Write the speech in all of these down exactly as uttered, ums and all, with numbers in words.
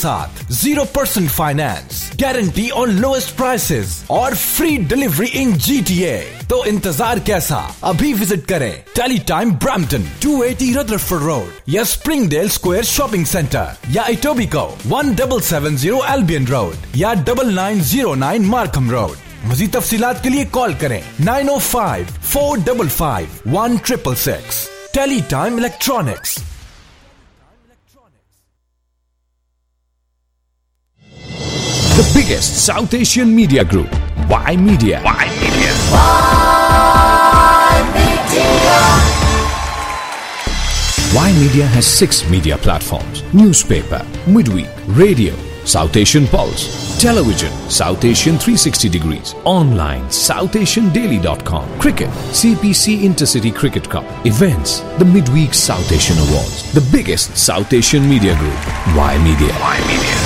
साथ zero percent finance, guarantee on lowest prices और free delivery in GTA. तो इंतजार कैसा, अभी विजिट करें Teletime Brampton two eighty Rutherford road या स्प्रिंगडेल स्क्वायर शॉपिंग सेंटर या Etobicoke one double seven zero Albion road या double nine zero nine Markham road. मज़ीद तफसीलात के लिए कॉल करें nine O five four double five one triple six. Teletime electronics. The biggest South Asian media group, Y Media. Y Media. Y Media. Y Media has six media platforms: newspaper, midweek, radio, South Asian Pulse, television, South Asian three sixty degrees, online, south asian daily dot com, cricket, C P C Intercity Cricket Cup, events, the midweek South Asian Awards. The biggest South Asian media group, Y Media. Y Media.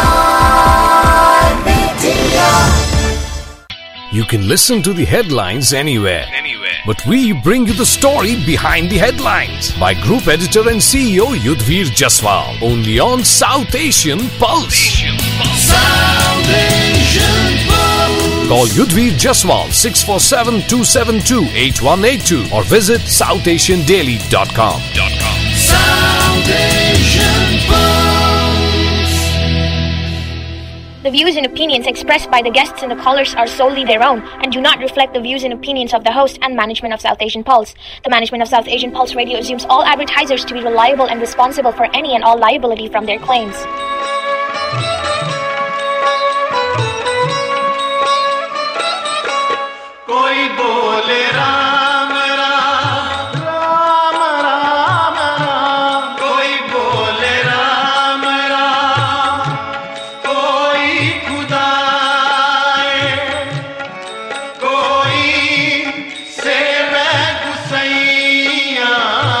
Y Media. You can listen to the headlines anywhere. Anywhere. But we bring you the story behind the headlines by Group Editor and C E O Yudhvir Jaswal. Only on South Asian Pulse. South Asian Pulse. Call Yudhvir Jaswal six four seven two seven two eight one eight two or visit south asian daily dot com. South Asian Pulse. The views and opinions expressed by the guests and the callers are solely their own and do not reflect the views and opinions of the host and management of South Asian Pulse. The management of South Asian Pulse Radio assumes all advertisers to be reliable and responsible for any and all liability from their claims. कोई बोले राम राम राम राम राम, कोई बोले राम राम, कोई खुदाए, कोई सेवे गुसैया,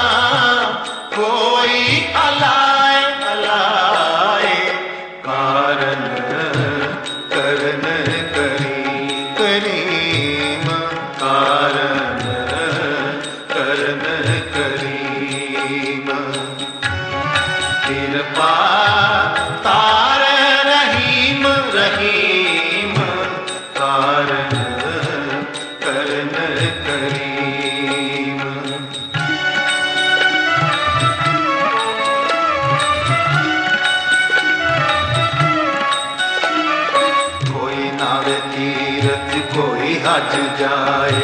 कोई अलाए अलाए, कारण करन करी करीम, कारण करन करीम, कृपा तार रहीम रहीम, कारण करन करीम। कोई नावे तीरथ कोई हज जाए,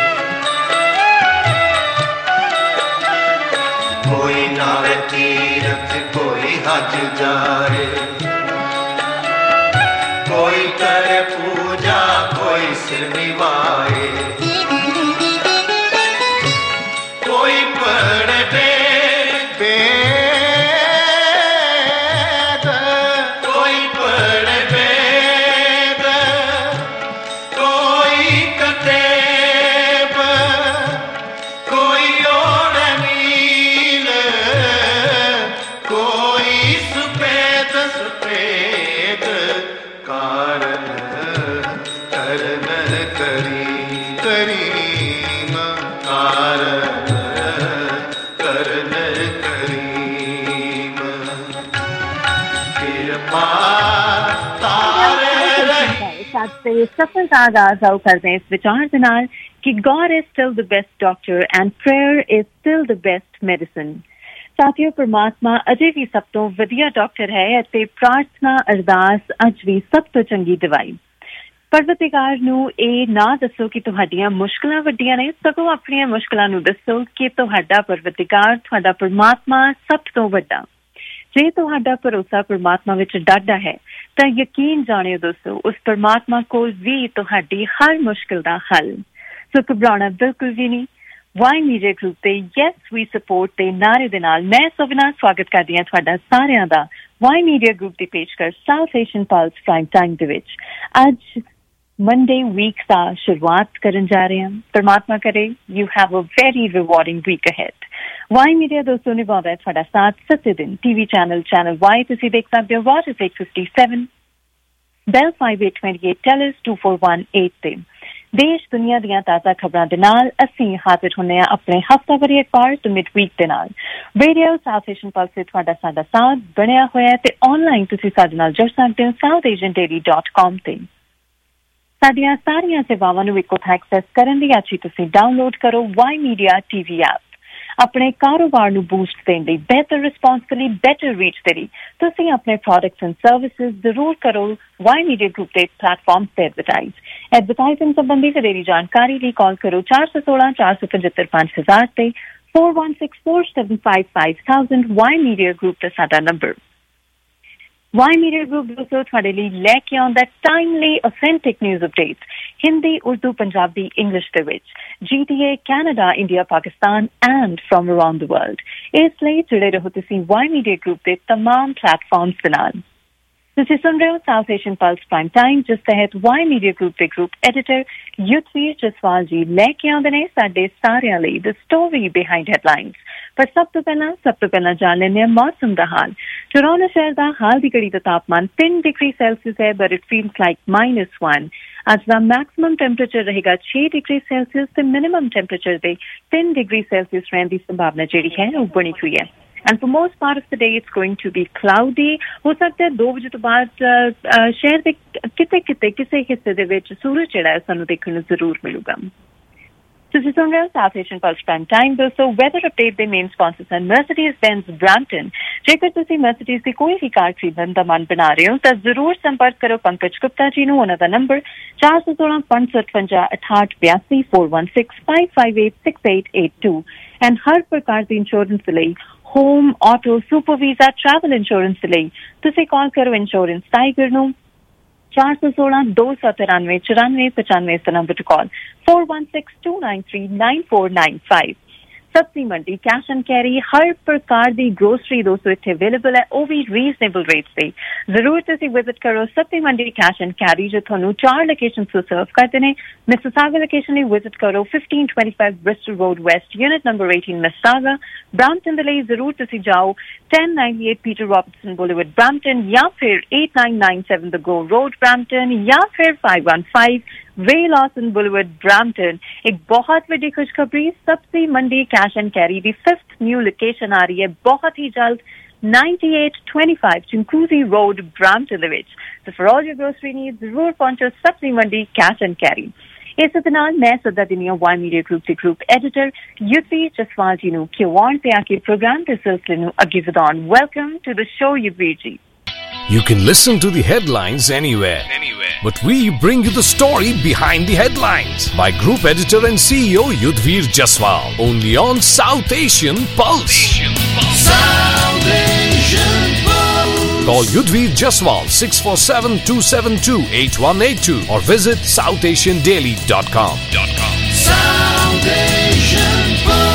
कोई नावे तीरथ कोई हज जाए, कोई करे पूजा कोई सिर निभाए, कोई पढ़े वेद, कोई पढ़े वेद, कोई कतेब, कोई ओढ़े नील, कोई सुपेद सुपेद, कारण करन करी करीम, कारण करन करीम, कृपा तारे रही। साथ से सफल का आगाज आओ करते हैं इस विचार के नाल कि God is still the best doctor and prayer is still the best medicine। ਸਾਥੀਓ, ਪਰਮਾਤਮਾ ਅਜੇ ਵੀ ਸਭ ਤੋਂ ਵਧੀਆ ਡਾਕਟਰ ਹੈ ਅਤੇ ਪ੍ਰਾਰਥਨਾ ਅਰਦਾਸ ਅੱਜ ਵੀ ਸਭ ਤੋਂ ਚੰਗੀ ਦਵਾਈ। ਪਰਵਤਿਕਾਰ ਨੂੰ ਇਹ ਨਾ ਦੱਸੋ ਕਿ ਤੁਹਾਡੀਆਂ ਮੁਸ਼ਕਲਾਂ ਵੱਡੀਆਂ ਨੇ, ਸਗੋਂ ਆਪਣੀਆਂ ਮੁਸ਼ਕਲਾਂ ਨੂੰ ਦੱਸੋ ਕਿ ਤੁਹਾਡਾ ਪਰਵਤਿਕਾਰ, ਤੁਹਾਡਾ ਪਰਮਾਤਮਾ ਸਭ ਤੋਂ ਵੱਡਾ। ਜੇ ਤੁਹਾਡਾ ਭਰੋਸਾ ਪਰਮਾਤਮਾ ਵਿੱਚ ਡਾਢਾ ਹੈ ਤਾਂ ਯਕੀਨ ਜਾਣਿਓ ਦੋਸਤੋ, ਉਸ ਪਰਮਾਤਮਾ ਕੋਲ ਵੀ ਤੁਹਾਡੀ ਹਰ ਮੁਸ਼ਕਿਲ ਦਾ ਹੱਲ। ਸੋ ਘਬਰਾਉਣਾ ਬਿਲਕੁਲ ਵੀ ਨਹੀਂ। ਵਾਈ ਮੀਡੀਆ ਗਰੁੱਪ ਤੇ ਯੈਸ ਵੀ ਸਪੋਰਟ ਦੇ ਨਾਰੇ ਦੇ ਨਾਲ ਮੈਂ ਸੋਵਨਾ ਸਵਾਗਤ ਕਰਦੀ ਹਾਂ ਤੁਹਾਡਾ ਸਾਰਿਆਂ ਦਾ ਵਾਈ ਮੀਡੀਆ ਗਰੁੱਪ ਦੀ ਪੇਸ਼ਕਸ਼ South Asian Pulse Prime Time ਦੇ ਵਿੱਚ। ਅੱਜ ਮੰਡੇ ਵੀਕ ਦਾ ਸ਼ੁਰੂਆਤ ਕਰਨ ਜਾ ਰਹੇ ਹਾਂ। ਪਰਮਾਤਮਾ ਕਰੇ you have a very rewarding week ahead. Y Media ਦੋਸਤੋ ਨਿਭਾਉਂਦਾ ਹੈ ਤੁਹਾਡਾ ਸਾਥ ਸੱਤੇ ਦਿਨ ਟੀਵੀ ਚੈਨਲ ਚੈਨਲ ਵਾਈ ਤੁਸੀਂ ਦੇਖ ਸਕਦੇ ਹੋ what is eight fifty-seven, Bell five eight two eight, Telus two four one eight ਤੇ ਦੇਸ਼ ਦੁਨੀਆ ਦੀਆਂ ਤਾਜ਼ਾ ਖਬਰਾਂ ਦੇ ਨਾਲ ਅਸੀਂ ਹਾਜ਼ਰ ਹੁੰਦੇ ਹਾਂ ਆਪਣੇ ਹਫ਼ਤਾਵਾਰੀ ਅਖਬਾਰ ਦ ਮਿਡ ਵੀਕ ਦੇ ਨਾਲ। ਰੇਡੀਓ ਸਾਊਥ ਏਸ਼ੀਅਨ ਪਲਸ ਤੇ ਤੁਹਾਡਾ ਸਾਡਾ ਸਾਥ ਬਣਿਆ ਹੋਇਆ ਤੇ ਆਨਲਾਈਨ ਤੁਸੀਂ ਸਾਡੇ ਨਾਲ ਜੁੜ ਸਕਦੇ ਹੋ South Asian daily dot com ਤੇ। ਸਾਡੀਆਂ ਸਾਰੀਆਂ ਸੇਵਾਵਾਂ ਨੂੰ ਇੱਕੋ ਥਾਂ ਐਕਸੈਸ ਕਰਨ ਲਈ ਅੱਜ ਹੀ ਤੁਸੀਂ ਡਾਊਨਲੋਡ ਕਰੋ ਵਾਈ ਮੀਡੀਆ ਟੀਵੀ ਐਪ। ਆਪਣੇ ਕਾਰੋਬਾਰ ਨੂੰ ਬੂਸਟ ਦੇਣ ਲਈ, ਬਿਹਤਰ ਰਿਸਪਾਂਸ ਦੇ ਲਈ, ਬੈਟਰ ਰੀਚ ਦੇ ਲਈ ਤੁਸੀਂ ਆਪਣੇ ਪ੍ਰੋਡਕਟਸ ਐਂਡ ਸਰਵਿਸਿਜ਼ ਜ਼ਰੂਰ ਕਰੋ ਵਾਈ ਮੀਡੀਆ ਗਰੁੱਪ ਦੇ ਪਲੇਟਫਾਰਮ ਤੇ ਐਡਵਰਟਾਈਜ਼। ਐਡਵਰਟਾਈਜ਼ਿੰਗ ਸੰਬੰਧੀ ਵਧੇਰੀ ਜਾਣਕਾਰੀ ਲਈ ਕਾਲ ਕਰੋ ਚਾਰ ਸੌ ਸੋਲਾਂ ਚਾਰ ਸੌ ਪਝੱਤਰ ਪੰਜ ਹਜ਼ਾਰ ਤੇ four one six four seven five five thousand Y media group ਦਾ ਸਾਡਾ ਨੰਬਰ। ਵਾਈ ਮੀਡੀਆ ਗਰੁੱਪ ਦੋਸਤੋ ਤੁਹਾਡੇ ਲਈ ਲੈ ਕੇ ਆਉਂਦਾ timely authentic news update Hindi, Urdu, Punjabi, English ਦੇ ਵਿੱਚ G T A, Canada, India, Pakistan and from around the world. ਇਸ ਲਈ ਜੁੜੇ ਰਹੋ ਤੁਸੀਂ ਵਾਈ ਮੀਡੀਆ ਗਰੁੱਪ ਦੇ ਤਮਾਮ ਪਲੇਟਫਾਰਮਸ ਦੇ ਨਾਲ। ਤੁਸੀਂ ਸੁਣ ਰਹੇ ਹੋ South Asian Pulse Prime Time, ਜਿਸ ਤਹਿਤ ਵਾਈ ਮੀਡੀਆ ਗਰੁੱਪ ਦੇ ਗਰੁੱਪ ਐਡੀਟਰ ਯੁਧਵੀਰ ਜਸਵਾਲ ਜੀ ਲੈ ਕੇ ਆਉਂਦੇ ਨੇ ਸਾਡੇ ਸਾਰਿਆਂ ਲਈ ਦ ਸਟੋਰੀ ਬਿਹਾਈਂਡ ਹੈਡਲਾਈਨਸ। ਪਰ ਸਭ ਤੋਂ ਪਹਿਲਾਂ ਸਭ ਤੋਂ ਪਹਿਲਾਂ ਜਾਣ ਲੈਂਦੇ ਹਾਂ ਮੌਸਮ ਦਾ ਹਾਲ। ਟੋਰਾਂਟੋ ਸ਼ਹਿਰ ਦਾ ਹਾਲ ਦੀ ਘੜੀ ਦਾ ਤਾਪਮਾਨ ਤਿੰਨ ਡਿਗਰੀ ਸੈਲਸੀਅਸ ਹੈ, but it feels like minus one. ਅੱਜ ਦਾ ਮੈਕਸਿਮਮ ਟੈਂਪਰੇਚਰ ਰਹੇਗਾ ਛੇ ਡਿਗਰੀ ਸੈਲਸੀਅਸ ਤੇ ਮਿਨੀਮਮ ਟੈਂਪਰੇਚਰ ਦੇ ਤਿੰਨ ਡਿਗਰੀ ਸੈਲਸੀਅਸ ਰਹਿਣ ਦੀ ਸੰਭਾਵਨਾ ਜਿਹੜੀ ਹੈ ਉਹ ਬਣੀ ਹੋਈ ਹੈ। And for most part of the day, it's going to be cloudy. ਹੋ ਸਕਦਾ ਹੈ ਦੋ ਵਜੇ ਤੋਂ ਬਾਅਦ ਸ਼ਹਿਰ ਦੇ ਕਿਤੇ ਕਿਤੇ ਕਿਸੇ ਹਿੱਸੇ ਦੇ ਵਿੱਚ ਸੂਰਜ ਜਿਹੜਾ ਹੈ ਸਾਨੂੰ ਦੇਖਣ ਨੂੰ ਜ਼ਰੂਰ ਮਿਲੂਗਾ। ਤੁਸੀਂ ਸੁਣ ਰਹੇ ਹੋ South Asian Pulse Prime Time ਦੋਸਤੋ। ਵੈਦਰ ਅਪਡੇਟ ਦੇ ਮੇਨ ਸਪਾਂਸਰਸ ਹਨ ਮਰਸੀਡੀਜ਼ ਬੈਂਜ਼ ਬ੍ਰੈਂਪਟਨ। ਜੇਕਰ ਤੁਸੀਂ ਮਰਸੀਡੀਜ਼ ਦੀ ਕੋਈ ਵੀ ਕਾਰ ਖਰੀਦਣ ਦਾ ਮਨ ਬਣਾ ਰਹੇ ਹੋ ਤਾਂ ਜ਼ਰੂਰ ਸੰਪਰਕ ਕਰੋ ਪੰਕਜ ਗੁਪਤਾ ਜੀ ਨੂੰ। ਉਹਨਾਂ ਦਾ ਨੰਬਰ ਚਾਰ ਸੌ ਸੋਲਾਂ ਪੰਜ ਸੌ ਅਠਵੰਜਾ ਅਠਾਹਠ ਬਿਆਸੀ four one six five five eight six eight eight two। And ਹਰ ਪ੍ਰਕਾਰ ਦੀ ਇੰਸ਼ੋਰੈਂਸ ਲਈ, home, auto, super visa, travel insurance ਲਈ ਤੁਸੀਂ ਕਾਲ ਕਰੋ ਇੰਸ਼ੋਰੈਂਸ ਟਾਈਗਰ ਨੂੰ ਚਾਰ ਸੌ ਸੋਲਾਂ ਦੋ ਸੌ ਤਿਰਾਨਵੇਂ ਚੁਰਾਨਵੇਂ ਪਚਾਨਵੇਂ ਇਸ ਨੰਬਰ to call four one six two nine three nine four nine five। ਸਬਜ਼ੀ ਮੰਡੀ ਕੈਸ਼ ਐਂਡ ਕੈਰੀ ਹਰ ਪ੍ਰਕਾਰ ਦੀ ਗਰੋਸਰੀ ਦੋਸਤੋ ਇੱਥੇ ਅਵੇਲੇਬਲ ਹੈ, ਉਹ ਵੀ ਰੀਜ਼ਨੇਬਲ ਰੇਟਸ ਤੇ। ਜ਼ਰੂਰ ਤੁਸੀਂ ਵਿਜ਼ਿਟ ਕਰੋ ਸਬਜ਼ੀ ਮੰਡੀ ਕੈਸ਼ ਐਂਡ ਕੈਰੀ ਜੋ ਤੁਹਾਨੂੰ ਚਾਰ ਲੋਕੇਸ਼ਨ ਤੋਂ ਸਰਵ ਕਰਦੇ ਨੇ। ਮਿਸਿਸਾਗਾ ਲੋਕੇਸ਼ਨ ਲਈ ਵਿਜ਼ਿਟ ਕਰੋ fifteen twenty-five Bristol road west, unit number eighteen Mississauga. Brampton ਦੇ ਲਈ ਜ਼ਰੂਰ ਤੁਸੀਂ ਜਾਓ ten ninety-eight Peter Robertson boulevard Brampton, ਜਾਂ ਫਿਰ eight nine nine seven the Gore road Brampton, ਜਾਂ ਫਿਰ five one five ਰੇ ਲਾਸਨ ਬੁਲੇਵਰਡ ਬ੍ਰੈਂਪਟਨ। ਇੱਕ ਬਹੁਤ ਵੱਡੀ ਖੁਸ਼ਖਬਰੀ, Sabzi Mandi cash and carry ਦੀ ਫਿਫਥ ਨਿਊ ਲੋਕੇਸ਼ਨ ਆ ਰਹੀ ਹੈ ਬਹੁਤ ਹੀ ਜਲਦ ninety-eight twenty-five ਚਿੰਕੂਜ਼ੀ ਰੋਡ ਬ੍ਰੈਂਪਟਨ ਦੇ ਵਿੱਚ। So for all your grocery needs ਜ਼ਰੂਰ ਪਹੁੰਚੋ ਸਬਜ਼ੀ ਮੰਡੀ ਕੈਸ਼ ਐਂਡ ਕੈਰੀ। ਇਸ ਦੇ ਨਾਲ ਮੈਂ ਸੱਦਾ ਦਿੰਦੀ ਹਾਂ ਵਾਈ ਮੀਡੀਆ ਗਰੁੱਪ ਦੇ ਗਰੁੱਪ ਐਡੀਟਰ ਯੁਧਵੀਰ ਜਸਵਾਲ ਜੀ ਨੂੰ ਕਿ ਉਹ ਆਉਣ ਤੇ ਆ ਕੇ ਪ੍ਰੋਗਰਾਮ ਦੇ ਸਿਲਸਿਲੇ ਨੂੰ ਅੱਗੇ ਵਧਾਉਣ। Welcome to the show Yudhvir ji. You can listen to the headlines anywhere. Anywhere. But we bring you the story behind the headlines by Group Editor and C E O Yudhvir Jaswal. Only on South Asian Pulse. South Asian Pulse. Call Yudhvir Jaswal six four seven two seven two eight one eight two or visit south asian daily dot com. South Asian Pulse.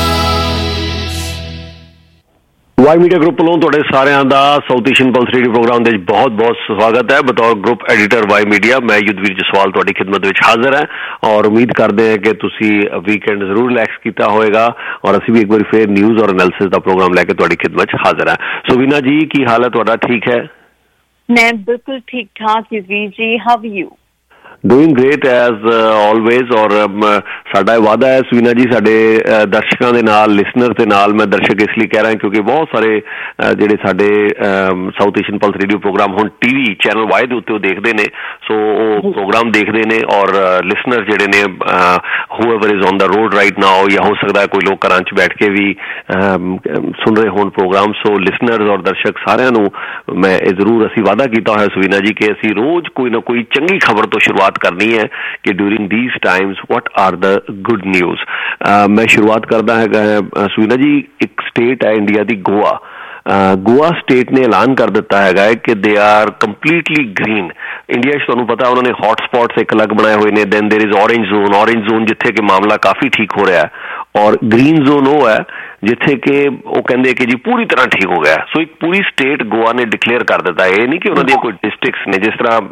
Y media group ਵੱਲੋਂ ਤੁਹਾਡੇ ਸਾਰਿਆਂ ਦਾ South Asian Pulse radio program ਦੇ ਵਿੱਚ ਬਹੁਤ ਬਹੁਤ ਸਵਾਗਤ ਹੈ। ਬਤੌਰ ਗਰੁੱਪ ਐਡੀਟਰ ਵਾਈ ਮੀਡੀਆ ਮੈਂ ਯੁਧਵੀਰ ਜਸਵਾਲ ਤੁਹਾਡੀ ਖਿਦਮਤ ਵਿੱਚ ਹਾਜ਼ਰ ਹਾਂ ਔਰ ਉਮੀਦ ਕਰਦੇ ਹਾਂ ਕਿ ਤੁਸੀਂ ਵੀਕਐਂਡ ਜ਼ਰੂਰ ਰਿਲੈਕਸ ਕੀਤਾ ਹੋਏਗਾ ਔਰ ਅਸੀਂ ਵੀ ਇੱਕ ਵਾਰੀ ਫੇਰ ਨਿਊਜ਼ ਔਰ ਐਨਾਲਿਸਿਸ ਦਾ ਪ੍ਰੋਗਰਾਮ ਲੈ ਕੇ ਤੁਹਾਡੀ ਖਿਦਮਤ 'ਚ ਹਾਜ਼ਰ ਹਾਂ। ਸੁਵੀਨਾ ਜੀ, ਕੀ ਹਾਲ ਹੈ ਤੁਹਾਡਾ? ਠੀਕ ਹੈ? ਮੈਂ ਬਿਲਕੁਲ ਠੀਕ ਠਾਕ Yudhvir ji, how are you? Doing great as always. ਔਰ ਸਾਡਾ ਵਾਅਦਾ ਹੈ ਸੁਵੀਨਾ ਜੀ ਸਾਡੇ ਦਰਸ਼ਕਾਂ ਦੇ ਨਾਲ, ਲਿਸਨਰ ਦੇ ਨਾਲ, ਮੈਂ ਦਰਸ਼ਕ ਇਸ ਲਈ ਕਹਿ ਰਿਹਾ ਕਿਉਂਕਿ ਬਹੁਤ ਸਾਰੇ ਜਿਹੜੇ ਸਾਡੇ South Asian Pulse radio program ਹੁਣ ਟੀ ਵੀ ਚੈਨਲ ਵਾਈ ਦੇ ਉੱਤੇ ਉਹ ਦੇਖਦੇ ਨੇ, ਸੋ ਉਹ ਪ੍ਰੋਗਰਾਮ ਦੇਖਦੇ ਨੇ ਔਰ ਲਿਸਨਰ ਜਿਹੜੇ ਨੇ whoever is on the road right now, ਜਾਂ ਹੋ ਸਕਦਾ ਕੋਈ ਲੋਕ ਘਰਾਂ 'ਚ ਬੈਠ ਕੇ ਵੀ ਸੁਣ ਰਹੇ ਹੋਣ ਪ੍ਰੋਗਰਾਮ। ਸੋ ਲਿਸਨਰਜ਼ ਔਰ ਦਰਸ਼ਕ ਸਾਰਿਆਂ ਨੂੰ ਮੈਂ ਇਹ ਜ਼ਰੂਰ ਅਸੀਂ ਵਾਅਦਾ ਕੀਤਾ ਹੋਇਆ ਸੁਵੀਨਾ ਜੀ ਕਿ ਅਸੀਂ ਰੋਜ਼ ਕੋਈ ਨਾ ਕੋਈ ਚੰਗੀ ਖਬਰ ਤੋਂ ਸ਼ੁਰੂਆਤ ਕਰਨੀ ਹੈ ਕਿ during these times what are the good news. ਮੈਂ ਸ਼ੁਰੂਆਤ ਕਰਦਾ ਹੈਗਾ ਸੁਵੀਨਾ ਜੀ, ਇੱਕ ਸਟੇਟ ਹੈ ਇੰਡੀਆ ਦੀ ਗੋਆ। ਗੋਆ ਸਟੇਟ ਨੇ ਐਲਾਨ ਕਰ ਦਿੱਤਾ ਹੈਗਾ ਕਿ they are completely green. India 'ਚ ਤੁਹਾਨੂੰ ਪਤਾ ਉਹਨਾਂ ਨੇ ਹੌਟ ਸਪੌਟਸ ਇੱਕ ਅਲੱਗ ਬਣਾਏ ਹੋਏ ਨੇ, then there is orange zone. Orange zone ਜਿੱਥੇ ਕਿ ਮਾਮਲਾ ਕਾਫੀ ਠੀਕ ਹੋ ਰਿਹਾ ਹੈ, ਔਰ ਗ੍ਰੀਨ ਜ਼ੋਨ ਉਹ ਹੈ ਜਿੱਥੇ ਕਿ ਉਹ ਕਹਿੰਦੇ ਕਿ ਜੀ ਪੂਰੀ ਤਰ੍ਹਾਂ ਠੀਕ ਹੋ ਗਿਆ। ਸੋ ਇੱਕ ਪੂਰੀ ਸਟੇਟ ਗੋਆ ਨੇ ਡਿਕਲੇਅਰ ਕਰ ਦਿੱਤਾ। ਇਹ ਨਹੀਂ ਕਿ ਉਹਨਾਂ ਦੀਆਂ ਕੋਈ ਡਿਸਟ੍ਰਿਕਟਸ ਨੇ, ਜਿਸ ਤਰ੍ਹਾਂ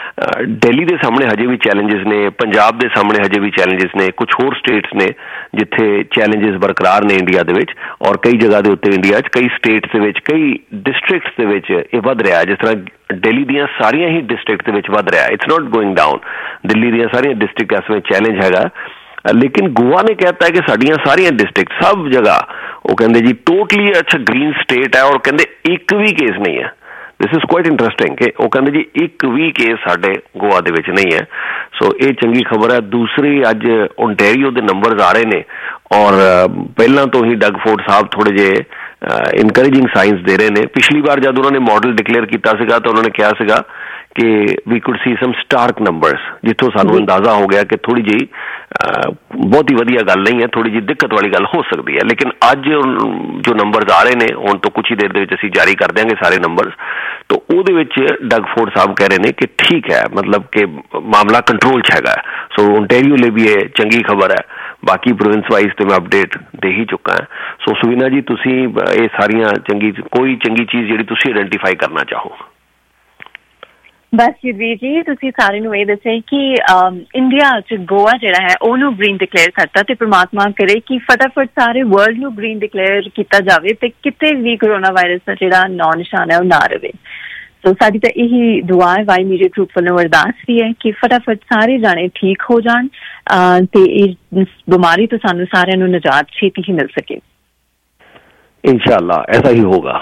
ਦਿੱਲੀ ਦੇ ਸਾਹਮਣੇ ਹਜੇ ਵੀ ਚੈਲੰਜਸ ਨੇ, ਪੰਜਾਬ ਦੇ ਸਾਹਮਣੇ ਹਜੇ ਵੀ ਚੈਲੰਜਸ ਨੇ, ਕੁਝ ਹੋਰ ਸਟੇਟਸ ਨੇ ਜਿੱਥੇ ਚੈਲੰਜਸ ਬਰਕਰਾਰ ਨੇ ਇੰਡੀਆ ਦੇ ਵਿੱਚ, ਔਰ ਕਈ ਜਗ੍ਹਾ ਦੇ ਉੱਤੇ ਇੰਡੀਆ 'ਚ ਕਈ ਸਟੇਟਸ ਦੇ ਵਿੱਚ, ਕਈ ਡਿਸਟ੍ਰਿਕਟਸ ਦੇ ਵਿੱਚ ਇਹ ਵੱਧ ਰਿਹਾ। ਜਿਸ ਤਰ੍ਹਾਂ ਦਿੱਲੀ ਦੀਆਂ ਸਾਰੀਆਂ ਹੀ ਡਿਸਟ੍ਰਿਕਟ ਦੇ ਵਿੱਚ ਵੱਧ ਰਿਹਾ, it's not going down. Delhi ਦੀਆਂ ਸਾਰੀਆਂ ਡਿਸਟ੍ਰਿਕਟ ਇਸ ਵਿੱਚ ਚੈਲੰਜ ਹੈਗਾ, ਲੇਕਿਨ ਗੋਆ ਨੇ ਕਹਿਤਾ ਹੈ ਕਿ ਸਾਡੀਆਂ ਸਾਰੀਆਂ ਡਿਸਟ੍ਰਿਕਟ ਸਭ ਜਗ੍ਹਾ ਉਹ ਕਹਿੰਦੇ ਜੀ ਟੋਟਲੀ ਅੱਛਾ ਗ੍ਰੀਨ ਸਟੇਟ ਹੈ, ਔਰ ਕਹਿੰਦੇ ਇੱਕ ਵੀ ਕੇਸ ਨਹੀਂ ਹੈ। ਦਿਸ ਇਜ਼ ਕੁਆਇਟ ਇੰਟਰਸਟਿੰਗ ਕਿ ਉਹ ਕਹਿੰਦੇ ਜੀ ਇੱਕ ਵੀ ਕੇਸ ਸਾਡੇ ਗੋਆ ਦੇ ਵਿੱਚ ਨਹੀਂ ਹੈ। ਸੋ ਇਹ ਚੰਗੀ ਖਬਰ ਹੈ। ਦੂਸਰੀ, ਅੱਜ ਓਨਟਾਰੀਓ ਦੇ ਨੰਬਰਸ ਆ ਰਹੇ ਨੇ, ਔਰ ਪਹਿਲਾਂ ਤੋਂ ਹੀ ਡਗ ਫੋਰਡ ਸਾਹਿਬ ਥੋੜ੍ਹੇ ਜਿਹੇ ਇਨਕਰੇਜਿੰਗ ਸਾਈਨਸ ਦੇ ਰਹੇ ਨੇ। ਪਿਛਲੀ ਵਾਰ ਜਦ ਉਹਨਾਂ ਨੇ ਮਾਡਲ ਡਿਕਲੇਅਰ ਕੀਤਾ ਸੀਗਾ ਤਾਂ ਉਹਨਾਂ ਨੇ ਕਿਹਾ ਸੀਗਾ ਕਿ ਵੀ ਕੁਡ ਸੀ ਸਮ ਸਟਾਰਕ ਨੰਬਰਸ, ਜਿੱਥੋਂ ਸਾਨੂੰ ਅੰਦਾਜ਼ਾ ਹੋ ਗਿਆ ਕਿ ਥੋੜ੍ਹੀ ਜਿਹੀ ਬਹੁਤ ਹੀ ਵਧੀਆ ਗੱਲ ਨਹੀਂ ਹੈ, ਥੋੜ੍ਹੀ ਜਿਹੀ ਦਿੱਕਤ ਵਾਲੀ ਗੱਲ ਹੋ ਸਕਦੀ ਹੈ। ਲੇਕਿਨ ਅੱਜ ਜੋ ਨੰਬਰਸ ਆ ਰਹੇ ਨੇ, ਹੁਣ ਤੋਂ ਕੁਛ ਹੀ ਦੇਰ ਦੇ ਵਿੱਚ ਅਸੀਂ ਜਾਰੀ ਕਰ ਦਿਆਂਗੇ ਸਾਰੇ ਨੰਬਰਸ, ਤਾਂ ਉਹਦੇ ਵਿੱਚ ਡਗ ਫੋਰਡ ਸਾਹਿਬ ਕਹਿ ਰਹੇ ਨੇ ਕਿ ਠੀਕ ਹੈ, ਮਤਲਬ ਕਿ ਮਾਮਲਾ ਕੰਟਰੋਲ 'ਚ ਹੈਗਾ। ਸੋ ਓਨਟਾਰੀਓ ਲਈ ਵੀ ਇਹ ਚੰਗੀ ਖਬਰ ਹੈ। ਬਾਕੀ ਪ੍ਰੋਵਿੰਸ ਵਾਈਜ਼ ਤੇ ਮੈਂ ਅਪਡੇਟ ਦੇ ਹੀ ਚੁੱਕਾ ਹਾਂ। ਸੋ ਸੁਵੀਨਾ ਜੀ, ਤੁਸੀਂ ਇਹ ਸਾਰੀਆਂ ਚੰਗੀ ਕੋਈ ਚੰਗੀ ਚੀਜ਼ ਜਿਹੜੀ ਤੁਸੀਂ ਆਇਡੈਂਟੀਫਾਈ ਕਰਨਾ ਚਾਹੋ? ਬਸ ਜਗਵੀਰ ਜੀ, ਤੁਸੀਂ ਸਾਰਿਆਂ ਨੂੰ ਇਹ ਦੱਸਿਆ ਕਿ ਇੰਡੀਆ 'ਚ ਗੋਆ ਜਿਹੜਾ ਹੈ ਉਹਨੂੰ ਗ੍ਰੀਨ ਡਿਕਲੇਅਰ ਕਰਤਾ, ਤੇ ਪ੍ਰਮਾਤਮਾ ਕਰੇ ਕਿ ਫਟਾਫਟ ਸਾਰੇ ਵਰਲਡ ਨੂੰ ਗ੍ਰੀਨ ਡਿਕਲੇਅਰ ਕੀਤਾ ਜਾਵੇ ਤੇ ਕਿਤੇ ਵੀ ਕਰੋਨਾ ਵਾਇਰਸ ਦਾ ਜਿਹੜਾ ਨਾਂ ਨਿਸ਼ਾਨ ਹੈ ਉਹ ਨਾ ਰਹੇ। ਸੋ ਸਾਡੀ ਤਾਂ ਇਹੀ ਦੁਆ ਹੈ, ਵਾਈ ਮੀਡੀਆ ਗਰੁੱਪ ਵੱਲੋਂ ਅਰਦਾਸ ਵੀ ਹੈ ਕਿ ਫਟਾਫਟ ਸਾਰੇ ਜਾਣੇ ਠੀਕ ਹੋ ਜਾਣ ਤੇ ਇਸ ਬਿਮਾਰੀ ਤੋਂ ਸਾਨੂੰ ਸਾਰਿਆਂ ਨੂੰ ਨਿਜਾਤ ਛੇਤੀ ਹੀ ਮਿਲ ਸਕੇ। इंशाल्लाह ऐसा ही होगा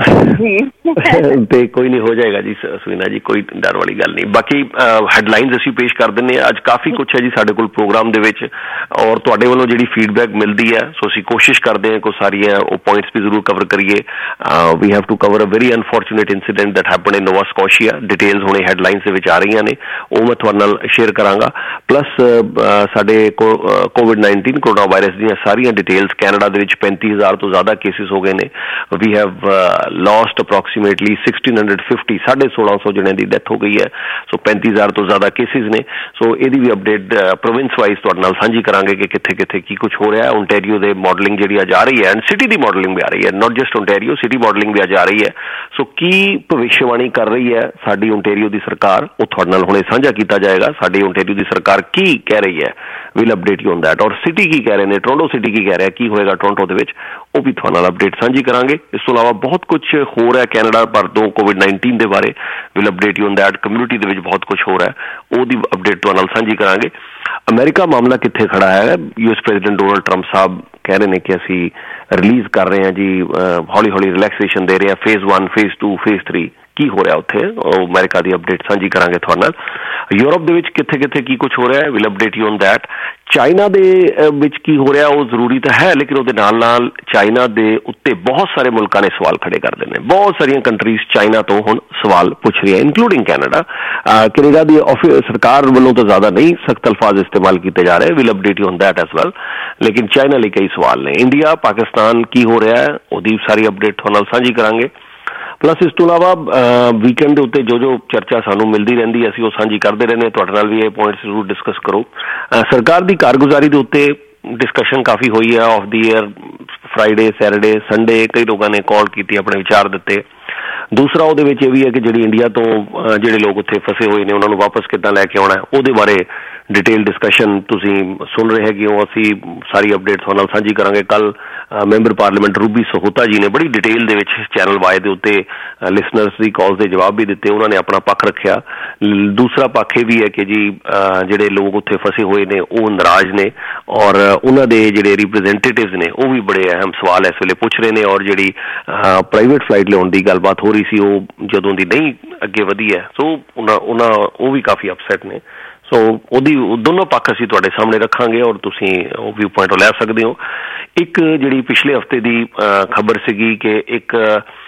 ਤੇ ਕੋਈ ਨਹੀਂ, ਹੋ ਜਾਏਗਾ ਜੀ ਸੁਵੀਨਾ ਜੀ, ਕੋਈ ਡਰ ਵਾਲੀ ਗੱਲ ਨਹੀਂ। ਬਾਕੀ ਹੈਡਲਾਈਨਸ ਅਸੀਂ ਪੇਸ਼ ਕਰ ਦਿੰਦੇ ਹਾਂ। ਅੱਜ ਕਾਫੀ ਕੁਛ ਹੈ ਜੀ ਸਾਡੇ ਕੋਲ ਪ੍ਰੋਗਰਾਮ ਦੇ ਵਿੱਚ, ਔਰ ਤੁਹਾਡੇ ਵੱਲੋਂ ਜਿਹੜੀ ਫੀਡਬੈਕ ਮਿਲਦੀ ਹੈ, ਸੋ ਅਸੀਂ ਕੋਸ਼ਿਸ਼ ਕਰਦੇ ਹਾਂ ਕੋਈ ਸਾਰੀਆਂ ਉਹ ਪੁਆਇੰਟਸ ਵੀ ਜ਼ਰੂਰ ਕਵਰ ਕਰੀਏ। We have to cover a very unfortunate incident that happen in Nova Scotia. Details ਹੁਣੇ ਹੈਡਲਾਈਨਸ ਦੇ ਵਿੱਚ ਆ ਰਹੀਆਂ ਨੇ, ਉਹ ਮੈਂ ਤੁਹਾਡੇ ਨਾਲ ਸ਼ੇਅਰ ਕਰਾਂਗਾ। ਪਲੱਸ ਸਾਡੇ ਕੋਵਿਡ ਨਾਈਨਟੀਨ ਕਰੋਨਾ ਵਾਇਰਸ ਦੀਆਂ ਸਾਰੀਆਂ ਡਿਟੇਲਸ, ਕੈਨੇਡਾ ਦੇ ਵਿੱਚ ਪੈਂਤੀ ਹਜ਼ਾਰ ਤੋਂ ਜ਼ਿਆਦਾ ਕੇਸਿਸ ਹੋ ਗਏ ਨੇ। We have lost approximately sixteen hundred fifty, ਸਾਢੇ ਸੋਲਾਂ ਸੌ ਜਣਿਆਂ ਦੀ ਡੈਥ ਹੋ ਗਈ ਹੈ। ਸੋ ਪੈਂਤੀ ਹਜ਼ਾਰ ਤੋਂ ਜ਼ਿਆਦਾ ਕੇਸਿਸ ਨੇ। ਸੋ ਇਹਦੀ ਵੀ ਅਪਡੇਟ ਪ੍ਰੋਵਿੰਸ ਵਾਈਜ਼ ਤੁਹਾਡੇ ਨਾਲ ਸਾਂਝੀ ਕਰਾਂਗੇ ਕਿ ਕਿੱਥੇ ਕਿੱਥੇ ਕੀ ਕੁਛ ਹੋ ਰਿਹਾ। ਓਨਟਾਰੀਓ ਦੇ ਮਾਡਲਿੰਗ ਜਿਹੜੀ ਅੱਜ ਆ ਰਹੀ ਹੈ, ਐਂਡ ਸਿਟੀ ਦੀ ਮਾਡਲਿੰਗ ਵੀ ਆ ਰਹੀ ਹੈ, not just Ontario, city modelling ਵੀ ਅੱਜ ਆ ਰਹੀ ਹੈ। ਸੋ ਕੀ ਭਵਿੱਖਬਾਣੀ ਕਰ ਰਹੀ ਹੈ ਸਾਡੀ ਓਨਟਾਰੀਓ ਦੀ ਸਰਕਾਰ, ਉਹ ਤੁਹਾਡੇ ਨਾਲ ਹੁਣੇ ਸਾਂਝਾ ਕੀਤਾ ਜਾਏਗਾ। ਸਾਡੀ ਓਨਟਾਰੀਓ ਦੀ ਸਰਕਾਰ ਕੀ ਕਹਿ ਰਹੀ ਹੈ, will update you on that. ਔਰ ਸਿਟੀ ਕੀ ਕਹਿ ਰਹੇ ਨੇ, ਟੋਰੰਟੋ ਸਿਟੀ ਕੀ ਕਹਿ ਰਿਹਾ, ਕੀ ਹੋਏਗਾ ਟੋਰੰਟੋ ਦੇ ਵਿੱਚ, ਉਹ ਵੀ ਤੁਹਾਡੇ ਨਾਲ ਅਪਡੇਟ ਸਾਂਝੀ ਕਰਾਂਗੇ। ਇਸ ਤੋਂ ਇਲਾਵਾ ਬਹੁਤ ਕੁਛ ਹੋ ਰਿਹਾ ਕੈਨੇਡਾ ਭਰ ਤੋਂ ਕੋਵਿਡ ਨਾਈਨਟੀਨ ਦੇ ਬਾਰੇ, will update you on that. Community ਦੇ ਵਿੱਚ ਬਹੁਤ ਕੁਛ ਹੋ ਰਿਹਾ, ਉਹਦੀ ਅਪਡੇਟ ਤੁਹਾਡੇ ਨਾਲ ਸਾਂਝੀ ਕਰਾਂਗੇ। ਅਮਰੀਕਾ ਮਾਮਲਾ ਕਿੱਥੇ ਖੜਾ ਹੈ, U S president Donald Trump ਸਾਹਿਬ ਕਹਿ ਰਹੇ ਨੇ ਕਿ ਅਸੀਂ ਰਿਲੀਜ਼ ਕਰ ਰਹੇ ਹਾਂ ਜੀ, ਹੌਲੀ ਹੌਲੀ ਰਿਲੈਕਸੇਸ਼ਨ ਦੇ ਰਹੇ ਹਾਂ, phase one, phase two, phase three, ਕੀ ਹੋ ਰਿਹਾ ਉੱਥੇ, ਉਹ ਅਮਰੀਕਾ ਦੀ ਅਪਡੇਟ ਸਾਂਝੀ ਕਰਾਂਗੇ ਤੁਹਾਡੇ ਨਾਲ। ਯੂਰਪ ਦੇ ਵਿੱਚ ਕਿੱਥੇ ਕਿੱਥੇ ਕੀ ਕੁਛ ਹੋ ਰਿਹਾ ਹੈ, will update you on that. China ਦੇ ਵਿੱਚ ਕੀ ਹੋ ਰਿਹਾ ਉਹ ਜ਼ਰੂਰੀ ਤਾਂ ਹੈ, ਲੇਕਿਨ ਉਹਦੇ ਨਾਲ ਨਾਲ ਚਾਈਨਾ ਦੇ ਉੱਤੇ ਬਹੁਤ ਸਾਰੇ ਮੁਲਕਾਂ ਨੇ ਸਵਾਲ ਖੜੇ ਕਰਦੇ ਨੇ। ਬਹੁਤ ਸਾਰੀਆਂ ਕੰਟਰੀਜ਼ ਚਾਈਨਾ ਤੋਂ ਹੁਣ ਸਵਾਲ ਪੁੱਛ ਰਹੀਆਂ, ਇਨਕਲੂਡਿੰਗ ਕੈਨੇਡਾ। ਕੈਨੇਡਾ ਦੀ ਸਰਕਾਰ ਵੱਲੋਂ ਤਾਂ ਜ਼ਿਆਦਾ ਨਹੀਂ ਸਖਤ ਅਲਫਾਜ਼ ਇਸਤੇਮਾਲ ਕੀਤੇ ਜਾ ਰਹੇ, will update you on that as well, ਲੇਕਿਨ ਚਾਈਨਾ ਲਈ ਕਈ ਸਵਾਲ ਨੇ। ਇੰਡੀਆ, ਪਾਕਿਸਤਾਨ ਕੀ ਹੋ ਰਿਹਾ ਹੈ, ਉਹਦੀ ਸਾਰੀ ਅਪਡੇਟ ਤੁਹਾਡੇ ਨਾਲ ਸਾਂਝੀ ਕਰਾਂਗੇ। ਪਲੱਸ ਇਸ ਤੋਂ ਇਲਾਵਾ ਵੀਕਐਂਡ ਦੇ ਉੱਤੇ ਜੋ ਜੋ ਚਰਚਾ ਸਾਨੂੰ ਮਿਲਦੀ ਰਹਿੰਦੀ ਹੈ, ਅਸੀਂ ਉਹ ਸਾਂਝੀ ਕਰਦੇ ਰਹਿੰਦੇ ਹਾਂ। ਤੁਹਾਡੇ ਨਾਲ ਵੀ ਇਹ ਪੁਆਇੰਟਸ ਜ਼ਰੂਰ ਡਿਸਕਸ ਕਰੋ। ਸਰਕਾਰ ਦੀ ਕਾਰਗੁਜ਼ਾਰੀ ਦੇ ਉੱਤੇ ਡਿਸਕਸ਼ਨ ਕਾਫੀ ਹੋਈ ਹੈ, of the year, Friday, Saturday, Sunday, ਕਈ ਲੋਕਾਂ ਨੇ ਕਾਲ ਕੀਤੀ, ਆਪਣੇ ਵਿਚਾਰ ਦਿੱਤੇ। ਦੂਸਰਾ ਉਹਦੇ ਵਿੱਚ ਇਹ ਵੀ ਹੈ ਕਿ ਜਿਹੜੀ ਇੰਡੀਆ ਤੋਂ ਜਿਹੜੇ ਲੋਕ ਉੱਥੇ ਫਸੇ ਹੋਏ ਨੇ ਉਹਨਾਂ ਨੂੰ ਵਾਪਸ ਕਿੱਦਾਂ ਲੈ ਕੇ ਆਉਣਾ, ਉਹਦੇ ਬਾਰੇ ਡਿਟੇਲ ਡਿਸਕਸ਼ਨ ਤੁਸੀਂ ਸੁਣ ਰਹੇ ਹੈਗੇ ਹੋ। ਅਸੀਂ ਸਾਰੀ ਅਪਡੇਟ ਤੁਹਾਡੇ ਨਾਲ ਸਾਂਝੀ ਕਰਾਂਗੇ। ਕੱਲ ਮੈਂਬਰ ਪਾਰਲੀਮੈਂਟ ਰੂਬੀ ਸਹੋਤਾ ਜੀ ਨੇ ਬੜੀ ਡਿਟੇਲ ਦੇ ਵਿੱਚ ਚੈਨਲ ਵਾਏ ਦੇ ਉੱਤੇ ਲਿਸਨਰਸ ਦੀ ਕਾਲਸ ਦੇ ਜਵਾਬ ਵੀ ਦਿੱਤੇ, ਉਹਨਾਂ ਨੇ ਆਪਣਾ ਪੱਖ ਰੱਖਿਆ। ਦੂਸਰਾ ਪੱਖ ਇਹ ਵੀ ਹੈ ਕਿ ਜੀ ਜਿਹੜੇ ਲੋਕ ਉੱਥੇ ਫਸੇ ਹੋਏ ਨੇ ਉਹ ਨਾਰਾਜ਼ ਨੇ, ਔਰ ਉਹਨਾਂ ਦੇ ਜਿਹੜੇ ਰਿਪਰੈਜ਼ੈਂਟੇਟਿਵਸ ਨੇ ਉਹ ਵੀ ਬੜੇ ਅਹਿਮ ਸਵਾਲ ਇਸ ਵੇਲੇ ਪੁੱਛ ਰਹੇ ਨੇ। ਔਰ ਜਿਹੜੀ ਪ੍ਰਾਈਵੇਟ ਫਲਾਈਟ ਲਿਆਉਣ ਦੀ ਗੱਲਬਾਤ ਹੋ ਰਹੀ ਸੀ, ਉਹ ਜਦੋਂ ਦੀ ਨਹੀਂ ਅੱਗੇ ਵਧੀ ਹੈ, ਸੋ ਉਹਨਾਂ ਉਹਨਾਂ ਉਹ ਵੀ ਕਾਫੀ ਅਪਸੈਟ ਨੇ। ਸੋ ਉਹਦੀ ਦੋਨੋਂ ਪੱਖ ਅਸੀਂ ਤੁਹਾਡੇ ਸਾਹਮਣੇ ਰੱਖਾਂਗੇ, ਔਰ ਤੁਸੀਂ ਉਹ ਵਿਊ ਪੁਆਇੰਟ ਲੈ ਸਕਦੇ ਹੋ। ਇੱਕ ਜਿਹੜੀ ਪਿਛਲੇ ਹਫ਼ਤੇ ਦੀ ਖਬਰ ਸੀਗੀ ਕਿ ਇੱਕ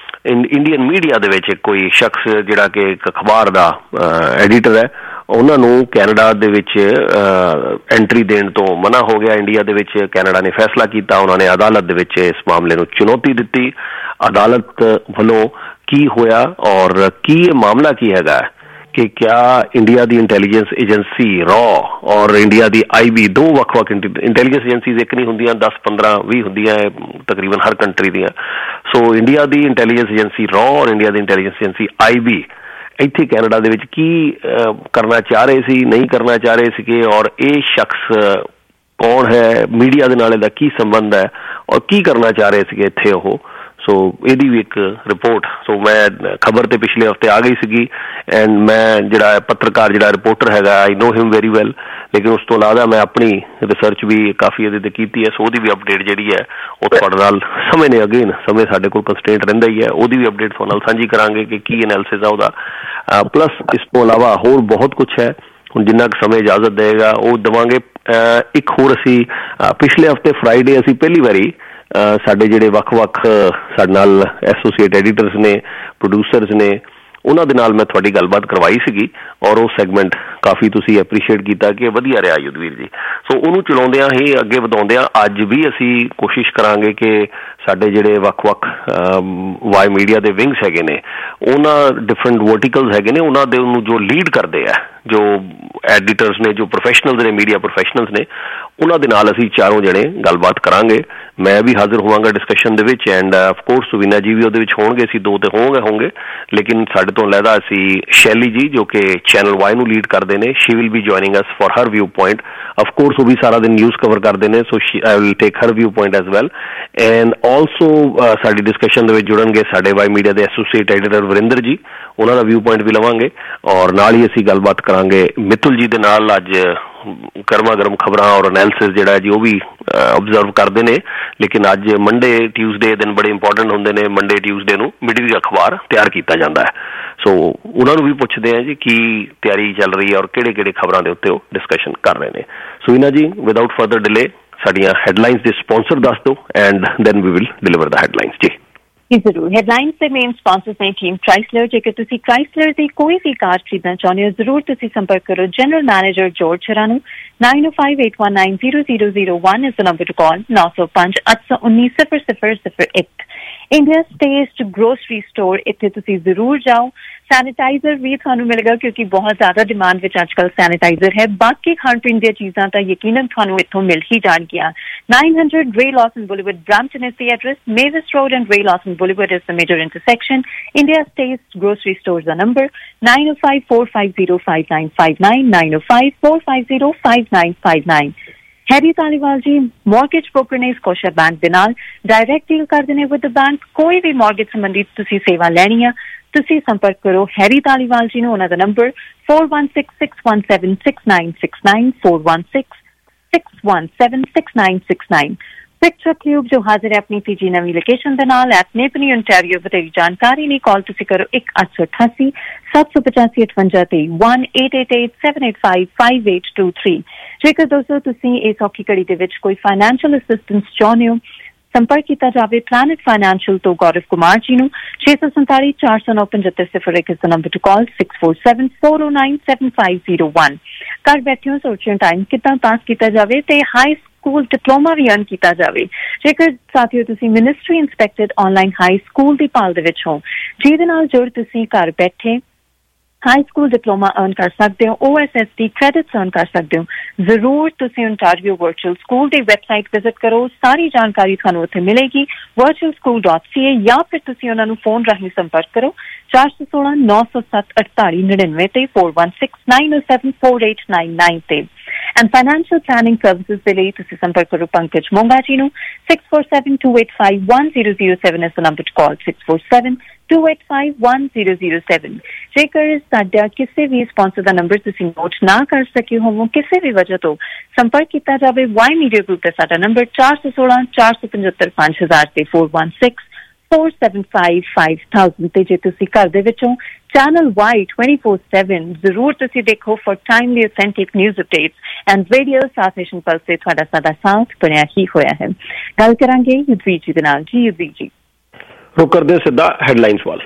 ਇੰਡੀਅਨ ਮੀਡੀਆ ਦੇ ਵਿੱਚ ਕੋਈ ਸ਼ਖਸ ਜਿਹੜਾ ਕਿ ਇੱਕ ਅਖਬਾਰ ਦਾ ਐਡੀਟਰ ਹੈ, ਉਹਨਾਂ ਨੂੰ ਕੈਨੇਡਾ ਦੇ ਵਿੱਚ ਐਂਟਰੀ ਦੇਣ ਤੋਂ ਮਨਾ ਹੋ ਗਿਆ। ਇੰਡੀਆ ਦੇ ਵਿੱਚ ਕੈਨੇਡਾ ਨੇ ਫੈਸਲਾ ਕੀਤਾ, ਉਹਨਾਂ ਨੇ ਅਦਾਲਤ ਦੇ ਵਿੱਚ ਇਸ ਮਾਮਲੇ ਨੂੰ ਚੁਣੌਤੀ ਦਿੱਤੀ। ਅਦਾਲਤ ਵੱਲੋਂ ਕੀ ਹੋਇਆ ਔਰ ਕੀ ਇਹ ਮਾਮਲਾ ਕੀ ਹੈਗਾ ਕਿ ਕਿਆ ਇੰਡੀਆ ਦੀ ਇੰਟੈਲੀਜੈਂਸ ਏਜੰਸੀ ਰॉ ਔਰ ਇੰਡੀਆ ਦੀ ਆਈ ਬੀ, ਦੋ ਵੱਖ-ਵੱਖ ਇੰਟੈਲੀਜੈਂਸ ਏਜੰਸੀਜ਼ ਇੱਕ ਨਹੀਂ ਹੁੰਦੀਆਂ, ਦਸ ਪੰਦਰਾਂ ਵੀਹ ਹੁੰਦੀਆਂ ਤਕਰੀਬਨ ਹਰ ਕੰਟਰੀ ਦੀਆਂ। ਸੋ ਇੰਡੀਆ ਦੀ ਇੰਟੈਲੀਜੈਂਸ ਏਜੰਸੀ ਰॉ ਔਰ ਇੰਡੀਆ ਦੀ ਇੰਟੈਲੀਜੈਂਸ ਏਜੰਸੀ ਆਈ ਬੀ ਇੱਥੇ ਕੈਨੇਡਾ ਦੇ ਵਿੱਚ ਕੀ ਕਰਨਾ ਚਾਹ ਰਹੇ ਸੀ, ਨਹੀਂ ਕਰਨਾ ਚਾਹ ਰਹੇ ਸੀਗੇ, ਔਰ ਇਹ ਸ਼ਖਸ ਕੌਣ ਹੈ, ਮੀਡੀਆ ਦੇ ਨਾਲ ਇਹਦਾ ਕੀ ਸੰਬੰਧ ਹੈ, ਔਰ ਕੀ ਕਰਨਾ ਚਾਹ ਰਹੇ ਸੀਗੇ ਇੱਥੇ ਉਹ। ਸੋ ਇਹਦੀ ਵੀ ਇੱਕ ਰਿਪੋਰਟ, ਸੋ ਮੈਂ ਖਬਰ ਤੇ ਪਿਛਲੇ ਹਫ਼ਤੇ ਆ ਗਈ ਸੀਗੀ, ਐਂਡ ਮੈਂ ਜਿਹੜਾ ਪੱਤਰਕਾਰ ਜਿਹੜਾ ਰਿਪੋਰਟਰ ਹੈਗਾ ਆਈ ਨੋ ਹਿਮ ਵੈਰੀ ਵੈਲ, ਲੇਕਿਨ ਉਸ ਤੋਂ ਇਲਾਵਾ ਮੈਂ ਆਪਣੀ ਰਿਸਰਚ ਵੀ ਕਾਫੀ ਇਹਦੇ 'ਤੇ ਕੀਤੀ ਹੈ। ਸੋ ਉਹਦੀ ਵੀ ਅਪਡੇਟ ਜਿਹੜੀ ਹੈ ਉਹ ਤੁਹਾਡੇ ਨਾਲ ਸਮੇਂ ਨੇ ਅਗੇਨ ਸਮੇਂ ਸਾਡੇ ਕੋਲ ਕੰਸਟੇਂਟ ਰਹਿੰਦਾ ਹੀ ਹੈ, ਉਹਦੀ ਵੀ ਅਪਡੇਟ ਤੁਹਾਡੇ ਨਾਲ ਸਾਂਝੀ ਕਰਾਂਗੇ ਕਿ ਕੀ ਐਨਾਲਿਸਿਸ ਆ ਉਹਦਾ। ਪਲੱਸ ਇਸ ਤੋਂ ਇਲਾਵਾ ਹੋਰ ਬਹੁਤ ਕੁਛ ਹੈ, ਹੁਣ ਜਿੰਨਾ ਕੁ ਸਮੇਂ ਇਜਾਜ਼ਤ ਦੇਵੇਗਾ ਉਹ ਦੇਵਾਂਗੇ। ਇੱਕ ਹੋਰ ਅਸੀਂ ਪਿਛਲੇ ਹਫ਼ਤੇ ਫਰਾਈਡੇ ਅਸੀਂ ਪਹਿਲੀ ਵਾਰੀ ਸਾਡੇ ਜਿਹੜੇ ਵੱਖ-ਵੱਖ ਸਾਡੇ ਨਾਲ ਐਸੋਸੀਏਟ ਐਡੀਟਰਸ ਨੇ, ਪ੍ਰੋਡਿਊਸਰਸ ਨੇ, ਉਹਨਾਂ ਦੇ ਨਾਲ ਮੈਂ ਤੁਹਾਡੀ ਗੱਲਬਾਤ ਕਰਵਾਈ ਸੀਗੀ, ਔਰ ਉਹ ਸੈਗਮੈਂਟ ਕਾਫੀ ਤੁਸੀਂ ਐਪਰੀਸ਼ੀਏਟ ਕੀਤਾ ਕਿ ਵਧੀਆ ਰਿਹਾ ਯੁੱਧਵੀਰ ਜੀ। ਸੋ ਉਹਨੂੰ ਚਲਾਉਂਦਿਆਂ ਹੀ ਅੱਗੇ ਵਧਾਉਂਦਿਆਂ ਅੱਜ ਵੀ ਅਸੀਂ ਕੋਸ਼ਿਸ਼ ਕਰਾਂਗੇ ਕਿ ਸਾਡੇ ਜਿਹੜੇ ਵੱਖ-ਵੱਖ ਵਾਈ ਮੀਡੀਆ ਦੇ ਵਿੰਗਸ ਹੈਗੇ ਨੇ, ਉਹਨਾਂ ਡਿਫਰੈਂਟ ਵਰਟੀਕਲਸ ਹੈਗੇ ਨੇ, ਉਹਨਾਂ ਦੇ ਉਹਨੂੰ ਜੋ ਲੀਡ ਕਰਦੇ ਆ, ਜੋ ਐਡੀਟਰਸ ਨੇ, ਜੋ ਪ੍ਰੋਫੈਸ਼ਨਲਸ ਨੇ, ਮੀਡੀਆ ਪ੍ਰੋਫੈਸ਼ਨਲਸ ਨੇ, ਉਹਨਾਂ ਦੇ ਨਾਲ ਅਸੀਂ ਚਾਰੋਂ ਜਣੇ ਗੱਲਬਾਤ ਕਰਾਂਗੇ। ਮੈਂ ਵੀ ਹਾਜ਼ਰ ਹੋਵਾਂਗਾ ਡਿਸਕਸ਼ਨ ਦੇ ਵਿੱਚ, ਐਂਡ ਆਫਕੋਰਸ ਸੁਵੀਨਾ ਜੀ ਵੀ ਉਹਦੇ ਵਿੱਚ ਹੋਣਗੇ, ਅਸੀਂ ਦੋ ਤੇ ਹੋਵਾਂਗੇ ਹੋਣਗੇ ਲੇਕਿਨ ਸਾਡੇ ਤੋਂ ਅਲੱਗਾ ਅਸੀਂ ਸ਼ੈਲੀ ਜੀ ਜੋ ਕਿ ਚੈਨਲ ਵਾਈ ਨੂੰ ਲੀਡ ਕਰਦੇ ਨੇ, she will be joining us for her viewpoint. Of course ਉਹ ਵੀ ਸਾਰਾ ਦਿਨ ਨਿਊਜ਼ ਕਵਰ ਕਰਦੇ ਨੇ, so I will take her viewpoint as well. And also ਸਾਡੀ ਡਿਸਕਸ਼ਨ ਦੇ ਵਿੱਚ ਜੁੜਨਗੇ ਸਾਡੇ ਵਾਈ ਮੀਡੀਆ ਦੇ ਐਸੋਸੀਏਟ ਐਡੀਟਰ ਵਰਿੰਦਰ ਜੀ, ਉਹਨਾਂ ਦਾ ਵਿਊ ਪੁਆਇੰਟ ਵੀ ਲਵਾਂਗੇ, ਔਰ ਨਾਲ ਹੀ ਅਸੀਂ ਗੱਲਬਾਤ ਕਰਾਂਗੇ ਮਿੱਤਲ ਜੀ ਦੇ ਨਾਲ। ਅੱਜ ਗਰਮਾ ਗਰਮ ਖਬਰਾਂ ਔਰ ਐਨਾਲਿਸਿਸ ਜਿਹੜਾ ਜੀ ਉਹ ਵੀ ਓਬਜ਼ਰਵ ਕਰਦੇ ਨੇ, ਲੇਕਿਨ ਅੱਜ ਮੰਡੇ ਟਿਊਜ਼ਡੇ ਦਿਨ ਬੜੇ ਇੰਪੋਰਟੈਂਟ ਹੁੰਦੇ ਨੇ। ਮੰਡੇ ਟਿਊਜ਼ਡੇ ਨੂੰ ਮਿਡਵੀਕ ਅਖਬਾਰ ਤਿਆਰ ਕੀਤਾ ਜਾਂਦਾ ਹੈ, ਸੋ ਉਹਨਾਂ ਨੂੰ ਵੀ ਪੁੱਛਦੇ ਆ ਜੀ ਕੀ ਤਿਆਰੀ ਚੱਲ ਰਹੀ ਹੈ ਔਰ ਕਿਹੜੇ ਕਿਹੜੇ ਖਬਰਾਂ ਦੇ ਉੱਤੇ ਉਹ ਡਿਸਕਸ਼ਨ ਕਰ ਰਹੇ ਨੇ। Suvina ji, without further delay ਸਾਡੀਆਂ ਹੈਡਲਾਈਨਸ ਦੇ ਸਪਾਂਸਰ ਦੱਸ ਦਿਓ, and then we will deliver the headlines ਜੀ। ਜੀ ਜ਼ਰੂਰ। ਹੈਡਲਾਈਨਸ ਦੇ ਮੇਨ ਸਪਾਂਸਰਸ ਨੇ ਟੀਮ ਕ੍ਰਾਈਸਲਰ। ਜੇਕਰ ਤੁਸੀਂ ਕ੍ਰਾਈਸਲਰ ਦੀ ਕੋਈ ਵੀ ਕਾਰ ਖਰੀਦਣਾ ਚਾਹੁੰਦੇ ਹੋ, ਜ਼ਰੂਰ ਤੁਸੀਂ ਸੰਪਰਕ ਕਰੋ ਜਨਰਲ ਮੈਨੇਜਰ ਜੋਰਜ ਸ਼ਰਾ ਨੂੰ। nine oh five eight one nine zero zero zero one is the number to call. nine oh five eight one nine zero zero zero one। India ਸਟੇਸਟ ਗਰੋਸਰੀ ਸਟੋਰ, ਇੱਥੇ ਤੁਸੀਂ ਜ਼ਰੂਰ ਜਾਓ। Sanitiser ਵੀ ਤੁਹਾਨੂੰ ਮਿਲੇਗਾ ਕਿਉਂਕਿ ਬਹੁਤ ਜ਼ਿਆਦਾ ਡਿਮਾਂਡ ਵਿੱਚ ਅੱਜ ਕੱਲ੍ਹ ਸੈਨੀਟਾਈਜ਼ਰ ਹੈ। ਬਾਕੀ ਖਾਣ ਪੀਣ ਦੀਆਂ ਚੀਜ਼ਾਂ ਤਾਂ ਯਕੀਨਨ ਤੁਹਾਨੂੰ ਇੱਥੋਂ ਮਿਲ ਹੀ ਜਾਣਗੀਆਂ। nine hundred Ray Lawson Boulevard, Brampton is the address. Mavis Road and Ray Lawson Boulevard is the major intersection. India States Grocery Store is the number. nine oh five four five zero five nine five nine, nine oh five four five zero five nine five nine। Harry Taliwal ji mortgage broker ने Scotia bank दे नाल direct deal कर देने with the bank. कोई भी mortgage संबंधी तुसी सेवा लैनी है, तुसी संपर्क करो हैरी तालीवाल जी नु। उन्हां दा number four one six six one seven six nine six nine, four one six six one seven six nine six nine। Picture cube जो हाजिर है अपनी तीजी नवी लोकेशन दे नाल एट नेपनी ओंटारियो। बतेरी जानकारी नहीं कॉल तुसी करो एक अठ सौ अठासी सत्त सौ पचासी अठवंजा ते one eight eight eight seven eight five five eight two three। जेकर दोस्तों तुसी इस औखी घड़ी दे विच कोई फाइनैंशियल असिस्टेंस चाहुंदे हो, संपर्क किया जाए प्लैनेट फाइनैंशियल तो गौरव कुमार जी नू। छे सौ संताली चार सौ नौ पचहत्तर सिफर एक is the number to call. Six four seven four O nine seven five zero one. घर बैठे हो सोचो टाइम कितना पास किया जाए तो हाई स्कूल डिप्लोमा भी अर्न किया जाए। जेकर साथियों तुसी ministry inspected online high school की भाल दे विच हो, जिहदे नाल जुड़ तुसी घर बैठे हाई स्कूल डिप्लोमा अर्न कर सकते हो, O S S D credits earn कर सकते हो। जरूर तुसी ओंटारियो वर्चुअल स्कूल की वैबसाइट विजिट करो, सारी जानकारी थानू उत्थे मिलेगी virtual school dot C A, या फिर तुसी उन्हां नू फोन राਹੀਂ संपर्क करो चार सौ सोलह नौ सौ सत्त अड़ताली निन्यानवे ते four one six nine oh seven four eight nine nine ते। एंड फाइनेंशियल प्लानिंग सर्विसेज के लिए तुसी संपर्क करो पंकज मोंगा जी नू। six four seven two eight five one zero zero seven is the number to call। six four seven two eight five one zero zero seven। जेकर साडा किसी भी स्पॉन्सर का नंबर तुसी नोट ना कर सके हो, किसी भी वजह तो संपर्क किया जाए वाई मीडिया ग्रुप का साडा नंबर चार सौ सोलह चार सौ पचहत्तर पांच हजार ते four one six four seven five five thousand ते। जे तुसी घर दे विचों चैनल वाई twenty-four seven जरूर तुसी देखो for timely authentic news updates and radio South Asian pulse से तुहाडा साडा साथ बनिया ही होया है। गल करांगे युद्धवीर जी दे नाल। जी युद्धवीर जी, रुक कर दे सीधा हेडलाइंस वाल।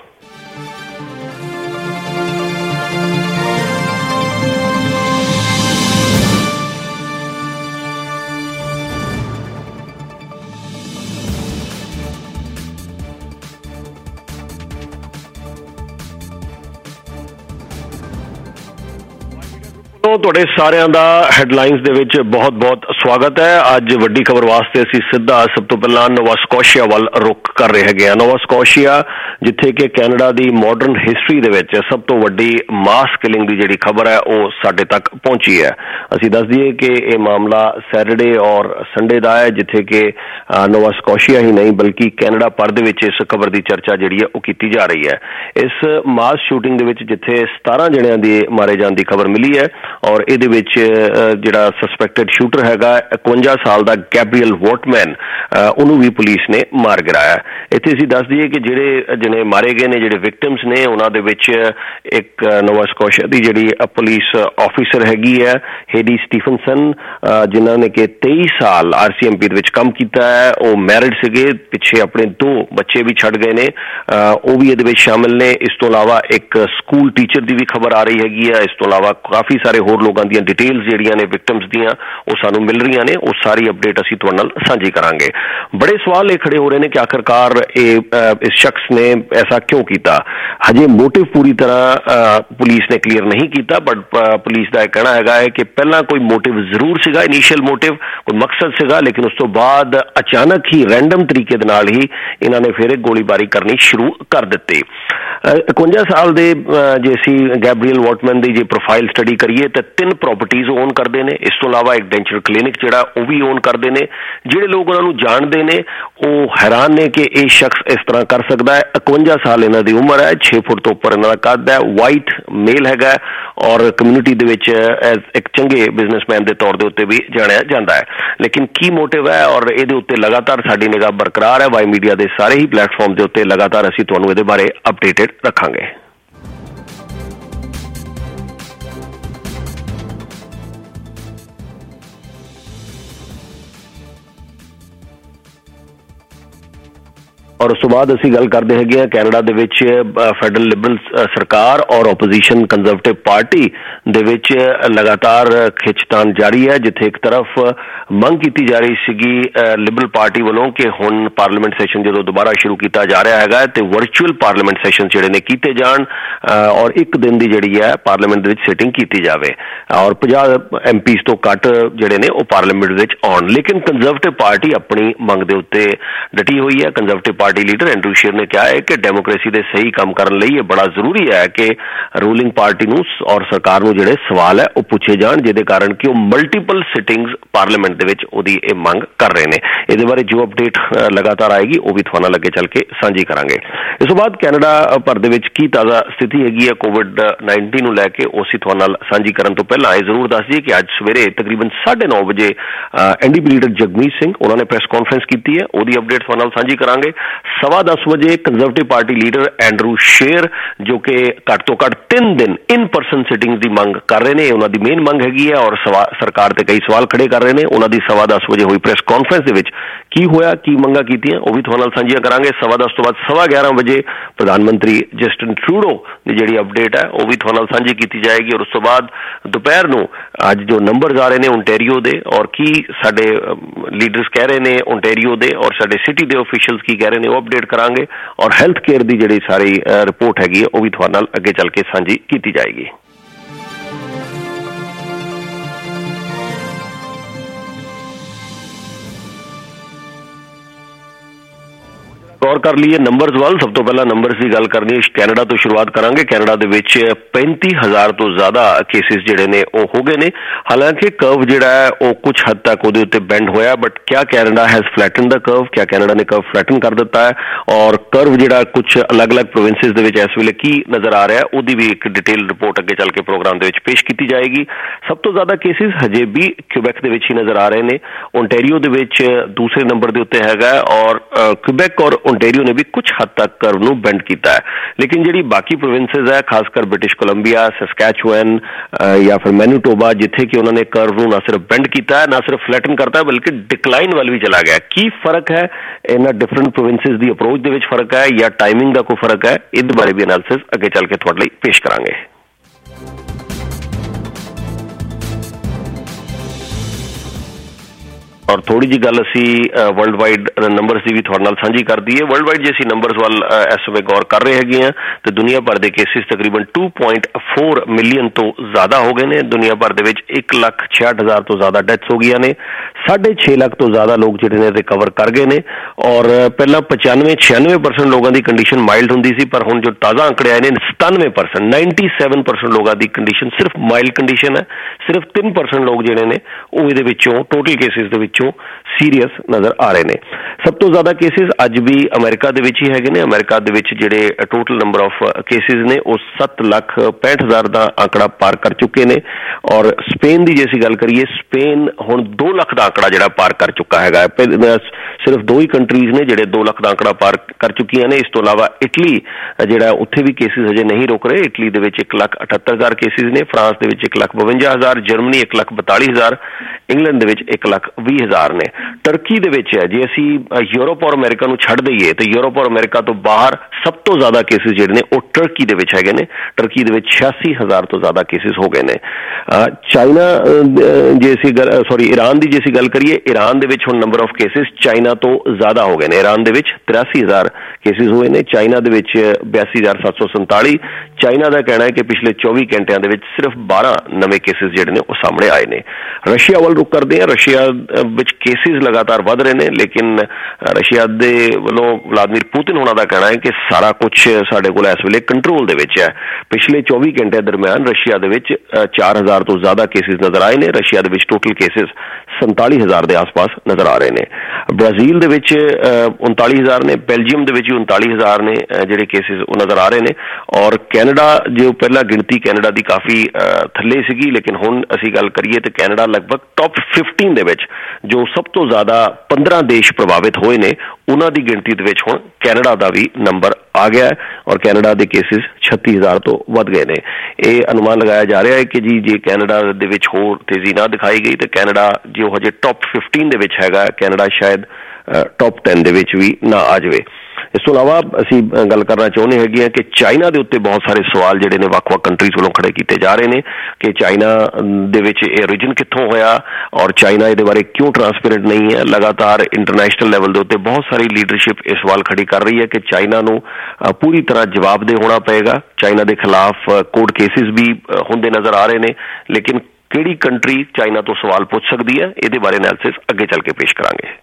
ਤੁਹਾਡੇ ਸਾਰਿਆਂ ਦਾ ਹੈਡਲਾਈਨਸ ਦੇ ਵਿੱਚ ਬਹੁਤ-ਬਹੁਤ ਸਵਾਗਤ ਹੈ। ਅੱਜ ਵੱਡੀ ਖਬਰ ਵਾਸਤੇ ਅਸੀਂ ਸਿੱਧਾ ਸਭ ਤੋਂ ਪਹਿਲਾਂ ਨੋਵਾ ਸਕੋਸ਼ੀਆ ਵੱਲ ਰੁਖ ਕਰ ਰਹੇ ਹੈਗੇ ਆ। ਨੋਵਾ ਸਕੋਸ਼ੀਆ ਜਿੱਥੇ ਕਿ ਕੈਨੇਡਾ ਦੀ ਮਾਡਰਨ ਹਿਸਟਰੀ ਦੇ ਵਿੱਚ ਸਭ ਤੋਂ ਵੱਡੀ ਮਾਸ ਕਿਲਿੰਗ ਦੀ ਜਿਹੜੀ ਖਬਰ ਹੈ ਉਹ ਸਾਡੇ ਤੱਕ ਪਹੁੰਚੀ ਹੈ। ਅਸੀਂ ਦੱਸ ਦਈਏ ਕਿ ਇਹ ਮਾਮਲਾ ਸੈਟਰਡੇ ਔਰ ਸੰਡੇ ਦਾ ਹੈ, ਜਿੱਥੇ ਕਿ ਨੋਵਾ ਸਕੋਸ਼ੀਆ ਹੀ ਨਹੀਂ ਬਲਕਿ ਕੈਨੇਡਾ ਭਰ ਦੇ ਵਿੱਚ ਇਸ ਖਬਰ ਦੀ ਚਰਚਾ ਜਿਹੜੀ ਹੈ ਉਹ ਕੀਤੀ ਜਾ ਰਹੀ ਹੈ। ਇਸ ਮਾਸ ਸ਼ੂਟਿੰਗ ਦੇ ਵਿੱਚ ਜਿੱਥੇ ਸਤਾਰਾਂ ਜਣਿਆਂ ਦੇ ਮਾਰੇ ਜਾਣ ਦੀ ਖਬਰ ਮਿਲੀ ਹੈ ਔਰ ਇਹਦੇ ਵਿੱਚ ਜਿਹੜਾ ਸਸਪੈਕਟਡ ਸ਼ੂਟਰ ਹੈਗਾ ਇਕਵੰਜਾ ਸਾਲ ਦਾ ਗੈਬਰੀਅਲ ਵੋਟਮੈਨ, ਉਹਨੂੰ ਵੀ ਪੁਲਿਸ ਨੇ ਮਾਰ ਗਿਰਾਇਆ। ਇੱਥੇ ਅਸੀਂ ਦੱਸ ਦਈਏ ਕਿ ਜਿਹੜੇ ਜਣੇ ਮਾਰੇ ਗਏ ਨੇ, ਜਿਹੜੇ ਵਿਕਟਿਮਸ ਨੇ, ਉਹਨਾਂ ਦੇ ਵਿੱਚ ਇੱਕ ਨੋਵਾ ਸਕੋਸ਼ੀਆ ਦੀ ਜਿਹੜੀ ਪੁਲਿਸ ਆਫਿਸਰ ਹੈਗੀ ਹੈ ਹੇਡੀ ਸਟੀਫਨਸਨ, ਜਿਨ੍ਹਾਂ ਨੇ ਕਿ ਤੇਈ ਸਾਲ ਆਰ ਸੀ ਐਮ ਪੀ ਦੇ ਵਿੱਚ ਕੰਮ ਕੀਤਾ ਹੈ। ਉਹ ਮੈਰਿਡ ਸੀਗੇ, ਪਿੱਛੇ ਆਪਣੇ ਦੋ ਬੱਚੇ ਵੀ ਛੱਡ ਗਏ ਨੇ, ਉਹ ਵੀ ਇਹਦੇ ਵਿੱਚ ਸ਼ਾਮਿਲ ਨੇ। ਇਸ ਤੋਂ ਇਲਾਵਾ ਇੱਕ ਸਕੂਲ ਟੀਚਰ ਦੀ ਵੀ ਖਬਰ ਆ ਰਹੀ ਹੈਗੀ ਹੈ। ਇਸ ਤੋਂ ਇਲਾਵਾ ਕਾਫੀ ਸਾਰੇ ਹੋਰ ਲੋਕਾਂ ਦੀਆਂ ਡਿਟੇਲਸ ਜਿਹੜੀਆਂ ਨੇ ਵਿਕਟਿਮਸ ਦੀਆਂ ਉਹ ਸਾਨੂੰ ਮਿਲ ਰਹੀਆਂ ਨੇ। ਉਹ ਸਾਰੀ ਅਪਡੇਟ ਅਸੀਂ ਤੁਹਾਡੇ ਨਾਲ ਸਾਂਝੀ ਕਰਾਂਗੇ। ਬੜੇ ਸਵਾਲ ਇਹ ਖੜੇ ਹੋ ਰਹੇ ਨੇ ਕਿ ਆਖਰਕਾਰ ਇਹ ਇਸ ਸ਼ਖਸ ਨੇ ਐਸਾ ਕਿਉਂ ਕੀਤਾ। ਹਜੇ ਮੋਟਿਵ ਪੂਰੀ ਤਰ੍ਹਾਂ ਪੁਲਿਸ ਨੇ ਕਲੀਅਰ ਨਹੀਂ ਕੀਤਾ, ਬਟ ਪੁਲਿਸ ਦਾ ਇਹ ਕਹਿਣਾ ਹੈਗਾ ਹੈ ਕਿ ਪਹਿਲਾਂ ਕੋਈ ਮੋਟਿਵ ਜ਼ਰੂਰ ਸੀਗਾ, ਇਨੀਸ਼ੀਅਲ ਮੋਟਿਵ ਕੋਈ ਮਕਸਦ ਸੀਗਾ, ਲੇਕਿਨ ਉਸ ਤੋਂ ਬਾਅਦ ਅਚਾਨਕ ਹੀ ਰੈਂਡਮ ਤਰੀਕੇ ਦੇ ਨਾਲ ਹੀ ਇਹਨਾਂ ਨੇ ਫਿਰ ਗੋਲੀਬਾਰੀ ਕਰਨੀ ਸ਼ੁਰੂ ਕਰ ਦਿੱਤੀ। ਇਕਵੰਜਾ ਸਾਲ ਦੇ ਜੇ ਅਸੀਂ ਗੈਬਰੀਅਲ ਵੋਟਮੈਨ ਦੀ ਜੇ ਪ੍ਰੋਫਾਈਲ ਸਟੱਡੀ ਕਰੀਏ ਤਾਂ ਤਿੰਨ ਪ੍ਰੋਪਰਟੀਜ਼ ਓਨ ਕਰਦੇ ਨੇ। ਇਸ ਤੋਂ ਇਲਾਵਾ ਇੱਕ ਡੈਂਚਰ ਕਲੀਨਿਕ ਜਿਹੜਾ ਉਹ ਵੀ ਓਨ ਕਰਦੇ ਨੇ। ਜਿਹੜੇ ਲੋਕ ਉਹਨਾਂ ਨੂੰ ਜਾਣਦੇ ਨੇ ਉਹ ਹੈਰਾਨ ਨੇ ਕਿ ਇਹ ਸ਼ਖਸ ਇਸ ਤਰ੍ਹਾਂ ਕਰ ਸਕਦਾ ਹੈ। ਇਕਵੰਜਾ ਸਾਲ ਇਹਨਾਂ ਦੀ ਉਮਰ ਹੈ, ਛੇ ਫੁੱਟ ਤੋਂ ਉੱਪਰ ਇਹਨਾਂ ਦਾ ਕੱਦ ਹੈ, ਵਾਈਟ ਮੇਲ ਹੈਗਾ ਔਰ ਕਮਿਊਨਿਟੀ ਦੇ ਵਿੱਚ ਐਜ਼ ਇੱਕ ਚੰਗੇ ਬਿਜ਼ਨਸਮੈਨ ਦੇ ਤੌਰ ਦੇ ਉੱਤੇ ਵੀ ਜਾਣਿਆ ਜਾਂਦਾ ਹੈ। ਲੇਕਿਨ ਕੀ ਮੋਟਿਵ ਹੈ ਔਰ ਇਹਦੇ ਉੱਤੇ ਲਗਾਤਾਰ ਸਾਡੀ ਨਿਗਾਹ ਬਰਕਰਾਰ ਹੈ। ਵਾਈ ਮੀਡੀਆ ਦੇ ਸਾਰੇ ਹੀ ਪਲੇਟਫਾਰਮ ਦੇ ਉੱਤੇ ਲਗਾਤਾਰ ਅਸੀਂ ਤੁਹਾਨੂੰ ਇਹਦੇ ਬਾਰੇ ਅਪਡੇਟਡ ਰੱਖਾਂਗੇ। ਔਰ ਉਸ ਤੋਂ ਬਾਅਦ ਅਸੀਂ ਗੱਲ ਕਰਦੇ ਹੈਗੇ ਹਾਂ ਕੈਨੇਡਾ ਦੇ ਵਿੱਚ ਫੈਡਰਲ ਲਿਬਰਲ ਸਰਕਾਰ ਔਰ ਓਪੋਜੀਸ਼ਨ ਕੰਜ਼ਰਵੇਟਿਵ ਪਾਰਟੀ ਦੇ ਵਿੱਚ ਲਗਾਤਾਰ ਖਿੱਚਤਾਨ ਜਾਰੀ ਹੈ, ਜਿੱਥੇ ਇੱਕ ਤਰਫ ਮੰਗ ਕੀਤੀ ਜਾ ਰਹੀ ਸੀਗੀ ਲਿਬਰਲ ਪਾਰਟੀ ਵੱਲੋਂ ਕਿ ਹੁਣ ਪਾਰਲੀਮੈਂਟ ਸੈਸ਼ਨ ਜਦੋਂ ਦੁਬਾਰਾ ਸ਼ੁਰੂ ਕੀਤਾ ਜਾ ਰਿਹਾ ਹੈਗਾ ਤੇ ਵਰਚੁਅਲ ਪਾਰਲੀਮੈਂਟ ਸੈਸ਼ਨ ਜਿਹੜੇ ਨੇ ਕੀਤੇ ਜਾਣ ਔਰ ਇੱਕ ਦਿਨ ਦੀ ਜਿਹੜੀ ਹੈ ਪਾਰਲੀਮੈਂਟ ਦੇ ਵਿੱਚ ਸਿਟਿੰਗ ਕੀਤੀ ਜਾਵੇ ਔਰ ਪੰਜਾਹ ਐਮ ਪੀਜ਼ ਤੋਂ ਘੱਟ ਜਿਹੜੇ ਨੇ ਉਹ ਪਾਰਲੀਮੈਂਟ ਵਿੱਚ ਆਉਣ। ਲੇਕਿਨ ਕੰਜ਼ਰਵੇਟਿਵ ਪਾਰਟੀ ਆਪਣੀ ਮੰਗ ਦੇ ਉੱਤੇ ਡਟੀ ਹੋਈ ਹੈ। ਕੰਜ਼ਰਵੇਟਿਵ ਪਾਰਟੀ ਲੀਡਰ ਐਂਡਰੂ ਸ਼ੇਰ ਨੇ ਕਿਹਾ ਹੈ ਕਿ ਡੈਮੋਕ੍ਰੇਸੀ ਦੇ ਸਹੀ ਕੰਮ ਕਰਨ ਲਈ ਇਹ ਬੜਾ ਜ਼ਰੂਰੀ ਹੈ ਕਿ ਰੂਲਿੰਗ ਪਾਰਟੀ ਨੂੰ ਔਰ ਸਰਕਾਰ ਨੂੰ ਜਿਹੜੇ ਸਵਾਲ ਹੈ ਉਹ ਪੁੱਛੇ ਜਾਣ, ਜਿਹਦੇ ਕਾਰਨ ਕਿ ਉਹ ਮਲਟੀਪਲ ਸਿਟਿੰਗਸ ਪਾਰਲੀਮੈਂਟ ਦੇ ਵਿੱਚ ਉਹਦੀ ਇਹ ਮੰਗ ਕਰ ਰਹੇ ਨੇ। ਇਹਦੇ ਬਾਰੇ ਜੋ ਅਪਡੇਟ ਲਗਾਤਾਰ ਆਏਗੀ ਉਹ ਵੀ ਤੁਹਾਨੂੰ ਅੱਗੇ ਚੱਲ ਕੇ ਸਾਂਝੀ ਕਰਾਂਗੇ। ਇਸ ਤੋਂ ਬਾਅਦ ਕੈਨੇਡਾ ਭਰ ਦੇ ਵਿੱਚ ਕੀ ਤਾਜ਼ਾ ਸਥਿਤੀ ਹੈਗੀ ਹੈ ਕੋਵਿਡ ਨਾਈਨਟੀਨ ਨੂੰ ਲੈ ਕੇ, ਉਹ ਅਸੀਂ ਤੁਹਾਨੂੰ ਨਾਲ ਸਾਂਝੀ ਕਰਨ ਤੋਂ ਪਹਿਲਾਂ ਇਹ ਜ਼ਰੂਰ ਦੱਸ ਦਈਏ ਕਿ ਅੱਜ ਸਵੇਰੇ ਤਕਰੀਬਨ ਸਾਢੇ ਨੌ ਵਜੇ N D P leader Jagmeet Singh ਉਹਨਾਂ ਨੇ ਪ੍ਰੈਸ ਕਾਨਫਰੰਸ ਕੀਤੀ ਹੈ, ਉਹਦੀ ਅਪਡੇਟ ਤੁਹਾਨੂੰ ਨਾਲ ਸਾਂਝੀ ਕਰਾਂਗੇ। ਸਵਾ ਦਸ ਵਜੇ ਕੰਜ਼ਰਵੇਟਿਵ ਪਾਰਟੀ ਲੀਡਰ ਐਂਡਰੂ ਸ਼ੇਰ ਜੋ ਕਿ ਘੱਟ ਤੋਂ ਘੱਟ ਤਿੰਨ ਦਿਨ ਇਨ ਪਰਸਨ ਸਿਟਿੰਗ ਦੀ ਮੰਗ ਕਰ ਰਹੇ ਨੇ, ਉਹਨਾਂ ਦੀ ਮੇਨ ਮੰਗ ਹੈਗੀ ਹੈ ਔਰ ਸਰਕਾਰ ਤੇ ਕਈ ਸਵਾਲ ਖੜੇ ਕਰ ਰਹੇ ਨੇ। ਉਹਨਾਂ ਦੀ ਸਵਾ ਦਸ ਵਜੇ ਹੋਈ ਪ੍ਰੈਸ ਕਾਨਫਰੰਸ ਦੇ ਵਿੱਚ ਕੀ ਹੋਇਆ, ਕੀ ਮੰਗਾਂ ਕੀਤੀਆਂ, ਉਹ ਵੀ ਤੁਹਾਡੇ ਨਾਲ ਸਾਂਝੀਆਂ ਕਰਾਂਗੇ। ਸਵਾ ਦਸ ਤੋਂ ਬਾਅਦ ਸਵਾ ਗਿਆਰਾਂ ਵਜੇ ਪ੍ਰਧਾਨ ਮੰਤਰੀ ਜਸਟਿਨ ਟਰੂਡੋ ਦੀ ਜਿਹੜੀ ਅਪਡੇਟ ਹੈ ਉਹ ਵੀ ਤੁਹਾਡੇ ਨਾਲ ਸਾਂਝੀ ਕੀਤੀ ਜਾਏਗੀ। ਔਰ ਉਸ ਤੋਂ ਬਾਅਦ ਦੁਪਹਿਰ ਨੂੰ ਅੱਜ ਜੋ ਨੰਬਰਸ ਆ ਰਹੇ ਨੇ ਓਨਟਾਰੀਓ ਦੇ ਔਰ ਕੀ ਸਾਡੇ ਲੀਡਰਸ ਕਹਿ ਰਹੇ ਨੇ ਓਨਟਾਰੀਓ ਦੇ ਔਰ ਸਾਡੇ ਸਿਟੀ ਦੇ ਆਫੀਸ਼ੀਅਲਸ ਕੀ ਕਹਿ ਰਹੇ ਨੇ ਉਹ ਅਪਡੇਟ ਕਰਾਂਗੇ ਔਰ ਹੈਲਥ ਕੇਅਰ ਦੀ ਜਿਹੜੀ ਸਾਰੀ ਰਿਪੋਰਟ ਹੈਗੀ ਹੈ ਉਹ ਵੀ ਤੁਹਾਡੇ ਨਾਲ ਅੱਗੇ ਚੱਲ ਕੇ ਸਾਂਝੀ ਕੀਤੀ ਜਾਏਗੀ। ਗੌਰ ਕਰ ਲਈਏ ਨੰਬਰਸ ਵੱਲ। ਸਭ ਤੋਂ ਪਹਿਲਾਂ ਨੰਬਰਸ ਦੀ ਗੱਲ ਕਰਨੀ ਹੈ, ਕੈਨੇਡਾ ਤੋਂ ਸ਼ੁਰੂਆਤ ਕਰਾਂਗੇ। ਕੈਨੇਡਾ ਦੇ ਵਿੱਚ ਪੈਂਤੀ ਹਜ਼ਾਰ ਤੋਂ ਜ਼ਿਆਦਾ ਕੇਸਿਸ ਜਿਹੜੇ ਨੇ ਉਹ ਹੋ ਗਏ ਨੇ। ਹਾਲਾਂਕਿ ਕਰਵ ਜਿਹੜਾ ਹੈ ਉਹ ਕੁਝ ਹੱਦ ਤੱਕ ਉਹਦੇ ਉੱਤੇ ਬੈਂਡ ਹੋਇਆ, ਬਟ ਕਿਆ Canada has flatten the curve, ਕਿਆ ਕੈਨੇਡਾ ਨੇ ਕਰਵ ਫਲੈਟਨ ਕਰ ਦਿੱਤਾ ਹੈ ਔਰ ਕਰਵ ਜਿਹੜਾ ਕੁਝ ਅਲੱਗ-ਅਲੱਗ ਪ੍ਰੋਵਿੰਸਿਸ ਦੇ ਵਿੱਚ ਇਸ ਵੇਲੇ ਕੀ ਨਜ਼ਰ ਆ ਰਿਹਾ ਉਹਦੀ ਵੀ ਇੱਕ ਡਿਟੇਲ ਰਿਪੋਰਟ ਅੱਗੇ ਚੱਲ ਕੇ ਪ੍ਰੋਗਰਾਮ ਦੇ ਵਿੱਚ ਪੇਸ਼ ਕੀਤੀ ਜਾਏਗੀ। ਸਭ ਤੋਂ ਜ਼ਿਆਦਾ ਕੇਸਿਸ ਹਜੇ ਵੀ ਕਿਊਬੈਕ ਦੇ ਵਿੱਚ ਹੀ ਨਜ਼ਰ ਆ ਰਹੇ ਨੇ। ਓਨਟਾਰੀਓ ਦੇ ਵਿੱਚ ਦੂਸਰੇ ਨੰਬਰ ਦੇ ਉੱਤੇ ਹੈਗਾ ਔਰ ਕਿਊਬੈਕ ਔਰ ਓਨਟਾਰੀਓ ਨੇ ਵੀ ਕੁਝ ਹੱਦ ਤੱਕ ਕਰਵ ਨੂੰ ਬੈਂਡ ਕੀਤਾ ਹੈ। ਲੇਕਿਨ ਜਿਹੜੀ ਬਾਕੀ ਪ੍ਰੋਵਿੰਸਿਸ ਹੈ, ਖਾਸ ਕਰ ਬ੍ਰਿਟਿਸ਼ ਕੋਲੰਬੀਆ, ਸਸਕੈਚੁਅਨ ਜਾਂ ਫਿਰ ਮੈਨੀਟੋਬਾ, ਜਿੱਥੇ ਕਿ ਉਹਨਾਂ ਨੇ ਕਰਵ ਨੂੰ ਨਾ ਸਿਰਫ ਬੈਂਡ ਕੀਤਾ ਹੈ, ਨਾ ਸਿਰਫ ਫਲੈਟਨ ਕਰਤਾ ਹੈ, ਬਲਕਿ ਡਿਕਲਾਈਨ ਵੱਲ ਵੀ ਚਲਾ ਗਿਆ। ਕੀ ਫਰਕ ਹੈ ਇਹਨਾਂ ਡਿਫਰੈਂਟ ਪ੍ਰੋਵਿੰਸਿਸ ਦੀ ਅਪਰੋਚ ਦੇ ਵਿੱਚ ਫਰਕ ਹੈ ਜਾਂ ਟਾਈਮਿੰਗ ਦਾ ਕੋਈ ਫਰਕ ਹੈ, ਇਹਦੇ ਬਾਰੇ ਵੀ ਐਨਾਲਿਸਿਸ ਅੱਗੇ ਚੱਲ ਕੇ ਤੁਹਾਡੇ ਲਈ ਪੇਸ਼ ਕਰਾਂਗੇ। ਔਰ ਥੋੜੀ ਜਿਹੀ ਗੱਲ ਅਸੀਂ ਵਰਲਡ ਵਾਈਡ ਨੰਬਰਸ ਦੀ ਵੀ ਤੁਹਾਡੇ ਨਾਲ ਸਾਂਝੀ ਕਰ ਦਈਏ। ਵਰਲਡ ਵਾਈਡ ਜੇ ਅਸੀਂ ਨੰਬਰਸ ਵੱਲ ਇਸ ਸਮੇਂ ਗੌਰ ਕਰ ਰਹੇ ਹੈਗੇ ਹਾਂ ਤੇ ਦੁਨੀਆ ਭਰ ਦੇ ਕੇਸਿਸ ਤਕਰੀਬਨ ਟੂ ਪੁਆਇੰਟ ਫੋਰ ਮਿਲੀਅਨ ਤੋਂ ਜ਼ਿਆਦਾ ਹੋ ਗਏ ਨੇ। ਦੁਨੀਆ ਭਰ ਦੇ ਵਿੱਚ ਇੱਕ ਲੱਖ ਛਿਆਹਠ ਹਜ਼ਾਰ ਤੋਂ ਜ਼ਿਆਦਾ ਡੈਥਸ ਹੋ ਗਈਆਂ ਨੇ। ਸਾਢੇ ਛੇ ਲੱਖ ਤੋਂ ਜ਼ਿਆਦਾ ਲੋਕ ਜਿਹੜੇ ਨੇ ਰਿਕਵਰ ਕਰ ਗਏ ਨੇ ਔਰ ਪਹਿਲਾਂ ਪਚਾਨਵੇਂ ਛਿਆਨਵੇਂ ਪਰਸੈਂਟ ਲੋਕਾਂ ਦੀ ਕੰਡੀਸ਼ਨ ਮਾਈਲਡ ਹੁੰਦੀ ਸੀ, ਪਰ ਹੁਣ ਜੋ ਤਾਜ਼ਾ ਅੰਕੜੇ ਆਏ ਨੇ ਸਤਾਨਵੇਂ ਪਰਸੈਂਟ ਨਾਈਨਟੀ ਸੈਵਨ ਪਰਸੈਂਟ ਲੋਕਾਂ ਦੀ ਕੰਡੀਸ਼ਨ ਸਿਰਫ ਮਾਈਲਡ ਕੰਡੀਸ਼ਨ ਹੈ। ਸਿਰਫ ਤਿੰਨ ਪਰਸੈਂਟ ਲੋਕ ਜਿਹੜੇ ਨੇ ਉਹ ਇਹਦੇ ਵਿੱਚੋਂ ਟੋਟਲ ਕੇਸਿਸ ਦੇ ਵਿੱਚੋਂ ਸੀਰੀਅਸ ਨਜ਼ਰ ਆ ਰਹੇ ਨੇ। ਸਭ ਤੋਂ ਜ਼ਿਆਦਾ ਕੇਸਿਸ ਅੱਜ ਵੀ ਅਮਰੀਕਾ ਦੇ ਵਿੱਚ ਹੀ ਹੈਗੇ ਨੇ। ਅਮਰੀਕਾ ਦੇ ਵਿੱਚ ਜਿਹੜੇ ਟੋਟਲ ਨੰਬਰ ਆਫ ਕੇਸਿਸ ਨੇ ਉਹ ਸੱਤ ਲੱਖ ਪੈਂਹਠ ਹਜ਼ਾਰ ਦਾ ਆંકੜਾ ਪਾਰ ਕਰ ਚੁੱਕੇ ਨੇ ਔਰ ਸਪੇਨ ਦੀ ਜੇ ਅਸੀਂ ਗੱਲ ਕਰੀਏ, ਸਪੇਨ ਹੁਣ ਦੋ ਲੱਖ ਦਾ ਆંકੜਾ ਜਿਹੜਾ ਪਾਰ ਕਰ ਚੁੱਕਾ ਹੈਗਾ। ਸਿਰਫ ਦੋ ਹੀ ਕੰਟਰੀਜ਼ ਨੇ ਜਿਹੜੇ ਦੋ ਲੱਖ ਦਾ ਆંકੜਾ ਪਾਰ ਕਰ ਚੁੱਕੀਆਂ ਨੇ। ਇਸ ਤੋਂ ਇਲਾਵਾ ਇਟਲੀ ਜਿਹੜਾ ਉੱਥੇ ਵੀ ਕੇਸਿਸ ਹਜੇ ਨਹੀਂ ਰੁਕ ਰਹੇ। ਇਟਲੀ ਦੇ ਵਿੱਚ ਇੱਕ ਲੱਖ ਅਠੱਤਰ ਹਜ਼ਾਰ ਕੇਸਿਸ ਨੇ, ਫਰਾਂਸ ਦੇ ਵਿੱਚ ਇੱਕ ਲੱਖ ਬਵੰਜਾ ਹਜ਼ਾਰ, ਜਰਮਨੀ ਇੱਕ ਲੱਖ ਬਤਾਲੀ ਹਜ਼ਾਰ, ਇੰਗਲੈਂਡ ਦੇ ਵਿੱਚ ਇੱਕ ਲੱਖ ਵੀਹ ਹਜ਼ਾਰ ਨੇ। ਟਰਕੀ ਦੇ ਵਿੱਚ ਹੈ, ਜੇ ਅਸੀਂ ਯੂਰਪ ਔਰ ਅਮਰੀਕਾ ਨੂੰ ਛੱਡ ਦਈਏ ਤੇ ਯੂਰਪ ਔਰ ਅਮਰੀਕਾ ਤੋਂ ਬਾਹਰ ਸਭ ਤੋਂ ਜ਼ਿਆਦਾ ਕੇਸਿਸ ਜਿਹੜੇ ਨੇ ਉਹ ਟਰਕੀ ਦੇ ਵਿੱਚ ਹੈਗੇ ਨੇ। ਟਰਕੀ ਦੇ ਵਿੱਚ ਛਿਆਸੀ ਹਜ਼ਾਰ ਤੋਂ ਜ਼ਿਆਦਾ ਕੇਸਿਸ ਹੋ ਗਏ ਨੇ। ਚਾਈਨਾ ਜੇ ਅਸੀਂ ਸੌਰੀ ਈਰਾਨ ਦੀ ਜੇ ਅਸੀਂ ਗੱਲ ਕਰੀਏ, ਈਰਾਨ ਦੇ ਵਿੱਚ ਹੁਣ ਨੰਬਰ ਆਫ ਕੇਸਿਸ ਚਾਈਨਾ ਤੋਂ ਜ਼ਿਆਦਾ ਹੋ ਗਏ ਨੇ। ਈਰਾਨ ਦੇ ਵਿੱਚ ਤਿਰਾਸੀ ਹਜ਼ਾਰ ਕੇਸਿਸ ਹੋਏ ਨੇ, ਚਾਈਨਾ ਦੇ ਵਿੱਚ ਬਿਆਸੀ ਹਜ਼ਾਰ ਸੱਤ ਸੌ ਸੰਤਾਲੀ। ਚਾਈਨਾ ਦਾ ਕਹਿਣਾ ਹੈ ਕਿ ਪਿਛਲੇ ਚੌਵੀ ਘੰਟਿਆਂ ਦੇ ਵਿੱਚ ਸਿਰਫ ਬਾਰਾਂ ਨਵੇਂ ਕੇਸਿਸ ਜਿਹੜੇ ਨੇ ਉਹ ਸਾਹਮਣੇ ਆਏ ਨੇ। ਰਸ਼ੀਆ ਵੱਲ ਰੁਕ ਕਰਦੇ ਹਾਂ। ਰਸ਼ੀਆ ਵਿੱਚ ਕੇਸਿਸ ਲਗਾਤਾਰ ਵੱਧ ਰਹੇ ਨੇ, ਲੇਕਿਨ ਰਸ਼ੀਆ ਦੇ ਵੱਲੋਂ ਵਲਾਦੀਮੀਰ ਪੁਤਿਨ ਹੋਣਾ ਦਾ ਕਹਿਣਾ ਹੈ ਕਿ ਸਾਰਾ ਕੁਝ ਸਾਡੇ ਕੋਲ ਇਸ ਵੇਲੇ ਕੰਟਰੋਲ ਦੇ ਵਿੱਚ ਹੈ। ਪਿਛਲੇ ਚੌਵੀ ਘੰਟਿਆਂ ਦਰਮਿਆਨ ਰਸ਼ੀਆ ਦੇ ਵਿੱਚ ਚਾਰ ਹਜ਼ਾਰ ਤੋਂ ਜ਼ਿਆਦਾ ਕੇਸਿਸ ਨਜ਼ਰ ਆਏ ਨੇ। ਰਸ਼ੀਆ ਦੇ ਵਿੱਚ ਟੋਟਲ ਕੇਸਿਸ ਸੰਤਾਲੀ ਹਜ਼ਾਰ ਦੇ ਆਸ-ਪਾਸ ਨਜ਼ਰ ਆ ਰਹੇ ਨੇ। ਬ੍ਰਾਜ਼ੀਲ ਦੇ ਵਿੱਚ ਉਨਤਾਲੀ ਹਜ਼ਾਰ ਨੇ, ਬੈਲਜੀਅਮ ਦੇ ਵਿੱਚ ਵੀ ਉਨਤਾਲੀ ਹਜ਼ਾਰ ਨੇ ਜਿਹੜੇ ਕੇਸਿਸ ਉਹ ਨਜ਼ਰ ਆ ਰਹੇ ਨੇ ਔਰ ਕੈਨੇਡਾ ਜੋ ਪਹਿਲਾਂ ਗਿਣਤੀ ਕੈਨੇਡਾ ਦੀ ਕਾਫੀ ਥੱਲੇ ਸੀਗੀ, ਲੇਕਿਨ ਹੁਣ ਅਸੀਂ ਗੱਲ ਕਰੀਏ ਤਾਂ ਕੈਨੇਡਾ ਲਗਭਗ ਟੌਪ ਫਿਫਟੀਨ ਦੇ ਵਿੱਚ ਜੋ ਸਭ ਤੋਂ ਜ਼ਿਆਦਾ ਪੰਦਰਾਂ ਦੇਸ਼ ਪ੍ਰਭਾਵਿਤ ਹੋਏ ਨੇ ਉਹਨਾਂ ਦੀ ਗਿਣਤੀ ਦੇ ਵਿੱਚ ਹੁਣ ਕੈਨੇਡਾ ਦਾ ਵੀ ਨੰਬਰ ਆ ਗਿਆ ਹੈ ਔਰ ਕੈਨੇਡਾ ਦੇ ਕੇਸਿਸ ਛੱਤੀ ਹਜ਼ਾਰ ਤੋਂ ਵੱਧ ਗਏ ਨੇ। ਇਹ ਅਨੁਮਾਨ ਲਗਾਇਆ ਜਾ ਰਿਹਾ ਹੈ ਕਿ ਜੀ ਜੇ ਕੈਨੇਡਾ ਦੇ ਵਿੱਚ ਹੋਰ ਤੇਜ਼ੀ ਨਾ ਦਿਖਾਈ ਗਈ ਤਾਂ ਕੈਨੇਡਾ ਜੋ ਹਜੇ ਟੌਪ ਫਿਫਟੀਨ ਦੇ ਵਿੱਚ ਹੈਗਾ, ਕੈਨੇਡਾ ਸ਼ਾਇਦ ਟੌਪ ਟੈਨ ਦੇ ਵਿੱਚ ਵੀ ਨਾ ਆ ਜਾਵੇ। ਇਸ ਤੋਂ ਇਲਾਵਾ ਅਸੀਂ ਗੱਲ ਕਰਨਾ ਚਾਹੁੰਦੇ ਹੈਗੇ ਹਾਂ ਕਿ ਚਾਈਨਾ ਦੇ ਉੱਤੇ ਬਹੁਤ ਸਾਰੇ ਸਵਾਲ ਜਿਹੜੇ ਨੇ ਵੱਖ-ਵੱਖ ਕੰਟਰੀਜ਼ ਵੱਲੋਂ ਖੜੇ ਕੀਤੇ ਜਾ ਰਹੇ ਨੇ ਕਿ ਚਾਈਨਾ ਦੇ ਵਿੱਚ ਇਹ ਓਰੀਜਨ ਕਿੱਥੋਂ ਹੋਇਆ ਔਰ ਚਾਈਨਾ ਇਹਦੇ ਬਾਰੇ ਕਿਉਂ ਟਰਾਂਸਪੇਰੈਂਟ ਨਹੀਂ ਹੈ। ਲਗਾਤਾਰ ਇੰਟਰਨੈਸ਼ਨਲ ਲੈਵਲ ਦੇ ਉੱਤੇ ਬਹੁਤ ਸਾਰੀ ਲੀਡਰਸ਼ਿਪ ਇਹ ਸਵਾਲ ਖੜੀ ਕਰ ਰਹੀ ਹੈ ਕਿ ਚਾਈਨਾ ਨੂੰ ਪੂਰੀ ਤਰ੍ਹਾਂ ਜਵਾਬਦੇਹ ਹੋਣਾ ਪਏਗਾ। ਚਾਈਨਾ ਦੇ ਖਿਲਾਫ ਕੋਰਟ ਕੇਸਿਸ ਵੀ ਹੁੰਦੇ ਨਜ਼ਰ ਆ ਰਹੇ ਨੇ, ਲੇਕਿਨ ਕਿਹੜੀ ਕੰਟਰੀ ਚਾਈਨਾ ਤੋਂ ਸਵਾਲ ਪੁੱਛ ਸਕਦੀ ਹੈ, ਇਹਦੇ ਬਾਰੇ ਐਨਾਲਿਸਿਸ ਅੱਗੇ ਚੱਲ ਕੇ ਪੇਸ਼ ਕਰਾਂਗੇ।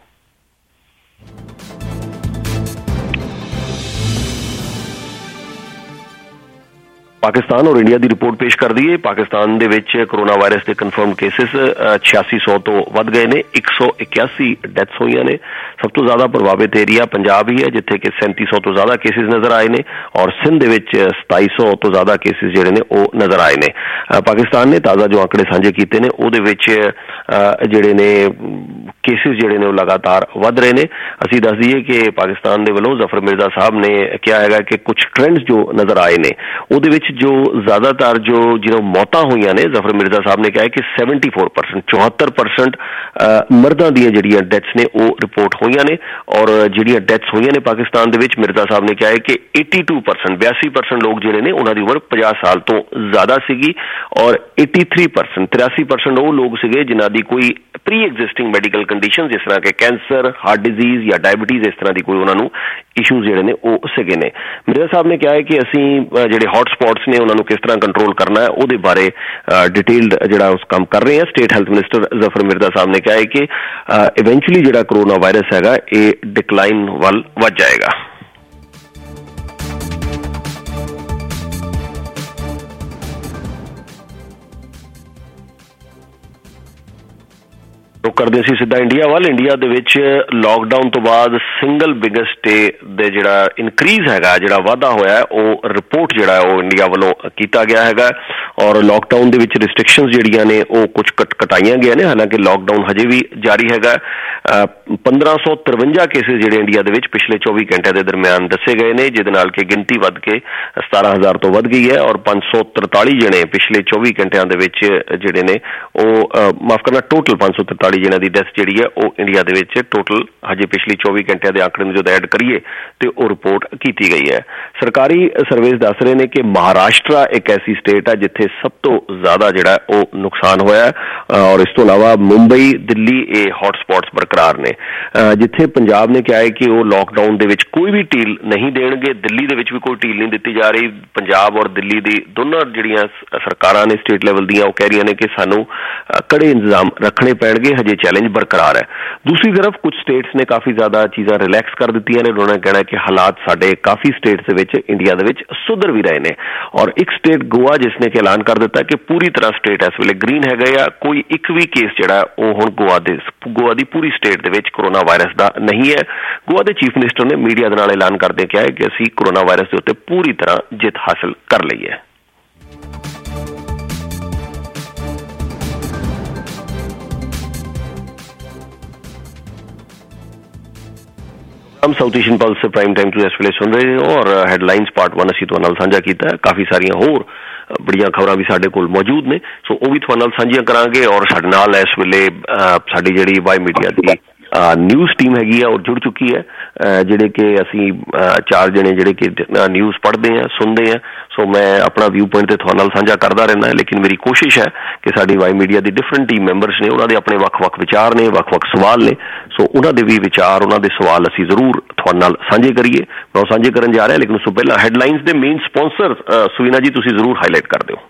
ਪਾਕਿਸਤਾਨ ਔਰ ਇੰਡੀਆ ਦੀ ਰਿਪੋਰਟ ਪੇਸ਼ ਕਰ ਦਈਏ। ਪਾਕਿਸਤਾਨ ਦੇ ਵਿੱਚ ਕਰੋਨਾ ਵਾਇਰਸ ਦੇ ਕਨਫਰਮ ਕੇਸਿਸ ਛਿਆਸੀ ਸੌ ਤੋਂ ਵੱਧ ਗਏ ਨੇ, ਇੱਕ ਸੌ ਇਕਿਆਸੀ ਡੈਥਸ ਹੋਈਆਂ ਨੇ। ਸਭ ਤੋਂ ਜ਼ਿਆਦਾ ਪ੍ਰਭਾਵਿਤ ਏਰੀਆ ਪੰਜਾਬ ਹੀ ਹੈ ਜਿੱਥੇ ਕਿ ਸੈਂਤੀ ਸੌ ਤੋਂ ਜ਼ਿਆਦਾ ਕੇਸਿਸ ਨਜ਼ਰ ਆਏ ਨੇ ਔਰ ਸਿੰਧ ਦੇ ਵਿੱਚ ਸਤਾਈ ਸੌ ਤੋਂ ਜ਼ਿਆਦਾ ਕੇਸਿਸ ਜਿਹੜੇ ਨੇ ਉਹ ਨਜ਼ਰ ਆਏ ਨੇ। ਪਾਕਿਸਤਾਨ ਨੇ ਤਾਜ਼ਾ ਜੋ ਆંકੜੇ ਸਾਂਝੇ ਕੀਤੇ ਨੇ ਉਹਦੇ ਵਿੱਚ ਜਿਹੜੇ ਨੇ ਕੇਸਿਸ ਜਿਹੜੇ ਨੇ ਉਹ ਲਗਾਤਾਰ ਵੱਧ ਰਹੇ ਨੇ। ਅਸੀਂ ਦੱਸ ਦਈਏ ਕਿ ਪਾਕਿਸਤਾਨ ਦੇ ਵੱਲੋਂ ਜ਼ਫਰ ਮਿਰਜ਼ਾ ਸਾਹਿਬ ਨੇ ਕਿਹਾ ਹੈਗਾ ਕਿ ਕੁਝ ਟ੍ਰੈਂਡਸ ਜੋ ਨਜ਼ਰ ਆਏ ਨੇ ਉਹਦੇ ਵਿੱਚ ਜੋ ਜ਼ਿਆਦਾਤਰ ਜੋ ਜਿਹਨਾਂ ਮੌਤਾਂ ਹੋਈਆਂ ਨੇ, ਜ਼ਫਰ ਮਿਰਜ਼ਾ ਸਾਹਿਬ ਨੇ ਕਿਹਾ ਕਿ ਸੈਵਨਟੀ ਫੋਰ ਪਰਸੈਂਟ ਚੌਹੱਤਰ ਪਰਸੈਂਟ ਮਰਦਾਂ ਦੀਆਂ ਜਿਹੜੀਆਂ ਡੈਥਸ ਨੇ ਉਹ ਰਿਪੋਰਟ ਹੋਈਆਂ ਨੇ ਔਰ ਜਿਹੜੀਆਂ ਡੈਥਸ ਹੋਈਆਂ ਨੇ ਪਾਕਿਸਤਾਨ ਦੇ ਵਿੱਚ ਮਿਰਜ਼ਾ ਸਾਹਿਬ ਨੇ ਕਿਹਾ ਕਿ ਏਟੀ ਟੂ ਪਰਸੈਂਟ ਬਿਆਸੀ ਪਰਸੈਂਟ ਲੋਕ ਜਿਹੜੇ ਨੇ ਉਹਨਾਂ ਦੀ ਉਮਰ ਪੰਜਾਹ ਸਾਲ ਤੋਂ ਜ਼ਿਆਦਾ ਸੀਗੀ ਔਰ ਏਟੀ ਥ੍ਰੀ ਪਰਸੈਂਟ ਤਿਰਾਸੀ ਪਰਸੈਂਟ ਉਹ ਲੋਕ ਸੀਗੇ ਜਿਨ੍ਹਾਂ ਦੀ ਕੋਈ ਪ੍ਰੀ ਐਗਜ਼ਿਸਟਿੰਗ ਮੈਡੀਕਲ ਕੰਡੀਸ਼ਨ ਜਿਸ ਤਰ੍ਹਾਂ ਕਿ ਕੈਂਸਰ, ਹਾਰਟ ਡਿਜ਼ੀਜ਼ ਜਾਂ ਡਾਇਬਟੀਜ਼ ਇਸ ਤਰ੍ਹਾਂ ਦੀ ਕੋਈ ਉਹਨਾਂ ਨੂੰ ਇਸ਼ੂਜ਼ ਜਿਹੜੇ ਨੇ ਉਹ ਸੀਗੇ ਨੇ। ਮਿਰਜ਼ਾ ਸਾਹਿਬ ਨੇ ਕਿਹਾ ਹੈ ਕਿ ਅਸੀਂ ਜਿਹੜੇ ਹੌਟ ਸਪੌਟਸ ਨੇ ਉਹਨਾਂ ਨੂੰ ਕਿਸ ਤਰ੍ਹਾਂ ਕੰਟਰੋਲ ਕਰਨਾ ਹੈ ਉਹਦੇ ਬਾਰੇ ਡਿਟੇਲਡ ਜਿਹੜਾ ਉਸ ਕੰਮ ਕਰ ਰਹੇ ਹਾਂ। State health minister Zafar Mirza ਸਾਹਿਬ ਨੇ ਕਿਹਾ ਹੈ ਕਿ ਇਵੈਂਚੁਅਲੀ ਜਿਹੜਾ ਕਰੋਨਾ ਵਾਇਰਸ ਹੈਗਾ ਇਹ ਡਿਕਲਾਈਨ ਵੱਲ ਵੱਧ ਜਾਏਗਾ। ਰੁਕ ਕਰਦੇ ਸੀ ਸਿੱਧਾ ਇੰਡੀਆ ਵੱਲ। ਇੰਡੀਆ ਦੇ ਵਿੱਚ ਲਾਕਡਾਊਨ ਤੋਂ ਬਾਅਦ ਸਿੰਗਲ ਬਿਗੇਸਟ ਡੇ ਦੇ ਜਿਹੜਾ ਇਨਕਰੀਜ਼ ਹੈਗਾ, ਜਿਹੜਾ ਵਾਧਾ ਹੋਇਆ ਉਹ ਰਿਪੋਰਟ ਜਿਹੜਾ ਉਹ ਇੰਡੀਆ ਵੱਲੋਂ ਕੀਤਾ ਗਿਆ ਹੈਗਾ ਔਰ ਲਾਕਡਾਊਨ ਦੇ ਵਿੱਚ ਰਿਸਟ੍ਰਿਕਸ਼ਨਸ ਜਿਹੜੀਆਂ ਨੇ ਉਹ ਕੁਝ ਘਟ ਘਟਾਈਆਂ ਗਈਆਂ ਨੇ। ਹਾਲਾਂਕਿ ਲਾਕਡਾਊਨ ਹਜੇ ਵੀ ਜਾਰੀ ਹੈਗਾ। ਪੰਦਰਾਂ ਸੌ ਤਰਵੰਜਾ ਕੇਸਿਸ ਜਿਹੜੇ ਇੰਡੀਆ ਦੇ ਵਿੱਚ ਪਿਛਲੇ ਚੌਵੀ ਘੰਟਿਆਂ ਦੇ ਦਰਮਿਆਨ ਦੱਸੇ ਗਏ ਨੇ, ਜਿਹਦੇ ਨਾਲ ਕਿ ਗਿਣਤੀ ਵੱਧ ਕੇ ਸਤਾਰਾਂ ਹਜ਼ਾਰ ਤੋਂ ਵੱਧ ਗਈ ਹੈ ਔਰ ਪੰਜ ਸੌ ਤਰਤਾਲੀ ਜਣੇ ਪਿਛਲੇ ਚੌਵੀ ਘੰਟਿਆਂ ਦੇ ਵਿੱਚ ਜਿਹੜੇ ਨੇ ਉਹ ਮਾਫ ਕਰਨਾ ਟੋਟਲ ਪੰਜ ਸੌ ਤਰਤਾਲੀ ਜਿਹਨਾਂ ਦੀ ਡੈਥ ਜਿਹੜੀ ਹੈ ਉਹ ਇੰਡੀਆ ਦੇ ਵਿੱਚ ਟੋਟਲ ਹਜੇ ਪਿਛਲੀ ਚੌਵੀ ਘੰਟਿਆਂ ਸੰਖਿਆ ਦੇ ਆંકੜੇ ਨੂੰ ਜਦੋਂ ਐਡ ਕਰੀਏ ਤੇ ਉਹ ਰਿਪੋਰਟ ਕੀਤੀ ਗਈ ਹੈ। ਸਰਕਾਰੀ ਸਰਵੇਸ ਦੱਸ ਰਹੇ ਨੇ ਕਿ ਮਹਾਰਾਸ਼ਟਰਾ ਇੱਕ ਐਸੀ ਸਟੇਟ ਹੈ ਜਿੱਥੇ ਸਭ ਤੋਂ ਜ਼ਿਆਦਾ ਜਿਹੜਾ ਉਹ ਨੁਕਸਾਨ ਹੋਇਆ, ਔਰ ਇਸ ਤੋਂ ਇਲਾਵਾ ਮੁੰਬਈ, ਦਿੱਲੀ ਇਹ ਹੌਟ ਸਪੌਟਸ ਬਰਕਰਾਰ ਨੇ। ਜਿੱਥੇ ਪੰਜਾਬ ਨੇ ਕਿਹਾ ਹੈ ਕਿ ਉਹ ਲਾਕਡਾਊਨ ਦੇ ਵਿੱਚ ਕੋਈ ਵੀ ਢੀਲ ਨਹੀਂ ਦੇਣਗੇ, ਦਿੱਲੀ ਦੇ ਵਿੱਚ ਵੀ ਕੋਈ ਢੀਲ ਨਹੀਂ ਦਿੱਤੀ ਜਾ ਰਹੀ। ਪੰਜਾਬ ਔਰ ਦਿੱਲੀ ਦੀ ਦੋਨਾਂ ਜਿਹੜੀਆਂ ਸਰਕਾਰਾਂ ਨੇ ਸਟੇਟ ਲੈਵਲ ਦੀਆਂ ਉਹ ਕਹਿ ਰਹੀਆਂ ਨੇ ਕਿ ਸਾਨੂੰ ਕੜੇ ਇੰਤਜ਼ਾਮ ਰੱਖਣੇ ਪੈਣਗੇ, ਹਜੇ ਚੈਲੰਜ ਬਰਕਰਾਰ ਹੈ। ਦੂਸਰੀ ਤਰਫ ਕੁਝ ਸਟੇਟਸ ਨੇ ਕਾਫੀ ਜ਼ਿਆਦਾ ਚੀਜ਼ਾਂ ਰਿਲੈਕਸ ਕਰ ਦਿੱਤੀਆਂ ਨੇ। ਉਹਨਾਂ ਨੇ ਕਹਿਣਾ ਕਿ ਹਾਲਾਤ ਸਾਡੇ ਕਾਫੀ ਸਟੇਟਸ ਦੇ ਵਿੱਚ ਇੰਡੀਆ ਦੇ ਵਿੱਚ ਸੁਧਰ ਵੀ ਰਹੇ ਨੇ, ਔਰ ਇੱਕ ਸਟੇਟ ਗੋਆ ਜਿਸ ਨੇ ਕਿ ਐਲਾਨ ਕਰ ਦਿੱਤਾ ਕਿ ਪੂਰੀ ਤਰ੍ਹਾਂ ਸਟੇਟ ਇਸ ਵੇਲੇ ਗ੍ਰੀਨ ਹੈਗਾ ਆ, ਕੋਈ ਇੱਕ ਵੀ ਕੇਸ ਜਿਹੜਾ ਉਹ ਹੁਣ ਗੋਆ ਦੇ ਗੋਆ ਦੀ ਪੂਰੀ ਸਟੇਟ ਦੇ ਵਿੱਚ ਕੋਰੋਨਾ ਵਾਇਰਸ ਦਾ ਨਹੀਂ ਹੈ। ਗੋਆ ਦੇ ਚੀਫ ਮਿਨਿਸਟਰ ਨੇ ਮੀਡੀਆ ਦੇ ਨਾਲ ਐਲਾਨ ਕਰਦੇ ਕਿਹਾ ਹੈ ਕਿ ਅਸੀਂ ਕੋਰੋਨਾ ਵਾਇਰਸ ਦੇ ਉੱਤੇ ਪੂਰੀ ਤਰ੍ਹਾਂ ਜਿੱਤ ਹਾਸਲ ਕਰ ਲਈ ਹੈ। हम साउथ एशियन पल्स से प्राइम टाइम टू इस ਵੇਲੇ सुन रहे हो और ਹੈਡਲਾਈਨਸ ਪਾਰਟ वन ਅਸੀਂ ਤੁਹਾਡੇ ਨਾਲ ਸਾਂਝਾ ਕੀਤਾ ਹੈ। ਕਾਫੀ ਸਾਰੀਆਂ ਹੋਰ ਬੜੀਆਂ ਖਬਰਾਂ ਵੀ ਸਾਡੇ ਕੋਲ ਮੌਜੂਦ ਨੇ, ਸੋ ਉਹ ਵੀ ਤੁਹਾਡੇ ਨਾਲ ਸਾਂਝੀਆਂ ਕਰਾਂਗੇ। ਔਰ ਸਾਡੇ ਨਾਲ ਇਸ ਵੇਲੇ ਸਾਡੀ ਜਿਹੜੀ ਵਾਈ ਮੀਡੀਆ ਦੀ ਨਿਊਜ਼ ਟੀਮ ਹੈਗੀ ਆ ਉਹ ਜੁੜ ਚੁੱਕੀ ਹੈ, ਜਿਹੜੇ ਕਿ ਅਸੀਂ ਚਾਰ ਜਣੇ ਜਿਹੜੇ ਕਿ ਨਿਊਜ਼ ਪੜ੍ਹਦੇ ਹਾਂ, ਸੁਣਦੇ ਹਾਂ। ਸੋ ਮੈਂ ਆਪਣਾ ਵਿਊ ਪੁਆਇੰਟ ਤੇ ਤੁਹਾਡੇ ਨਾਲ ਸਾਂਝਾ ਕਰਦਾ ਰਹਿੰਦਾ, ਲੇਕਿਨ ਮੇਰੀ ਕੋਸ਼ਿਸ਼ ਹੈ ਕਿ ਸਾਡੀ ਵਾਈ ਮੀਡੀਆ ਦੀ ਡਿਫਰੈਂਟ ਟੀਮ ਮੈਂਬਰਸ ਨੇ, ਉਹਨਾਂ ਦੇ ਆਪਣੇ ਵੱਖ-ਵੱਖ ਵਿਚਾਰ ਨੇ, ਵੱਖ-ਵੱਖ ਸਵਾਲ ਨੇ। ਸੋ ਉਹਨਾਂ ਦੇ ਵੀ ਵਿਚਾਰ, ਉਹਨਾਂ ਦੇ ਸਵਾਲ ਅਸੀਂ ਜ਼ਰੂਰ ਤੁਹਾਡੇ ਨਾਲ ਸਾਂਝੇ ਕਰੀਏ। ਮੈਂ ਉਹ ਸਾਂਝੇ ਕਰਨ ਜਾ ਰਿਹਾ, ਲੇਕਿਨ ਉਸ ਤੋਂ ਪਹਿਲਾਂ ਹੈਡਲਾਈਨਸ ਦੇ ਮੇਨ ਸਪਾਂਸਰ ਸੁਵੀਨਾ ਜੀ ਤੁਸੀਂ ਜ਼ਰੂਰ ਹਾਈਲਾਈਟ ਕਰ ਦਿਓ।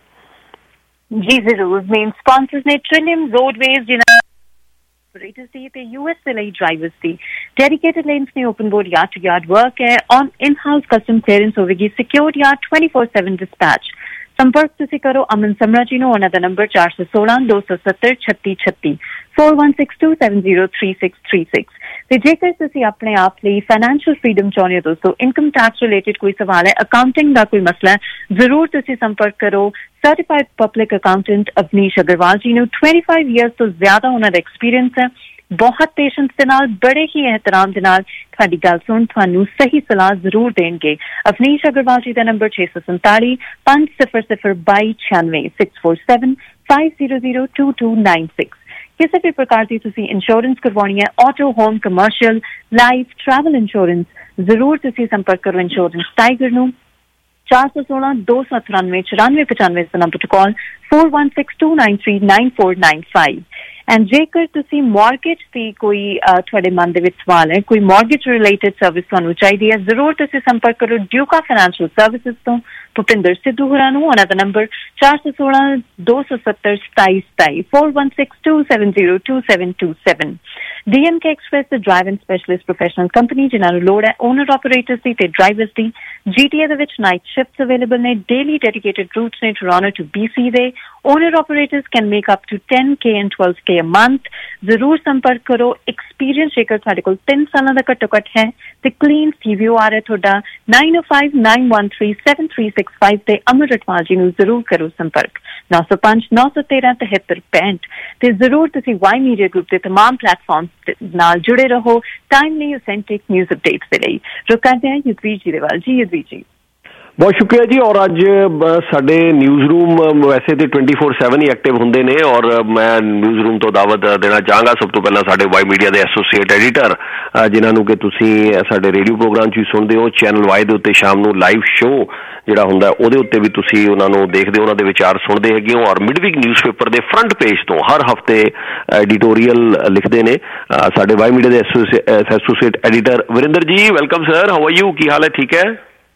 ਜੀ ਜ਼ਰੂਰ। ਮੇਨ ਸਪਾਂਸਰਸ ਨੇ ਟ੍ਰਿਲਿਅਮ ਰੋਡਵੇਜ਼ ਜਿਨ੍ਹਾਂ operators ਦੀ ਤੇ ਯੂਐਸ ਦੇ ਲਈ ਡਰਾਈਵਰਸ ਦੀ ਡੈਡੀਕੇਟਡ ਲੇਨਸ ਨੇ, open board yard to yard work ਹੈ, on in house custom clearance ਹੋਵੇਗੀ, secured yard twenty four seven dispatch. ਸੰਪਰਕ ਤੁਸੀਂ ਕਰੋ ਅਮਨ ਸਮਰਾ ਜੀ ਨੂੰ, ਉਹਨਾਂ ਦਾ ਨੰਬਰ ਚਾਰ ਸੌ ਸੋਲਾਂ ਦੋ ਸੌ ਸੱਤਰ ਛੱਤੀ ਛੱਤੀ four one six two seven zero three six three six. ਤੇ ਜੇਕਰ ਤੁਸੀਂ ਆਪਣੇ ਆਪ ਲਈ ਫਾਈਨੈਂਸ਼ੀਅਲ ਫਰੀडम ਚਾਹੁੰਦੇ ਹੋ ਦੋਸਤੋ, ਇਨਕਮ ਟੈਕਸ ਰਿਲੇਟਡ ਕੋਈ ਸਵਾਲ ਹੈ, ਅਕਾਊਂਟਿੰਗ ਦਾ ਕੋਈ ਮਸਲਾ ਹੈ, ਜ਼ਰੂਰ ਤੁਸੀਂ ਸੰਪਰਕ ਕਰੋ certified public accountant Avnish Agarwal ji ਨੂੰ। ਟਵੈਂਟੀ ਫਾਈਵ ਈਅਰਸ ਤੋਂ ਜ਼ਿਆਦਾ ਉਹਨਾਂ ਦਾ ਐਕਸਪੀਰੀਅੰਸ ਹੈ, ਬਹੁਤ ਪੇਸ਼ੈਂਸ ਦੇ ਨਾਲ, ਬੜੇ ਹੀ ਇਹਤਰਾਮ ਦੇ ਨਾਲ ਤੁਹਾਡੀ ਗੱਲ ਸੁਣ ਤੁਹਾਨੂੰ ਸਹੀ ਸਲਾਹ ਜ਼ਰੂਰ ਦੇਣਗੇ। ਅਵਨੀਸ਼ ਅਗਰਵਾਲ ਜੀ ਦਾ ਨੰਬਰ ਛੇ ਸੌ ਸੰਤਾਲੀ ਪੰਜ ਸਿਫਰ ਸਿਫਰ ਬਾਈ ਛਿਆਨਵੇਂ six four seven five zero zero two two nine six. ਕਿਸੇ ਵੀ ਪ੍ਰਕਾਰ ਦੀ ਤੁਸੀਂ ਇੰਸ਼ੋਰੈਂਸ ਕਰਵਾਉਣੀ ਹੈ, auto, home, commercial, life, travel insurance, ਜ਼ਰੂਰ ਤੁਸੀਂ ਸੰਪਰਕ ਕਰੋ ਇੰਸ਼ੋਰੈਂਸ ਟਾਈਗਰ ਨੂੰ। ਚਾਰ ਸੌ ਸੋਲਾਂ ਦੋ ਸੌ ਤਰਾਨਵੇਂ ਚੁਰਾਨਵੇਂ ਪਚਾਨਵੇਂ ਦਾ number to call four one six two nine three nine four nine five. And ਜੇਕਰ ਤੁਸੀਂ ਮੌਰਗੇਜ ਦੀ ਕੋਈ ਤੁਹਾਡੇ ਮਨ ਦੇ ਵਿੱਚ ਸਵਾਲ ਹੈ, ਕੋਈ ਮੌਰਗੇਜ ਰਿਲੇਟਡ ਸਰਵਿਸ ਤੁਹਾਨੂੰ ਚਾਹੀਦੀ ਹੈ, ਜ਼ਰੂਰ ਤੁਸੀਂ ਸੰਪਰਕ ਕਰੋ ਡਿਊਕਾ ਫਾਈਨੈਂਸ਼ੀਅਲ ਸਰਵਿਸਿਜ਼ ਤੋਂ ਭੁਪਿੰਦਰ ਸਿੱਧੂ ਹੋਰਾਂ ਨੂੰ। ਉਹਨਾਂ ਦਾ ਨੰਬਰ ਚਾਰ ਸੌ ਸੋਲਾਂ ਦੋ ਸੌ ਸੱਤਰ ਸਤਾਈ ਸਤਾਈ four one six two seven zero two seven two seven. D M K express ਤੇ drive and specialist professional company ਜਿਨ੍ਹਾਂ ਨੂੰ ਲੋੜ ਹੈ ਓਨਰ ਆਪਰੇਟਰਸ ਦੀ ਤੇ ਡਰਾਈਵਰਸ ਦੀ। ਜੀ ਟੀ ਏ ਦੇ ਵਿੱਚ ਨਾਈਟ ਸ਼ਿਫਟਸ ਅਵੇਲੇਬਲ ਨੇ, ਡੇਲੀ ਡੈਡੀਕੇਟਡ ਰੂਟਸ ਨੇ ਟੋਰਾਂਟੋ ਟੂ ਬੀ ਸੀ ਦੇ। Owner operators can make up to ten K and twelve K a month. ਜ਼ਰੂਰ ਸੰਪਰਕ ਕਰੋ। ਐਕਸਪੀਰੀਅੰਸ ਜੇਕਰ ਤੁਹਾਡੇ ਕੋਲ ਤਿੰਨ ਸਾਲਾਂ ਦਾ ਘੱਟੋ ਘੱਟ ਹੈ ਤੇ ਕਲੀਨ ਸੀ ਵੀ ਓ ਆ ਰਿਹਾ ਤੁਹਾਡਾ, nine O five nine one three seven three six five ਤੇ ਅਮਰ ਰਟਵਾਲ ਜੀ ਨੂੰ ਜ਼ਰੂਰ ਕਰੋ ਸੰਪਰਕ ਨੌ ਸੌ ਪੰਜ ਨੌ ਸੌ ਤੇਰਾਂ ਤਿਹੱਤਰ ਪੈਂਹਠ। ਤੇ ਜ਼ਰੂਰ ਤੁਸੀਂ ਵਾਈ ਮੀਡੀਆ ਗਰੁੱਪ ਦੇ ਤਮਾਮ ਪਲੇਟਫਾਰਮ ਨਾਲ ਜੁੜੇ ਰਹੋ ਟਾਈਮਲੀ ਅਥੈਂਟਿਕ ਨਿਊਜ਼ ਅਪਡੇਟਸ ਦੇ ਲਈ। ਰੁਕ ਕਰਦੇ ਹਾਂ ਯੁਧਵੀਰ ਜੀ ਦੇ ਵੱਲ। ਜੀ ਯੁਧਵੀਰ ਜੀ ਬਹੁਤ ਸ਼ੁਕਰੀਆ ਜੀ। ਔਰ ਅੱਜ ਸਾਡੇ ਨਿਊਜ਼ ਰੂਮ ਵੈਸੇ ਤੇ ਟਵੈਂਟੀ ਫੋਰ ਸੈਵਨ ਹੀ ਐਕਟਿਵ ਹੁੰਦੇ ਨੇ, ਔਰ ਮੈਂ ਨਿਊਜ਼ ਰੂਮ ਤੋਂ ਦਾਵਤ ਦੇਣਾ ਚਾਹਾਂਗਾ ਸਭ ਤੋਂ ਪਹਿਲਾਂ ਸਾਡੇ ਵਾਈ ਮੀਡੀਆ ਦੇ ਐਸੋਸੀਏਟ ਐਡੀਟਰ, ਜਿਨ੍ਹਾਂ ਨੂੰ ਕਿ ਤੁਸੀਂ ਸਾਡੇ ਰੇਡੀਓ ਪ੍ਰੋਗਰਾਮ 'ਚ ਵੀ ਸੁਣਦੇ ਹੋ, ਚੈਨਲ ਵਾਈ ਦੇ ਉੱਤੇ ਸ਼ਾਮ ਨੂੰ ਲਾਈਵ ਸ਼ੋਅ ਜਿਹੜਾ ਹੁੰਦਾ ਉਹਦੇ ਉੱਤੇ ਵੀ ਤੁਸੀਂ ਉਹਨਾਂ ਨੂੰ ਦੇਖਦੇ ਹੋ, ਉਹਨਾਂ ਦੇ ਵਿਚਾਰ ਸੁਣਦੇ ਹੈਗੇ ਹੋ। ਔਰ ਮਿਡਵੀਕ ਨਿਊਜ਼ਪੇਪਰ ਦੇ ਫਰੰਟ ਪੇਜ ਤੋਂ ਹਰ ਹਫ਼ਤੇ ਐਡੀਟੋਰੀਅਲ ਲਿਖਦੇ ਨੇ ਸਾਡੇ ਵਾਈ ਮੀਡੀਆ ਦੇ associate editor Varinder ji. Welcome sir, how are you? ਕੀ ਹਾਲ ਹੈ? ਠੀਕ ਹੈ?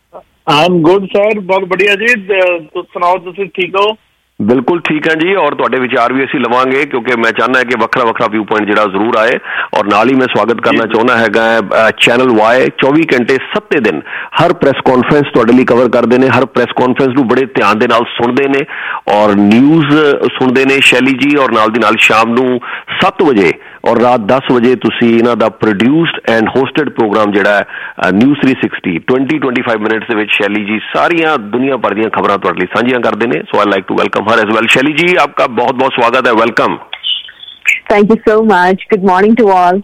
ਆਮ ਗੁੱਡ ਸਰ, ਬਹੁਤ ਵਧੀਆ ਜੀ। ਸੁਣਾਓ, ਤੁਸੀਂ ਠੀਕ ਹੋ? ਬਿਲਕੁਲ ਠੀਕ ਹੈ ਜੀ। ਔਰ ਤੁਹਾਡੇ ਵਿਚਾਰ ਵੀ ਅਸੀਂ ਲਵਾਂਗੇ ਕਿਉਂਕਿ ਮੈਂ ਚਾਹੁੰਦਾ ਕਿ ਵੱਖਰਾ ਵੱਖਰਾ ਵਿਊ ਪੁਆਇੰਟ ਜਿਹੜਾ ਜ਼ਰੂਰ ਆਏ। ਔਰ ਨਾਲ ਹੀ ਮੈਂ ਸਵਾਗਤ ਕਰਨਾ ਚਾਹੁੰਦਾ ਹੈਗਾ ਚੈਨਲ ਵਾਈ ਚੌਵੀ ਘੰਟੇ ਸੱਤੇ ਦਿਨ ਹਰ ਪ੍ਰੈਸ ਕਾਨਫਰੰਸ ਤੁਹਾਡੇ ਲਈ ਕਵਰ ਕਰਦੇ ਨੇ। ਹਰ ਪ੍ਰੈਸ ਕਾਨਫਰੰਸ ਨੂੰ ਬੜੇ ਧਿਆਨ ਦੇ ਨਾਲ ਸੁਣਦੇ ਨੇ ਔਰ ਨਿਊਜ਼ ਸੁਣਦੇ ਨੇ ਸ਼ੈਲੀ ਜੀ। ਔਰ ਨਾਲ ਦੀ ਨਾਲ ਸ਼ਾਮ ਨੂੰ ਸੱਤ ਵਜੇ ਔਰ ਰਾਤ ਦਸ ਵਜੇ ਤੁਸੀਂ ਇਹਨਾਂ ਦਾ ਪ੍ਰੋਡਿਊਸਡ ਐਂਡ ਹੋਸਟਡ ਪ੍ਰੋਗਰਾਮ ਜਿਹੜਾ ਹੈ news three sixty twenty twenty five minutes ਦੇ ਵਿੱਚ ਸ਼ੈਲੀ ਜੀ ਸਾਰੀਆਂ ਦੁਨੀਆ ਭਰ ਦੀਆਂ ਖਬਰਾਂ ਤੁਹਾਡੇ ਲਈ ਸਾਂਝੀਆਂ ਕਰਦੇ ਨੇ। So I like to welcome her as well. Shaily ji आपका बहुत बहुत स्वागत है, welcome. Thank you so much. Good morning to all.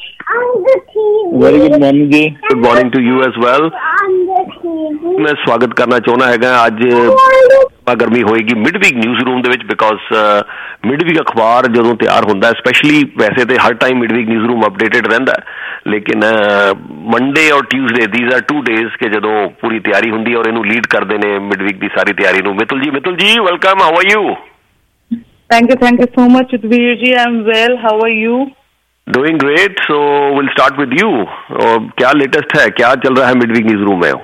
Very good morning जी। Good morning to you as well। मैं स्वागत करना चाहना है आज गर्मी होएगी मिडवीक न्यूज़ रूम ਦੇ ਵਿੱਚ ਬਿਕੋਜ਼ ਮਿਡवीक ਅਖਬਾਰ ਜਦੋਂ ਤਿਆਰ ਹੁੰਦਾ ਸਪੈਸ਼ਲੀ ਵੈਸੇ ਤੇ ਹਰ time midweek newsroom updated ਰਹਿੰਦਾ लेकिन मंडे और Tuesday these are two days के ਜਦੋਂ ਪੂਰੀ ਤਿਆਰੀ ਹੁੰਦੀ ਹੈ ਔਰ ਇਹਨੂੰ ਲੀਡ ਕਰਦੇ ਨੇ ਮਿਡਵੀਕ ਦੀ ਸਾਰੀ ਤਿਆਰੀ ਨੂੰ। ਮਿਤੁਲ ji Mitul ji welcome, how are you? Thank you, thank you so much, Udvir ji. I'm well. How are you? Doing great. So we'll start with you. और क्या लेटेस्ट है, क्या चल रहा है मिडवीक न्यूज रूम में?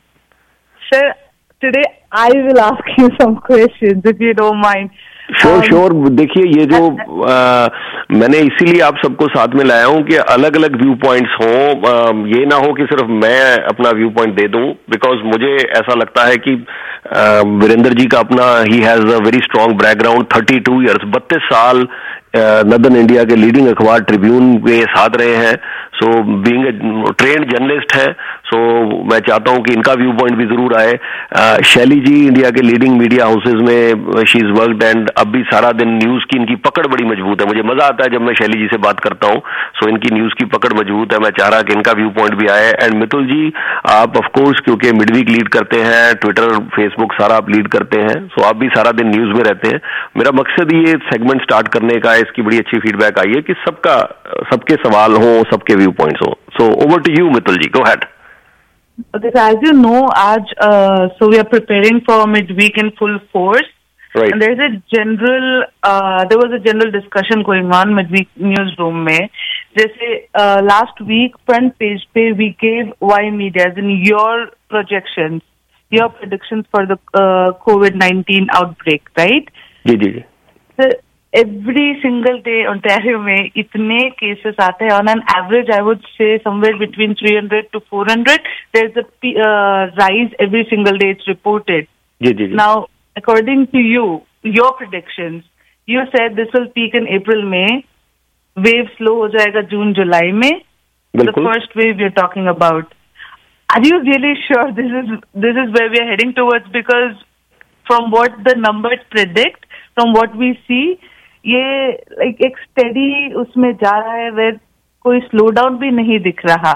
Sir, today I will ask you some questions if you don't mind. Sure um, sure देखिए ये जो आ, मैंने इसीलिए आप सबको साथ में लाया हूँ कि अलग अलग व्यू पॉइंट्स हों, ये ना हो कि सिर्फ मैं अपना व्यू पॉइंट दे दूं, बिकॉज मुझे ऐसा लगता है कि वीरेंद्र जी का अपना ही has a very strong background, thirty two years बत्तीस साल नदर्न इंडिया के लीडिंग अखबार ट्रिब्यून के साथ रहे हैं। सो बीइंग ट्रेंड जर्नलिस्ट है, सो मैं चाहता हूं कि इनका व्यू पॉइंट भी जरूर आए। शैली जी इंडिया के लीडिंग मीडिया हाउसेज में शी इज वर्कड एंड अब भी सारा दिन न्यूज की इनकी पकड़ बड़ी मजबूत है। मुझे मजा आता है जब मैं शैली जी से बात करता हूं, सो इनकी न्यूज की पकड़ मजबूत है। मैं चाह रहा कि इनका व्यू पॉइंट भी आए। एंड मितुल जी आप ऑफकोर्स क्योंकि मिडवीक लीड करते हैं, ट्विटर फेसबुक सारा आप लीड करते हैं, सो आप भी सारा दिन न्यूज में रहते हैं। मेरा मकसद ये सेगमेंट स्टार्ट करने का, इसकी बड़ी अच्छी फीडबैक आई है कि सबका सबके सवाल हो, सबके व्यू पॉइंट्स हो। So over to you Mitul ji, go ahead. Okay, so as you know, Aj, uh, so we are preparing for midweek in full force. Right. And there's a general, uh, there was a general discussion going on midweek newsroom में. जैसे uh, last week front page पे we gave Y Media as in your projections, your predictions for the uh, COVID nineteen outbreak, right? जी जी जी. So every single day Ontario में इतने cases आते हैं, on an average I would say somewhere between three hundred to four hundred. There's a uh, rise every single day it's reported. जी जी जी. Now, according to you, your predictions, you said this will peak in April, May, wave slow हो जाएगा June, July में. The first wave you're talking about. Are you really sure this is this is where we are heading towards? Because from what the numbers predict, from what we see, ये like एक steady उसमें जा रहा है, where कोई slow down भी नहीं दिख रहा।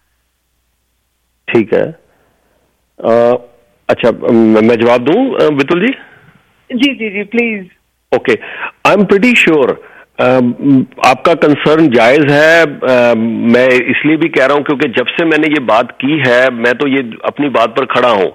ठीक है, uh, अच्छा मैं जवाब दूं मितुल जी? जी जी जी please. Okay, I am pretty sure आपका कंसर्न जायज है। uh, मैं इसलिए भी कह रहा हूं क्योंकि जब से मैंने ये बात की है, मैं तो ये अपनी बात पर खड़ा हूं।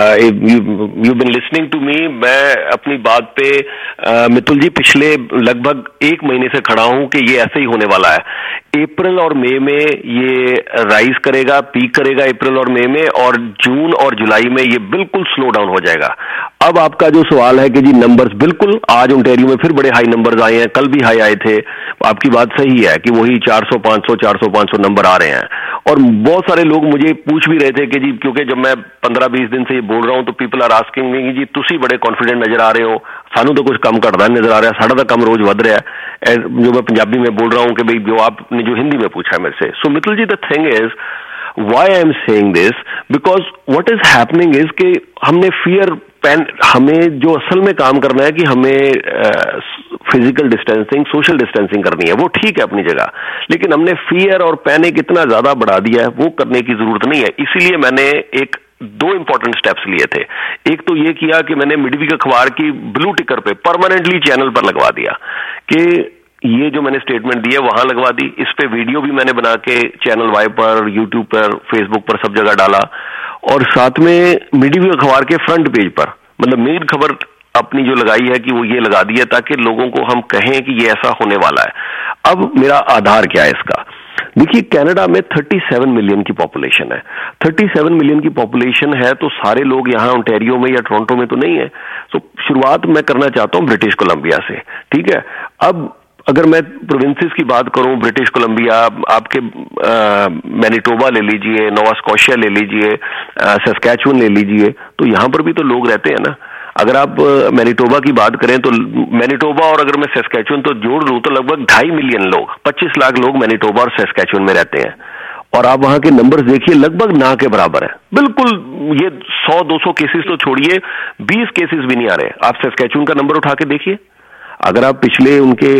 You been listening to me, मैं अपनी बात पे uh, मितुल जी पिछले लगभग एक महीने से खड़ा हूं कि ये ऐसे ही होने वाला है। अप्रैल और मई में ये राइज करेगा, पीक करेगा अप्रैल और मई में, और जून और जुलाई में ये बिल्कुल स्लो डाउन हो जाएगा। अब आपका जो सवाल है कि जी नंबर्स, बिल्कुल आज ओंटारियो में फिर बड़े हाई नंबर्स आए हैं, कल भी हाई आए थे। आपकी बात सही है कि वही चार सौ पाँच सौ चार सौ पाँच सौ नंबर आ रहे हैं। और बहुत सारे लोग मुझे पूछ भी रहे थे कि जी, क्योंकि जब मैं पंद्रह बीस दिन से ये बोल रहा हूं तो पीपल आर आस्किंग मी कि जी तुसी बड़े कॉन्फिडेंट नजर आ रहे हो, सानू तो कुछ कम घटदा नजर आ रहा है, साढ़ा तो कम रोज वध रहा है। जो मैं पंजाबी में बोल रहा हूं कि भाई जो आपने जो हिंदी में पूछा है मेरे से। So Mitul ji, the thing is why I am saying this, because what is happening is कि हमने fear पैन, हमें जो असल में काम करना है कि हमें फिजिकल डिस्टेंसिंग, सोशल डिस्टेंसिंग करनी है, वो ठीक है अपनी जगह, लेकिन हमने फियर और पैनिक इतना ज्यादा बढ़ा दिया है, वो करने की जरूरत नहीं है। इसीलिए मैंने एक दो इंपॉर्टेंट स्टेप्स लिए थे। एक तो ये किया कि मैंने मिडवीक अखबार की ब्लू टिकर पे परमानेंटली चैनल पर लगवा दिया कि ये जो मैंने स्टेटमेंट दी है वहां लगवा दी। इस पे वीडियो भी मैंने बना के चैनल वाई पर, यूट्यूब पर, फेसबुक पर सब जगह डाला, और साथ में मिडवीक अखबार के फ्रंट पेज पर, मतलब मेन खबर अपनी जो लगाई है कि वो ये लगा दी है ताकि लोगों को हम कहें कि ये ऐसा होने वाला है। अब मेरा आधार क्या है इसका? देखिए, कनाडा में सैंतीस मिलियन की पॉपुलेशन है। सैंतीस मिलियन की पॉपुलेशन है तो सारे लोग यहाँ ओंटारियो में या टोरंटो में तो नहीं है। तो शुरुआत मैं करना चाहता हूँ ब्रिटिश कोलंबिया से, ठीक है। अब अगर मैं प्रोविंसेस की बात करूं, ब्रिटिश कोलंबिया, आपके मैनिटोबा ले लीजिए, नोवा स्कॉशिया ले लीजिए, सस्कैचुअन ले लीजिए, तो यहां पर भी तो लोग रहते हैं ना। अगर आप मैनिटोबा की बात करें तो मैनिटोबा और अगर मैं सस्कैचुअन तो जोड़ लूं तो लगभग ढाई मिलियन लोग, पच्चीस लाख लोग मैनिटोबा और सस्कैचुअन में रहते हैं। और आप वहां के नंबर्स देखिए, लगभग ना के बराबर है, बिल्कुल। ये सौ दो सौ केसेस तो छोड़िए, बीस केसेस भी नहीं आ रहे। आप सस्कैचुअन का नंबर उठा के देखिए, अगर आप पिछले उनके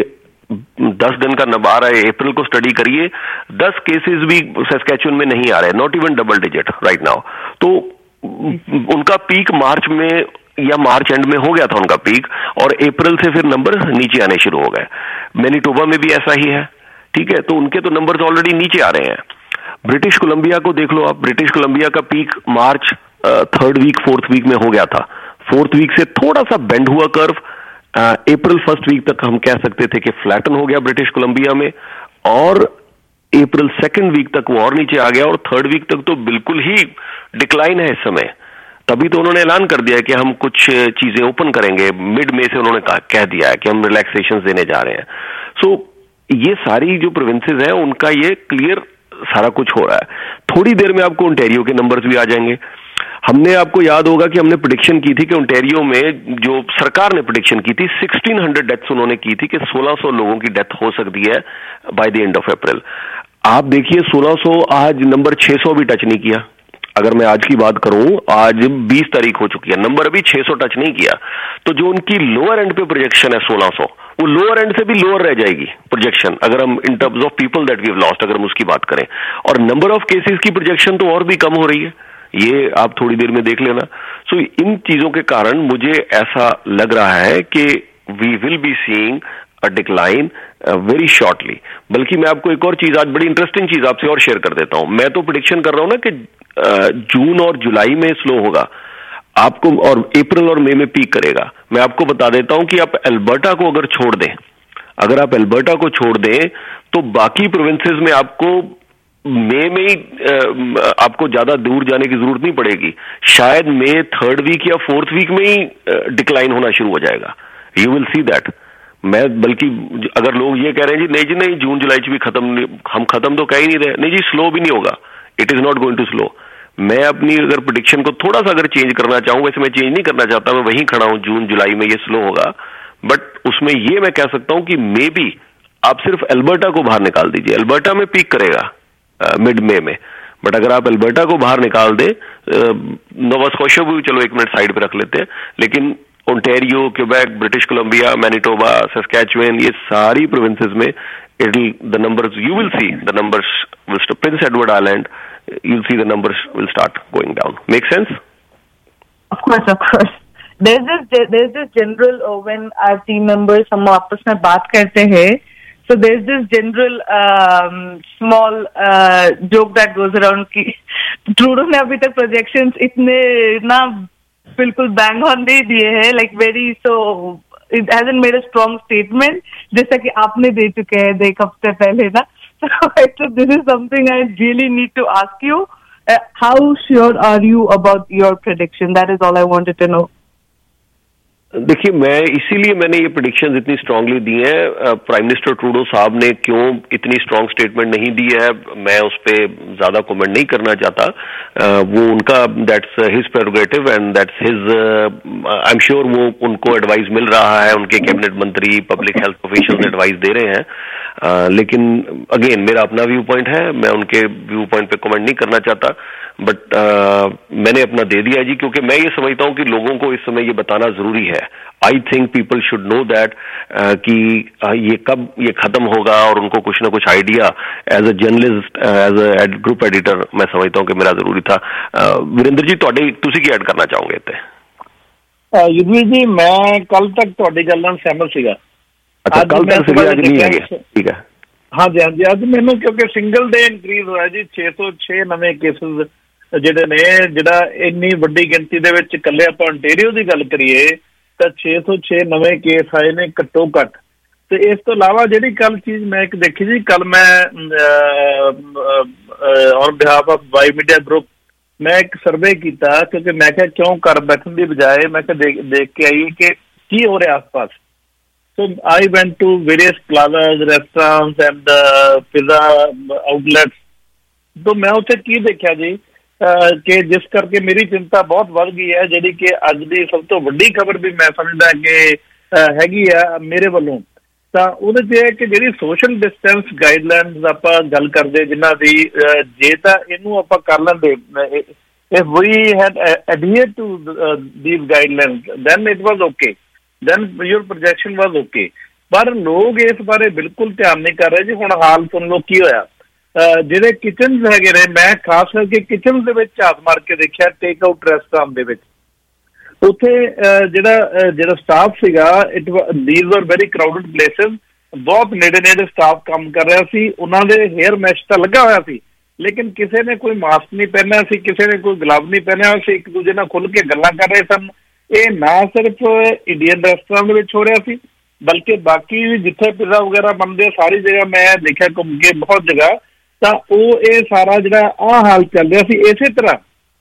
दस दिन का नंबर आ रहा है, अप्रैल को स्टडी करिए, दस केसेस भी सस्कैचुअन में नहीं आ रहे, not even double digit right now. तो उनका पीक मार्च में या मार्च एंड में हो गया था उनका पीक, और अप्रैल से फिर नंबर नीचे आने शुरू हो गए। मैनिटोबा में भी ऐसा ही है, ठीक है, तो उनके तो नंबर्स ऑलरेडी नीचे आ रहे हैं। ब्रिटिश कोलंबिया को देख लो आप, ब्रिटिश कोलंबिया का peak March third week fourth week में हो गया था, फोर्थ वीक से थोड़ा सा बेंड हुआ कर्व, अप्रैल फर्स्ट वीक तक हम कह सकते थे कि फ्लैटन हो गया ब्रिटिश कोलंबिया में, और अप्रैल सेकेंड वीक तक वो और नीचे आ गया, और थर्ड वीक तक तो बिल्कुल ही डिक्लाइन है इस समय। तभी तो उन्होंने ऐलान कर दिया है कि हम कुछ चीजें ओपन करेंगे, मिड में से उन्होंने कह दिया है कि हम रिलैक्सेशन देने जा रहे हैं। सो so, ये सारी जो प्रोविंसेस हैं उनका ये क्लियर सारा कुछ हो रहा है। थोड़ी देर में आपको ओंटारियो के नंबर्स भी आ जाएंगे। हमने, आपको याद होगा कि हमने प्रेडिक्शन की थी कि ओंटारियो में, जो सरकार ने प्रेडिक्शन की थी, सोलह सौ डेथ्स उन्होंने की थी कि सोलह सौ लोगों की डेथ हो सकती है by the end of April. आप देखिए सोलह सौ, आज नंबर छह सौ भी टच नहीं किया। अगर मैं आज की बात करूं, आज बीस तारीख हो चुकी है, नंबर अभी छह सौ टच नहीं किया। तो जो उनकी लोअर एंड पे प्रोजेक्शन है सोलह सौ, वो लोअर एंड से भी लोअर रह जाएगी प्रोजेक्शन, अगर हम in terms of people that we have lost, अगर हम उसकी बात करें। और नंबर ऑफ केसेस की प्रोजेक्शन तो और भी कम हो रही है, ये आप थोड़ी देर में देख लेना। सो so, इन चीजों के कारण मुझे ऐसा लग रहा है कि we will be seeing a decline very shortly. बल्कि मैं आपको एक और चीज, आज बड़ी इंटरेस्टिंग चीज आपसे और शेयर कर देता हूं। मैं तो प्रेडिक्शन कर रहा हूं ना कि जून और जुलाई में स्लो होगा आपको, और अप्रैल और मई में पीक करेगा। मैं आपको बता देता हूं कि आप अल्बर्टा को अगर छोड़ दें, अगर आप अल्बर्टा को छोड़ दें तो बाकी प्रोविंसेस में आपको मई में ही आपको ज्यादा दूर जाने की जरूरत नहीं पड़ेगी। शायद मई थर्ड वीक या फोर्थ वीक में ही डिक्लाइन होना शुरू हो जाएगा। You will see that. मैं, बल्कि अगर लोग ये कह रहे हैं जी नहीं जी नहीं जून जुलाई भी खत्म, हम खत्म तो कह ही नहीं रहे, नहीं जी स्लो भी नहीं होगा, it is not going to slow. मैं अपनी अगर प्रेडिक्शन को थोड़ा सा अगर चेंज करना चाहूं, वैसे मैं चेंज नहीं करना चाहता, मैं वहीं खड़ा हूं, जून जुलाई में ये स्लो होगा। बट उसमें ये मैं कह सकता हूं कि मे बी आप सिर्फ अल्बर्टा को बाहर निकाल दीजिए, अल्बर्टा में पीक करेगा मिड मे में। बट अगर आप अल्बर्टा को बाहर निकाल दे, नोवा स्कॉशिया भी चलो एक मिनट साइड पे रख लेते हैं, लेकिन Ontario, Quebec, British Columbia, Manitoba, Saskatchewan, ये सारी प्रोविंसेस में it the numbers you will see the numbers will, prince Edward Island you'll see the numbers will start going down. Make sense? Of course, of course. There's this there's this general uh, when our team members हम आपस में बात करते हैं, so there's this general um, small uh, joke that goes around कि Trudeau ने अभी तक projections इतने ना बिल्कुल bang on दे दिए हैं, like very so it hasn't made a strong statement जैसा कि आपने दे चुके हैं एक हफ्ते पहले ना। So this is something I really need to ask you. Uh, how sure are you about your prediction? That is all I wanted to know. देखिए, मैं इसीलिए मैंने ये प्रेडिक्शंस इतनी स्ट्रांगली दी हैं। प्राइम मिनिस्टर ट्रूडो साहब ने क्यों इतनी स्ट्रांग स्टेटमेंट नहीं दी है, मैं उस पर ज्यादा कमेंट नहीं करना चाहता। uh, वो उनका, that's his prerogative and that's his, I am sure वो उनको एडवाइस मिल रहा है, उनके कैबिनेट मंत्री, पब्लिक हेल्थ ऑफिशियल्स एडवाइस दे रहे हैं। uh, लेकिन अगेन मेरा अपना व्यू पॉइंट है, मैं उनके व्यू पॉइंट पे कमेंट नहीं करना चाहता। बट uh, मैंने अपना दे दिया जी, क्योंकि मैं ये समझता हूं कि लोगों को इस समय ये बताना जरूरी है। I think people should know that कि uh, ये कब ये खत्म होगा, और उनको कुछ ना कुछ idea as a journalist, as a group editor, मैं समझता हूं कि मेरा जरूरी था। वीरेंद्र जी, ਤੁਹਾਡੇ ਤੁਸੀਂ ਕੀ ਐਡ ਕਰਨਾ ਚਾਹੋਗੇ ਇੱਥੇ? युद्धवीर जी, मैं कल तक ਤੁਹਾਡੀ ਗੱਲ ਨਾਲ ਸਹਿਮਤ ਸੀਗਾ। अच्छा, कल तक ਸੀਗਾ, ਅੱਜ ਨਹੀਂ ਹੈਗੇ, ਠੀਕ ਹੈ। हाँ जी, हाँ जी, ਅੱਜ ਮੈਨੂੰ ਕਿਉਂਕਿ ਸਿੰਗਲ ਡੇ ਇਨਕਰੀਜ਼ ਹੋਇਆ ਜੀ, ਛੇ ਸੌ ਛੇ ਨਵੇਂ ਕੇਸਿਸ ਜਿਹੜੇ ਨੇ, ਜਿਹੜਾ ਇੰਨੀ ਵੱਡੀ ਗਿਣਤੀ ਦੇ ਵਿੱਚ ਇਕੱਲੇ ਆਪਾਂ ontario ਦੀ ਗੱਲ ਕਰੀਏ ਤਾਂ ਛੇ ਸੌ ਛੇ ਨਵੇਂ ਕੇਸ ਆਏ ਨੇ ਘੱਟੋ ਘੱਟ। ਤੇ ਇਸ ਤੋਂ ਇਲਾਵਾ ਜਿਹੜੀ ਕੱਲ ਚੀਜ਼ ਮੈਂ ਇੱਕ ਦੇਖੀ ਜੀ, ਕੱਲ ਮੈਂ on behalf of Y media group ਮੈਂ ਇੱਕ ਸਰਵੇ ਕੀਤਾ, ਕਿਉਂਕਿ ਮੈਂ ਕਿਹਾ ਕਿਉਂ ਘਰ ਬੈਠਣ ਦੀ ਬਜਾਏ ਮੈਂ ਕਿਹਾ ਦੇਖ ਦੇਖ ਕੇ ਆਈ ਕਿ ਕੀ ਹੋ ਰਿਹਾ ਆਸ-ਪਾਸ। So I went to various plazas, restaurants and uh, pizza outlets. तो मैं ਉੱਥੇ ਕੀ ਦੇਖਿਆ ਜੀ ਕਿ ਜਿਸ ਕਰਕੇ ਮੇਰੀ ਚਿੰਤਾ ਬਹੁਤ ਵੱਧ ਗਈ ਹੈ, ਜਿਹੜੀ ਕਿ ਅੱਜ ਦੀ ਸਭ ਤੋਂ ਵੱਡੀ ਖਬਰ ਵੀ ਮੈਂ ਸਮਝਦਾ ਕਿ ਹੈਗੀ ਆ ਮੇਰੇ ਵੱਲੋਂ, ਤਾਂ ਉਹਦੇ 'ਚ ਇਹ ਕਿ ਜਿਹੜੀ ਸੋਸ਼ਲ ਡਿਸਟੈਂਸ ਗਾਈਡਲਾਈਨਸ ਆਪਾਂ ਗੱਲ ਕਰਦੇ ਜਿਨ੍ਹਾਂ ਦੀ, ਜੇ ਤਾਂ ਇਹਨੂੰ ਆਪਾਂ ਕਰ ਲੈਂਦੇ, if we had adhered to these guidelines then it was okay, then your projection was okay। ਪਰ ਲੋਕ ਇਸ ਬਾਰੇ ਬਿਲਕੁਲ ਧਿਆਨ ਨਹੀਂ ਕਰ ਰਹੇ ਜੀ। ਹੁਣ ਹਾਲ ਸੁਣ ਲਓ ਕੀ ਹੋਇਆ। ਜਿਹੜੇ ਕਿਚਨਸ ਹੈਗੇ ਨੇ, ਮੈਂ ਖਾਸ ਕਰਕੇ ਕਿਚਨ ਦੇ ਵਿੱਚ ਝਾਤ ਮਾਰ ਕੇ ਦੇਖਿਆ ਟੇਕ ਆਊਟ ਰੈਸਟੋਰੈਂਟ ਦੇ ਵਿੱਚ, ਉੱਥੇ ਜਿਹੜਾ ਜਿਹੜਾ ਸਟਾਫ ਸੀਗਾ, it these are very crowded places, ਬਹੁਤ ਨੇੜੇ ਨੇੜੇ ਸਟਾਫ ਕੰਮ ਕਰ ਰਿਹਾ ਸੀ, ਉਹਨਾਂ ਦੇ ਹੇਅਰ ਮੈਸ਼ ਤਾਂ ਲੱਗਾ ਹੋਇਆ ਸੀ, ਲੇਕਿਨ ਕਿਸੇ ਨੇ ਕੋਈ ਮਾਸਕ ਨਹੀਂ ਪਹਿਨਿਆ ਸੀ, ਕਿਸੇ ਨੇ ਕੋਈ ਗਲਵ ਨਹੀਂ ਪਹਿਨਿਆ ਸੀ, ਇੱਕ ਦੂਜੇ ਨਾਲ ਖੁੱਲ ਕੇ ਗੱਲਾਂ ਕਰ ਰਹੇ ਸਨ। ਇਹ ਨਾ ਸਿਰਫ ਇੰਡੀਅਨ ਰੈਸਟੋਰੈਂਟ ਦੇ ਵਿੱਚ ਹੋ ਰਿਹਾ ਸੀ, ਬਲਕਿ ਬਾਕੀ ਵੀ ਜਿੱਥੇ ਪਿਜ਼ਾ ਵਗੈਰਾ ਬਣਦੇ ਸਾਰੀ ਜਗ੍ਹਾ ਮੈਂ ਦੇਖਿਆ ਘੁੰਮ ਕੇ ਬਹੁਤ ਜਗ੍ਹਾ, ਤਾਂ ਉਹ ਇਹ ਸਾਰਾ ਜਿਹੜਾ ਆਹ ਹਾਲ ਚੱਲ ਰਿਹਾ ਸੀ। ਇਸੇ ਤਰ੍ਹਾਂ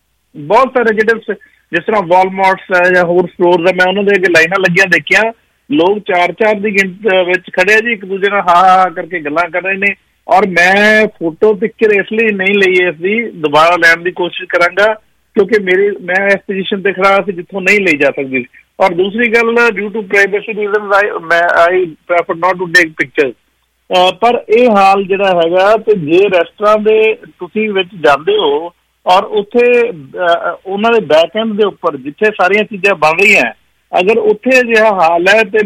ਬਹੁਤ ਸਾਰੇ ਜਿਹੜੇ ਜਿਸ ਤਰ੍ਹਾਂ ਵਾਲਮਾਰਟਸ ਹੈ ਜਾਂ ਹੋਰ ਸਟੋਰਸ ਹੈ, ਮੈਂ ਉਹਨਾਂ ਦੇ ਅੱਗੇ ਲਾਈਨਾਂ ਲੱਗੀਆਂ ਦੇਖੀਆਂ, ਲੋਕ ਚਾਰ ਚਾਰ ਦੀ ਗਿਣਤੀ ਵਿੱਚ ਖੜੇ ਆ ਜੀ, ਇੱਕ ਦੂਜੇ ਨਾਲ ਹਾਂ ਹਾਂ ਕਰਕੇ ਗੱਲਾਂ ਕਰ ਰਹੇ ਨੇ। ਔਰ ਮੈਂ ਫੋਟੋ ਪਿਕਚਰ ਇਸ ਲਈ ਨਹੀਂ ਲਈ, ਇਸ ਦੀ ਦੁਬਾਰਾ ਲੈਣ ਦੀ ਕੋਸ਼ਿਸ਼ ਕਰਾਂਗਾ ਕਿਉਂਕਿ ਮੇਰੀ ਮੈਂ ਇਸ ਪੋਜੀਸ਼ਨ ਤੇ ਖੜਾ ਸੀ ਜਿੱਥੋਂ ਨਹੀਂ ਲਈ ਜਾ ਸਕਦੀ। ਔਰ ਦੂਸਰੀ ਗੱਲ, due to privacy reasons I ਮੈਂ I prefer not to take pictures. ਪਰ ਇਹ ਹਾਲ ਜਿਹੜਾ ਹੈਗਾ, ਤੇ ਜੇ ਰੈਸਟੋਰੈਂਟ ਦੇ ਤੁਸੀਂ ਵਿੱਚ ਜਾਂਦੇ ਹੋ ਔਰ ਉੱਥੇ ਉਹਨਾਂ ਦੇ ਬੈਕ ਐਂਡ ਦੇ ਉੱਪਰ ਜਿੱਥੇ ਸਾਰੀਆਂ ਚੀਜ਼ਾਂ ਬਣ ਰਹੀਆਂ, ਅਗਰ ਉੱਥੇ ਅਜਿਹਾ ਹਾਲ ਹੈ ਤੇ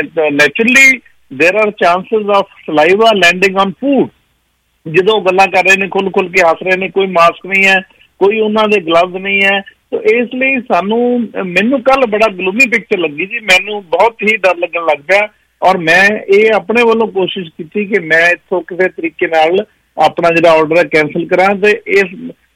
naturally there are chances of saliva landing on food. ਜਦੋਂ ਗੱਲਾਂ ਕਰ ਰਹੇ ਨੇ, ਖੁੱਲ ਖੁੱਲ ਕੇ ਹੱਸ ਰਹੇ ਨੇ, ਕੋਈ ਮਾਸਕ ਨਹੀਂ ਹੈ, ਕੋਈ ਉਹਨਾਂ ਦੇ ਗਲਵਜ਼ ਨਹੀਂ ਹੈ। ਤਾਂ ਇਸ ਲਈ ਸਾਨੂੰ ਮੈਨੂੰ ਕੱਲ ਬੜਾ ਗਲੂਮੀ ਪਿਕਚਰ ਲੱਗੀ ਜੀ, ਮੈਨੂੰ ਬਹੁਤ ਹੀ ਡਰ ਲੱਗਣ ਲੱਗ ਪਿਆ। ਔਰ ਮੈਂ ਇਹ ਆਪਣੇ ਵੱਲੋਂ ਕੋਸ਼ਿਸ਼ ਕੀਤੀ ਕਿ ਮੈਂ ਇੱਥੋਂ ਕਿਸੇ ਤਰੀਕੇ ਨਾਲ ਆਪਣਾ ਜਿਹੜਾ ਆਰਡਰ ਹੈ ਕੈਂਸਲ ਕਰਾਂ। ਤੇ ਇਸ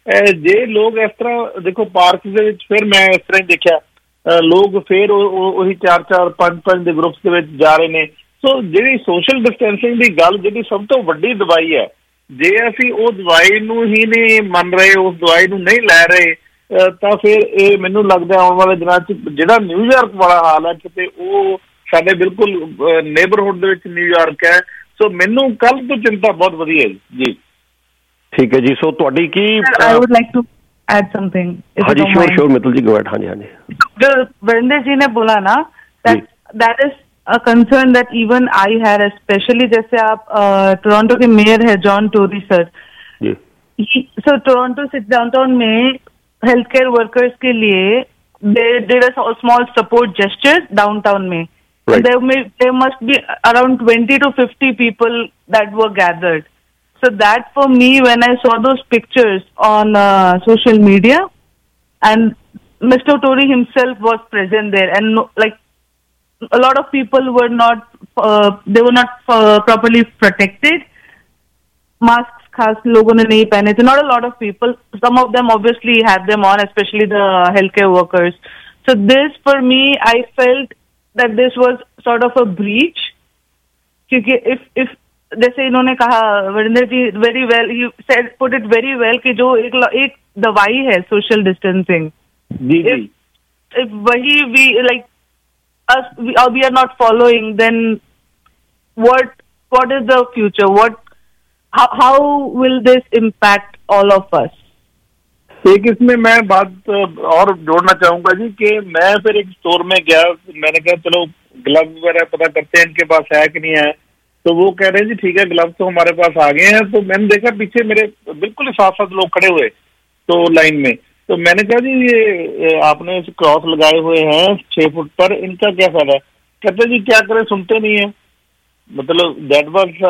ਜੇ ਲੋਕ ਇਸ ਤਰ੍ਹਾਂ ਦੇਖੋ, ਪਾਰਕ ਦੇ ਵਿੱਚ ਫਿਰ ਮੈਂ ਇਸ ਤਰ੍ਹਾਂ ਹੀ ਦੇਖਿਆ, ਲੋਕ ਫਿਰ ਉਹੀ ਚਾਰ ਚਾਰ ਪੰਜ ਪੰਜ ਦੇ ਗਰੁੱਪਸ ਦੇ ਵਿੱਚ ਜਾ ਰਹੇ ਨੇ। ਸੋ ਜਿਹੜੀ ਸੋਸ਼ਲ ਡਿਸਟੈਂਸਿੰਗ ਦੀ ਗੱਲ, ਜਿਹੜੀ ਸਭ ਤੋਂ ਵੱਡੀ ਦਵਾਈ ਹੈ, ਜੇ ਅਸੀਂ ਉਹ ਦਵਾਈ ਨੂੰ ਹੀ ਨਹੀਂ ਮੰਨ ਰਹੇ, ਉਸ ਦਵਾਈ ਨੂੰ ਨਹੀਂ ਲੈ ਰਹੇ, ਤਾਂ ਫਿਰ ਇਹ ਮੈਨੂੰ ਲੱਗਦਾ ਆਉਣ ਵਾਲੇ ਦਿਨਾਂ 'ਚ ਜਿਹੜਾ ਨਿਊਯਾਰਕ ਵਾਲਾ ਹਾਲ ਹੈ, ਕਿਤੇ ਉਹ ਸਾਡੇ ਬਿਲਕੁਲ ਨੇਬਰਹੁੱਡ ਦੇ ਵਿੱਚ ਨਿਊਯਾਰਕ ਹੈ। ਸੋ ਮੈਨੂੰ ਕੱਲ ਤੋਂ ਚਿੰਤਾ ਬਹੁਤ ਵਧੀਆ ਜੀ। ਠੀਕ ਹੈ ਜੀ। ਸੋ ਤੁਹਾਡੀ ਕੀ I would like to add something. ਹਾਂਜੀ sure sure Mittal ji, go ahead. हाँ जी हाँ जी, जो वीरेंद्र जी ने बोला ना, that that is a concern that even I had, especially जैसे आप टोरंटो के मेयर है John Tory sir, so Toronto city downtown में हेल्थ केयर वर्कर्स के लिए they did a small support gesture downtown में, right. there may there must be around twenty to fifty people that were gathered. So that for me, when I saw those pictures on uh, social media, and Mister Tory himself was present there, and no, like a lot of people were not, uh, they were not uh, properly protected. Masks खास लोगों ने नहीं पहने थे. Not a lot of people. Some of them obviously had them on, especially the healthcare workers. So this, for me, I felt that this was sort of a breach. क्योंकि if if जैसे इन्होंने कहा Virender ji very well, you said put it very well कि जो एक एक दवाई है सोशल डिस्टेंसिंग, जी जी, if वही we like us we are not following, then what what is the future? What how how will this impact all of us? एक इसमें मैं बात और जोड़ना चाहूंगा जी कि मैं फिर एक स्टोर में गया, मैंने कहा चलो ग्लव वगैरह पता करते हैं इनके पास है कि नहीं है। तो वो कह रहे हैं जी ठीक है, ग्लव तो हमारे पास आ गए हैं। तो मैंने देखा पीछे मेरे बिल्कुल साथ साथ लोग खड़े हुए तो लाइन में, तो मैंने कहा जी ये आपने क्रॉस लगाए हुए हैं छह फुट पर, इनका क्या फायदा? कहते जी क्या करें, सुनते नहीं है। मतलब that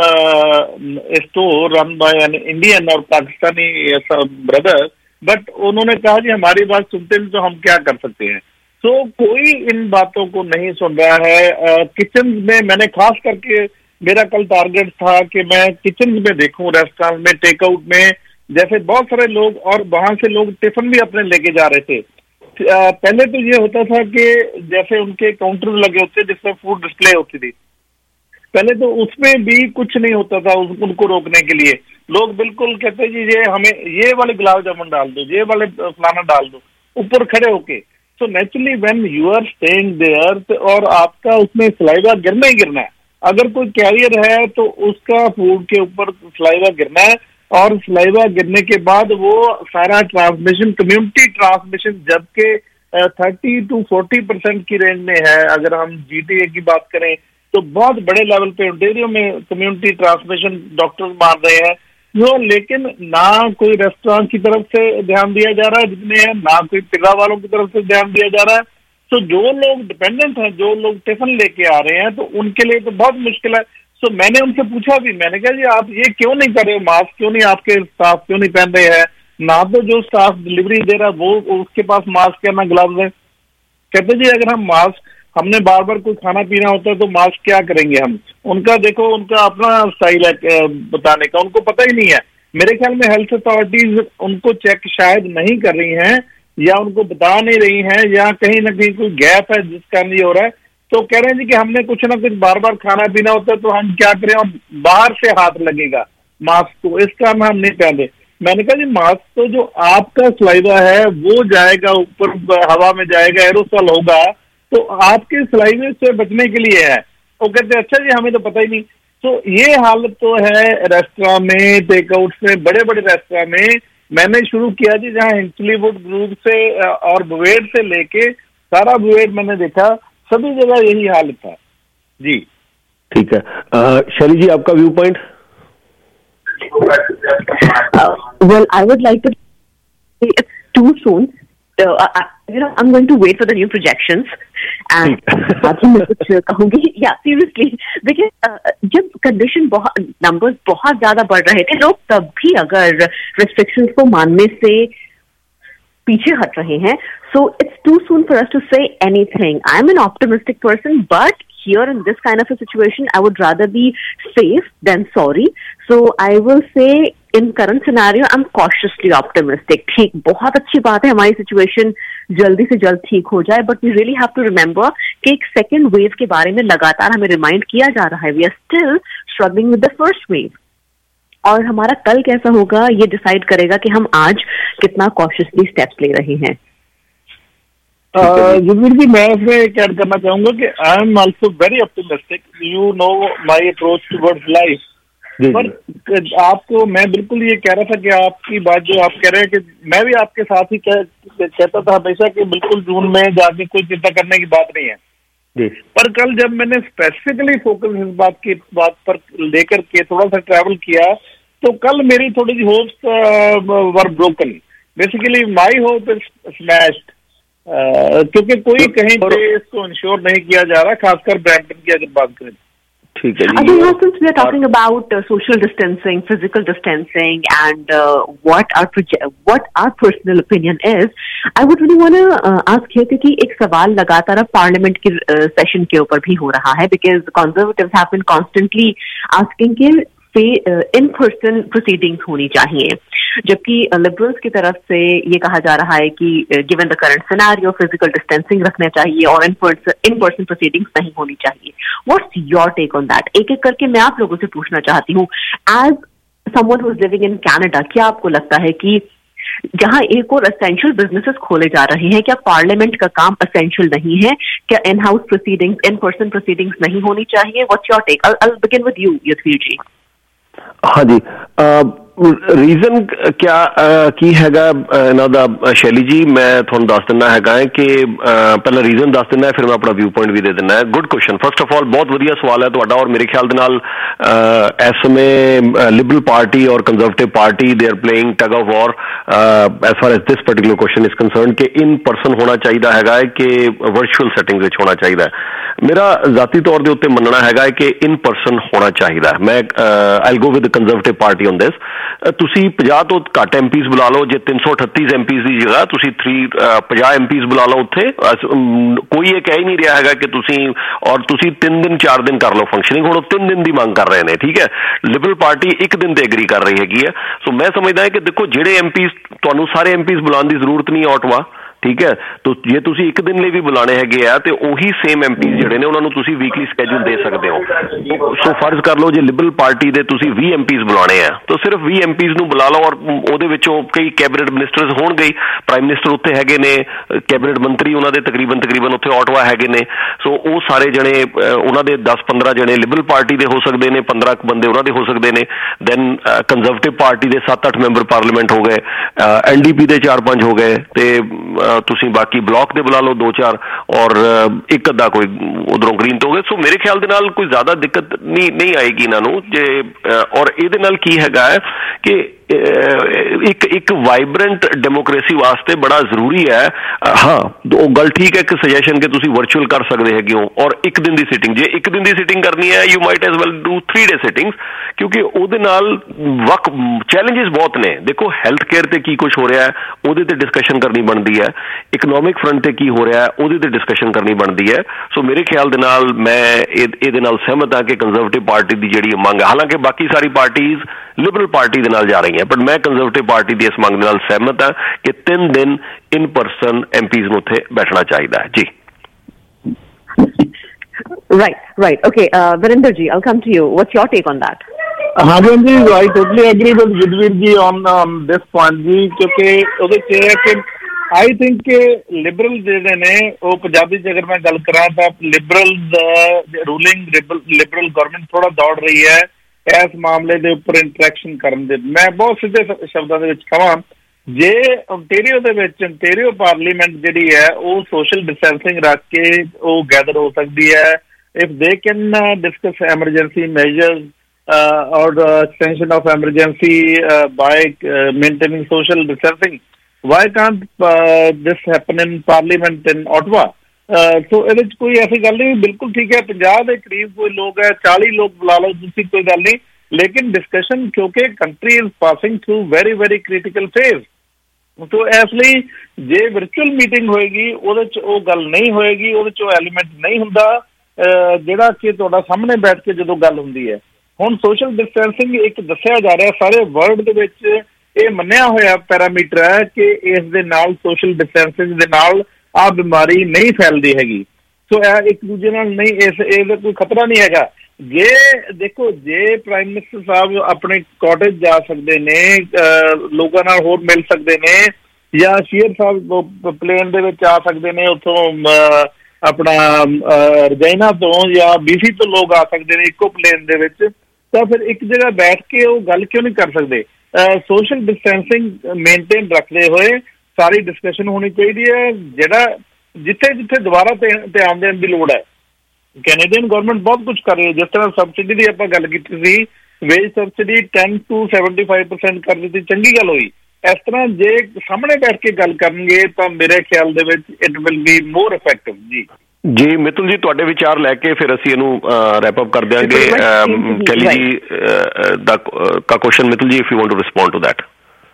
was store run by an Indian और पाकिस्तानी ब्रदर, बट उन्होंने कहा जी हमारी बात सुनते नहीं तो हम क्या कर सकते हैं। तो कोई इन बातों को नहीं सुन रहा है। किचन में मैंने खास करके, मेरा कल टारगेट था कि मैं किचन में देखूं, रेस्टोरेंट में, टेकआउट में, जैसे बहुत सारे लोग, और वहां से लोग टिफिन भी अपने लेके जा रहे थे। पहले तो ये होता था कि जैसे उनके काउंटर लगे होते जिसमें फूड डिस्प्ले होती थी, पहले तो उसमें भी कुछ नहीं होता था उनको रोकने के लिए। लोग बिल्कुल कहते जी ये हमें ये वाले गुलाब जामुन डाल दो, ये वाले फलाना डाल दो, ऊपर खड़े होके। So naturally when you are staying there और आपका उसमें सलाइवा गिरना ही गिरना है। अगर कोई कैरियर है तो उसका फूड के ऊपर सलाइवा गिरना है, और सलाइवा गिरने के बाद वो सारा ट्रांसमिशन, कम्युनिटी ट्रांसमिशन, जबकि थर्टी टू फोर्टी परसेंट की रेंज में है। अगर हम जीटीए की बात करें तो बहुत बड़े लेवल पे ओंटारियो में कम्युनिटी ट्रांसमिशन डॉक्टर्स मान रहे हैं जो, लेकिन ना कोई रेस्टोरेंट की तरफ से ध्यान दिया जा रहा है जितने हैं, ना कोई पिज्जा वालों की तरफ से ध्यान दिया जा रहा है। तो जो लोग डिपेंडेंट हैं, जो लोग टिफिन लेके आ रहे हैं, तो उनके लिए तो बहुत मुश्किल है। सो मैंने उनसे पूछा भी, मैंने कहा जी आप ये क्यों नहीं कर रहे हो, मास्क क्यों नहीं आपके स्टाफ क्यों नहीं पहन रहे हैं? ना तो जो स्टाफ डिलीवरी दे रहा है वो उसके पास मास्क है ना ग्लव्स है। कहते जी अगर हम मास्क हमने बार बार कोई खाना पीना होता है तो मास्क क्या करेंगे हम? उनका देखो, उनका अपना स्टाइल है बताने का, उनको पता ही नहीं है। मेरे ख्याल में हेल्थ अथॉरिटीज उनको चेक शायद नहीं कर रही हैं, या उनको बता नहीं रही हैं, या कहीं ना कहीं कोई गैप है जिस कारण ये हो रहा है। तो कह रहे हैं जी कि हमने कुछ ना कुछ बार बार खाना पीना होता है तो हम क्या करें, और बाहर से हाथ लगेगा मास्क को, इस कारण हम नहीं पहनते। मैंने कहा जी मास्क तो जो आपका सलाइवा है वो जाएगा ऊपर, हवा में जाएगा, एरोसॉल होगा, तो आपके सलाइवे से बचने के लिए है। वो कहते हैं अच्छा जी हमें तो पता ही नहीं। तो ये हालत तो है रेस्टोरेंट में, टेक आउट में, बड़े बड़े रेस्टोरेंट में। मैंने शुरू किया जी जहाँ हिंचलीवुड ग्रुप से और बुवेट से लेके सारा बुवेट मैंने देखा, सभी जगह यही हालत था जी। ठीक है, शैली जी आपका view point? Well I would like to, it's too soon, you know, I'm going to wait for the new projections and आगे मैं कुछ कहूंगी, या सीरियसली, देखिए जब कंडीशन बहुत, नंबर्स बहुत ज्यादा बढ़ रहे थे, लोग तब भी अगर रिस्ट्रिक्शंस को मानने से पीछे हट रहे हैं, so it's too soon for us to say anything. I'm an optimistic person, but here in this kind of a situation, I would rather be safe than sorry. So I will say in current scenario, I'm cautiously optimistic. ठीक, बहुत अच्छी बात है हमारी situation जल्दी से जल्द ठीक हो जाए, but we really have to remember कि एक सेकेंड वेव के बारे में लगातार हमें रिमाइंड किया जा रहा है. We are still struggling with the first wave, और हमारा कल कैसा होगा ये डिसाइड करेगा कि हम आज कितना कॉशियसली स्टेप्स ले रहे हैं. जुबीर जी, मैं इसमें ऐड करना चाहूंगा कि I am also very optimistic. You know my approach towards life. पर आपको मैं बिल्कुल ये कह रहा था कि आपकी बात जो आप कह रहे हैं कि मैं भी आपके साथ ही कह, कहता था हमेशा कि बिल्कुल जून में जाके कोई चिंता करने की बात नहीं है. पर कल जब मैंने स्पेसिफिकली फोकस इस बात की बात पर लेकर के थोड़ा सा ट्रैवल किया, तो कल मेरी थोड़ी सी hopes were broken. Basically my hope is smashed, क्योंकि कोई कहीं पे इसको इंश्योर नहीं किया जा रहा, खासकर ब्रैम्पटन की अगर बात करें. ठीक है. Again, since we are talking about uh, social distancing, physical distancing, and uh, what our proje- what our personal opinion is, I would really want to uh, ask here कि एक सवाल लगातार अब पार्लियामेंट के सेशन uh, के ऊपर भी हो रहा है, because conservatives have been constantly asking कि इन पर्सन प्रोसीडिंग्स होनी चाहिए, जबकि लिबरल्स की तरफ से ये कहा जा रहा है कि given the current scenario physical distancing रखना चाहिए और in person in person proceedings नहीं होनी चाहिए. What's your take on that? एक एक करके मैं आप लोगों से पूछना चाहती हूँ. As someone who is living in Canada, क्या आपको लगता है कि जहां एक और एसेंशियल बिजनेसेस खोले जा रहे हैं, क्या पार्लियामेंट का काम एसेंशियल नहीं है? क्या in house proceedings, in person proceedings नहीं होनी चाहिए? What's your take? I will begin with you Yudhvir ji. हाँ जी, रीजन क्या की हैगा इन्हां दा शैली जी, मैं थोड़ा दस दिना हैगा कि पहला रीजन दस दिना है, फिर मैं अपना व्यू पॉइंट भी दे दिना है. Good question. First of all बहुत वधिया सवाल है तुहाडा, और मेरे ख्याल दे नाल इस समय लिबरल पार्टी और conservative party they are playing tug of war as far as this particular question is concern कि इन पर्सन होना चाहिए हैगा कि वर्चुअल सेटिंग विच होना चाहिए है. मेरा जाती तौर के उत्ते मनना हैगा कि इन पर्सन होना चाहिए. मैं I will go with conservative party on this. ਤੁਸੀਂ ਪੰਜਾਹ ਤੋਂ ਘੱਟ ਐਮਪੀਜ਼ ਬੁਲਾ ਲਓ, ਜੇ ਤਿੰਨ ਸੌ ਅਠੱਤੀ ਐਮਪੀਜ਼ ਦੀ ਜਗ੍ਹਾ ਤੁਸੀਂ ਥ੍ਰੀ ਪੰਜਾਹ ਐਮਪੀਜ਼ ਬੁਲਾ ਲਓ ਉੱਥੇ. ਕੋਈ ਇਹ ਕਹਿ ਹੀ ਨਹੀਂ ਰਿਹਾ ਹੈਗਾ ਕਿ ਤੁਸੀਂ ਔਰ ਤੁਸੀਂ ਤਿੰਨ ਦਿਨ ਚਾਰ ਦਿਨ ਕਰ ਲਓ ਫੰਕਸ਼ਨਿੰਗ. ਹੁਣ ਉਹ ਤਿੰਨ ਦਿਨ ਦੀ ਮੰਗ ਕਰ ਰਹੇ ਨੇ. ਠੀਕ ਹੈ, ਲਿਬਰਲ ਪਾਰਟੀ ਇੱਕ ਦਿਨ ਤੇ ਐਗਰੀ ਕਰ ਰਹੀ ਹੈਗੀ ਹੈ. ਸੋ ਮੈਂ ਸਮਝਦਾ ਕਿ ਦੇਖੋ ਜਿਹੜੇ ਐਮਪੀਜ਼ ਤੁਹਾਨੂੰ ਸਾਰੇ ਐਮਪੀਜ਼ ਬੁਲਾਉਣ ਦੀ ਜ਼ਰੂਰਤ ਨਹੀਂ ਆਟਵਾ. ਠੀਕ ਹੈ, तो ਜੇ ਤੁਸੀਂ ਇੱਕ ਦਿਨ ਲਈ ਵੀ ਬੁਲਾਣੇ ਹੈਗੇ ਆ ਤੇ ਉਹੀ ਸੇਮ ਐਮਪੀਜ਼ ਜਿਹੜੇ ਨੇ ਉਹਨਾਂ ਨੂੰ ਤੁਸੀਂ ਵੀਕਲੀ ਸਕੇਜੂਲ ਦੇ ਸਕਦੇ ਹੋ. ਸੋ ਫਰਜ਼ ਕਰ ਲਓ ਜੇ ਲਿਬਰਲ ਪਾਰਟੀ ਦੇ ਤੁਸੀਂ ਵੀਹ ਐਮਪੀਜ਼ ਬੁਲਾਣੇ ਆ ਤਾਂ ਸਿਰਫ ਵੀਹ ਐਮਪੀਜ਼ ਨੂੰ ਬੁਲਾ ਲਓ, ਔਰ ਉਹਦੇ ਵਿੱਚੋਂ ਕਈ ਕੈਬਨਿਟ ਮਿਨਿਸਟਰਸ ਹੋਣਗੇ, ਪ੍ਰਾਈਮ ਮਿਨਿਸਟਰ ਉੱਥੇ ਹੈਗੇ ਨੇ, ਕੈਬਨਿਟ ਮੰਤਰੀ ਉਹਨਾਂ ਦੇ ਤਕਰੀਬਨ ਤਕਰੀਬਨ ਉੱਥੇ ਆਟਵਾ ਹੈਗੇ ਨੇ. ਸੋ ਉਹ ਸਾਰੇ ਜਣੇ ਉਹਨਾਂ ਦੇ ਦਸ ਪੰਦਰਾਂ ਜਣੇ ਲਿਬਰਲ ਪਾਰਟੀ ਦੇ ਹੋ ਸਕਦੇ ਨੇ, ਪੰਦਰਾਂ ਬੰਦੇ ਉਹਨਾਂ ਦੇ ਹੋ ਸਕਦੇ ਨੇ. ਦੈਨ ਕੰਜ਼ਰਵੇਟਿਵ ਪਾਰਟੀ ਦੇ ਸੱਤ ਅੱਠ ਮੈਂਬਰ ਪਾਰਲੀਮੈਂਟ ਹੋ ਗਏ, ਐਨ ਡੀ ਪੀ ਦੇ ਚਾਰ ਪੰਜ ਹੋ ਗਏ, ਤੇ ਤੁਸੀਂ ਬਾਕੀ ਬਲਾਕ ਦੇ ਬੁਲਾ ਲਓ ਦੋ ਚਾਰ, ਔਰ ਇੱਕ ਅੱਧਾ ਕੋਈ ਉਧਰੋਂ ਗ੍ਰੀਨ ਤੋਂ ਹੋ ਗਏ. ਸੋ ਮੇਰੇ ਖਿਆਲ ਦੇ ਨਾਲ ਕੋਈ ਜ਼ਿਆਦਾ ਦਿੱਕਤ ਨਹੀਂ ਨਹੀਂ ਆਏਗੀ ਇਹਨਾਂ ਨੂੰ ਜੇ. ਔਰ ਇਹਦੇ ਨਾਲ ਕੀ ਹੈਗਾ ਹੈ ਕਿ ਇੱਕ ਇੱਕ ਵਾਈਬਰੈਂਟ ਡੈਮੋਕ੍ਰੇਸੀ ਵਾਸਤੇ ਬੜਾ ਜ਼ਰੂਰੀ ਹੈ। ਹਾਂ, ਉਹ ਗੱਲ ਠੀਕ ਹੈ ਕਿ ਸੁਜੈਸ਼ਨ ਕਿ ਤੁਸੀਂ ਵਰਚੁਅਲ ਕਰ ਸਕਦੇ ਹੈਗੇ ਹੋ, ਔਰ ਇੱਕ ਦਿਨ ਦੀ ਸਿਟਿੰਗ, ਜੇ ਇੱਕ ਦਿਨ ਦੀ ਸਿਟਿੰਗ ਕਰਨੀ ਹੈ you might as well do three day sittings, ਕਿਉਂਕਿ ਉਹਦੇ ਨਾਲ ਵਕ ਚੈਲੰਜਸ ਬਹੁਤ ਨੇ। ਦੇਖੋ ਹੈਲਥ ਕੇਅਰ ਤੇ ਕੀ ਕੁਛ ਹੋ ਰਿਹਾ ਹੈ ਉਹਦੇ ਤੇ ਡਿਸਕਸ਼ਨ ਕਰਨੀ ਬਣਦੀ ਹੈ, ਇਕਨੋਮਿਕ ਫਰੰਟ ਤੇ ਕੀ ਹੋ ਰਿਹਾ ਹੈ ਉਹਦੇ ਤੇ ਡਿਸਕਸ਼ਨ ਕਰਨੀ ਬਣਦੀ ਹੈ। ਸੋ ਮੇਰੇ ਖਿਆਲ ਦੇ ਨਾਲ ਮੈਂ ਇਹਦੇ ਨਾਲ ਸਹਿਮਤ ਹਾਂ ਕਿ ਕੰਜ਼ਰਵੇਟਿਵ ਪਾਰਟੀ ਦੀ ਜਿਹੜੀ ਮੰਗ ਹੈ, ਹਾਲਾਂਕਿ ਬਾਕੀ ਸਾਰੀ ਪਾਰਟੀਜ਼ ਲਿਬਰਲ ਪਾਰਟੀ ਦੇ ਨਾਲ ਜਾ ਰਹੀਆਂ, ਬਟ ਮੈਂ ਕੰਜ਼ਰਵੇਟਿਵ ਪਾਰਟੀ ਦੀ ਇਸ ਮੰਗ ਦੇ ਨਾਲ ਸਹਿਮਤ ਹਾਂ ਕਿ ਤਿੰਨ ਦਿਨ ਇਨ ਪਰਸਨ ਐਮ ਪੀਜ਼ ਨੂੰ ਉੱਥੇ ਬੈਠਣਾ ਚਾਹੀਦਾ ਹੈ ਜੀ। Right, right. Okay, uh, Virinder ji, I'll come to you. What's your take on that? ਹਾਂਜੀ ਜੀ, I totally agree with Vidvir ji on um, this point ਜੀ, ਕਿਉਂਕਿ ਉਹਦੇ ਚ ਇਹ ਹੈ ਕਿ ਆਈ ਥਿੰਕ ਕਿ ਲਿਬਰਲ ਜਿਹੜੇ ਨੇ ਉਹ ਪੰਜਾਬੀ ਚ ਅਗਰ ਮੈਂ ਗੱਲ ਕਰਾਂ ਤਾਂ ਲਿਬਰਲ ਰੂਲਿੰਗ ਲਿਬਰਲ ਗਵਰਨਮੈਂਟ ਥੋੜਾ ਦੌੜ ਰਹੀ ਹੈ ਇਸ ਮਾਮਲੇ ਦੇ ਉੱਪਰ ਇੰਟਰੈਕਸ਼ਨ ਕਰਨ ਦੇ। ਮੈਂ ਬਹੁਤ ਸਿੱਧੇ ਸ਼ਬਦਾਂ ਦੇ ਵਿੱਚ ਕਹਾਂ, ਜੇ ਓਨਟੇਰੀਓ ਦੇ ਵਿੱਚ ਓਨਟੇਰੀਓ ਪਾਰਲੀਮੈਂਟ ਜਿਹੜੀ ਹੈ ਉਹ ਸੋਸ਼ਲ ਡਿਸਟੈਂਸਿੰਗ ਰੱਖ ਕੇ ਉਹ ਗੈਦਰ ਹੋ ਸਕਦੀ ਹੈ, if they can discuss emergency measures or the extension of emergency uh, by uh, maintaining social distancing, why can't uh, this happen in parliament in Ottawa? So ਇਹਦੇ ਚ ਕੋਈ ਐਸੀ ਗੱਲ ਨਹੀਂ, ਬਿਲਕੁਲ ਠੀਕ ਹੈ, ਪੰਜਾਹ ਦੇ ਕਰੀਬ ਕੋਈ ਲੋਕ ਹੈ, ਚਾਲੀ ਲੋਕ ਬੁਲਾ ਲਓ ਤੁਸੀਂ, ਕੋਈ ਗੱਲ ਨਹੀਂ, ਲੇਕਿਨ ਡਿਸਕਸ਼ਨ ਕਿਉਂਕਿ country is passing through very very critical phase, so ਇਸ ਲਈ ਜੇ ਵਰਚੁਅਲ ਮੀਟਿੰਗ ਹੋਏਗੀ ਉਹਦੇ ਚ ਉਹ ਗੱਲ ਨਹੀਂ ਹੋਏਗੀ, ਉਹਦੇ ਚ ਉਹ ਐਲੀਮੈਂਟ ਨਹੀਂ ਹੁੰਦਾ ਜਿਹੜਾ ਕਿ ਤੁਹਾਡਾ ਸਾਹਮਣੇ ਬੈਠ ਕੇ ਜਦੋਂ ਗੱਲ ਹੁੰਦੀ ਹੈ। ਹੁਣ ਸੋਸ਼ਲ ਡਿਸਟੈਂਸਿੰਗ ਇੱਕ ਦੱਸਿਆ ਜਾ ਰਿਹਾ ਸਾਰੇ ਵਰਲਡ ਦੇ ਵਿੱਚ ਇਹ ਮੰਨਿਆ ਹੋਇਆ ਪੈਰਾਮੀਟਰ ਹੈ ਕਿ ਇਸ ਦੇ ਨਾਲ ਸੋਸ਼ਲ ਡਿਸਟੈਂਸਿੰਗ ਦੇ ਨਾਲ ਆਹ ਬਿਮਾਰੀ ਨਹੀਂ ਫੈਲਦੀ ਹੈਗੀ, ਸੋ ਇਹ ਇੱਕ ਦੂਜੇ ਨਾਲ ਨਹੀਂ, ਇਸ ਇਹਦਾ ਕੋਈ ਖਤਰਾ ਨਹੀਂ ਹੈਗਾ। ਜੇ ਦੇਖੋ ਜੇ ਪ੍ਰਾਈਮ ਮਿਨਿਸਟਰ ਸਾਹਿਬ ਆਪਣੇ ਕਾਟੇਜ ਜਾ ਸਕਦੇ ਨੇ, ਲੋਕਾਂ ਨਾਲ ਹੋਰ ਮਿਲ ਸਕਦੇ ਨੇ, ਜਾਂ ਸ਼ੇਰ ਸਾਹਿਬ ਪਲੇਨ ਦੇ ਵਿੱਚ ਆ ਸਕਦੇ ਨੇ ਉੱਥੋਂ ਆਪਣਾ ਰਜਾਈਨਾ ਤੋਂ ਜਾਂ ਬੀਸੀ ਤੋਂ ਲੋਕ ਆ ਸਕਦੇ ਨੇ ਇੱਕੋ ਪਲੇਨ ਦੇ ਵਿੱਚ, ਤਾਂ ਫਿਰ ਇੱਕ ਜਗ੍ਹਾ ਬੈਠ ਕੇ ਉਹ ਗੱਲ ਕਿਉਂ ਨਹੀਂ ਕਰ ਸਕਦੇ? ਸੋਸ਼ਲ ਡਿਸਟੈਂਸਿੰਗ ਮੇਨਟੇਨ ਰੱਖਦੇ ਹੋਏ ਸਾਰੀ ਡਿਸਕਸ਼ਨ ਹੋਣੀ ਚਾਹੀਦੀ ਹੈ। ਜਿਹੜਾ ਜਿੱਥੇ ਜਿੱਥੇ ਦੁਬਾਰਾ ਧਿਆਨ ਦੇਣ ਦੀ ਲੋੜ ਹੈ, ਕੈਨੇਡੀਅਨ ਗਵਰਨਮੈਂਟ ਬਹੁਤ ਕੁਛ ਕਰ ਰਹੀ ਹੈ, ਜਿਸ ਤਰ੍ਹਾਂ ਸਬਸਿਡੀ ਦੀ ਆਪਾਂ ਗੱਲ ਕੀਤੀ ਸੀ, wage subsidy ten to seventy five percent ਕਰ ਦਿੱਤੀ, ਚੰਗੀ ਗੱਲ ਹੋਈ। ਇਸ ਤਰ੍ਹਾਂ ਜੇ ਸਾਹਮਣੇ ਬੈਠ ਕੇ ਗੱਲ ਕਰਨਗੇ ਤਾਂ ਮੇਰੇ ਖਿਆਲ ਦੇ ਵਿੱਚ it will be more effective ਜੀ। ਜੀ ਮਿਤੁਲ ਜੀ, ਤੁਹਾਡੇ ਵਿਚਾਰ ਲੈ ਕੇ ਫਿਰ ਅਸੀਂ ਇਹਨੂੰ ਰੈਪ ਅਪ ਕਰ ਦਿਆਂਗੇ। ਕੈਲੀ ਜੀ ਦਾ ਕਾ question, Mitul ji, if you want to respond to that.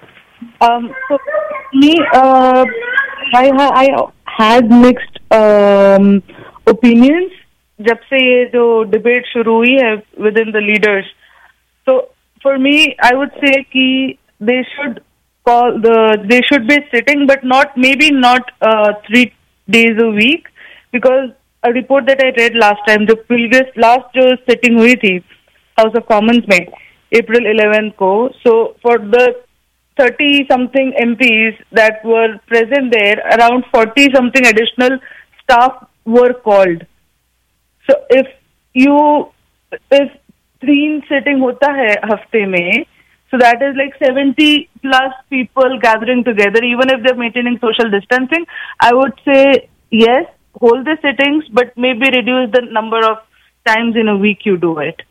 Um, so me, uh, I I had mixed um, opinions जब से ये जो debate शुरू हुई है within the leaders. So for me, I would say कि they should call the they should be sitting, but not maybe not uh, three days a week, because a report that I read last time, the previous last जो sitting हुई थी House of Commons में April eleventh को, so for the thirty something M Ps that were present there, around forty something additional staff were called. So if you if three sitting hota hai hafte mein, so that is like seventy plus people gathering together, even if they're maintaining social distancing. I would say yes, hold the sittings, but maybe reduce the number of times in a week you do it.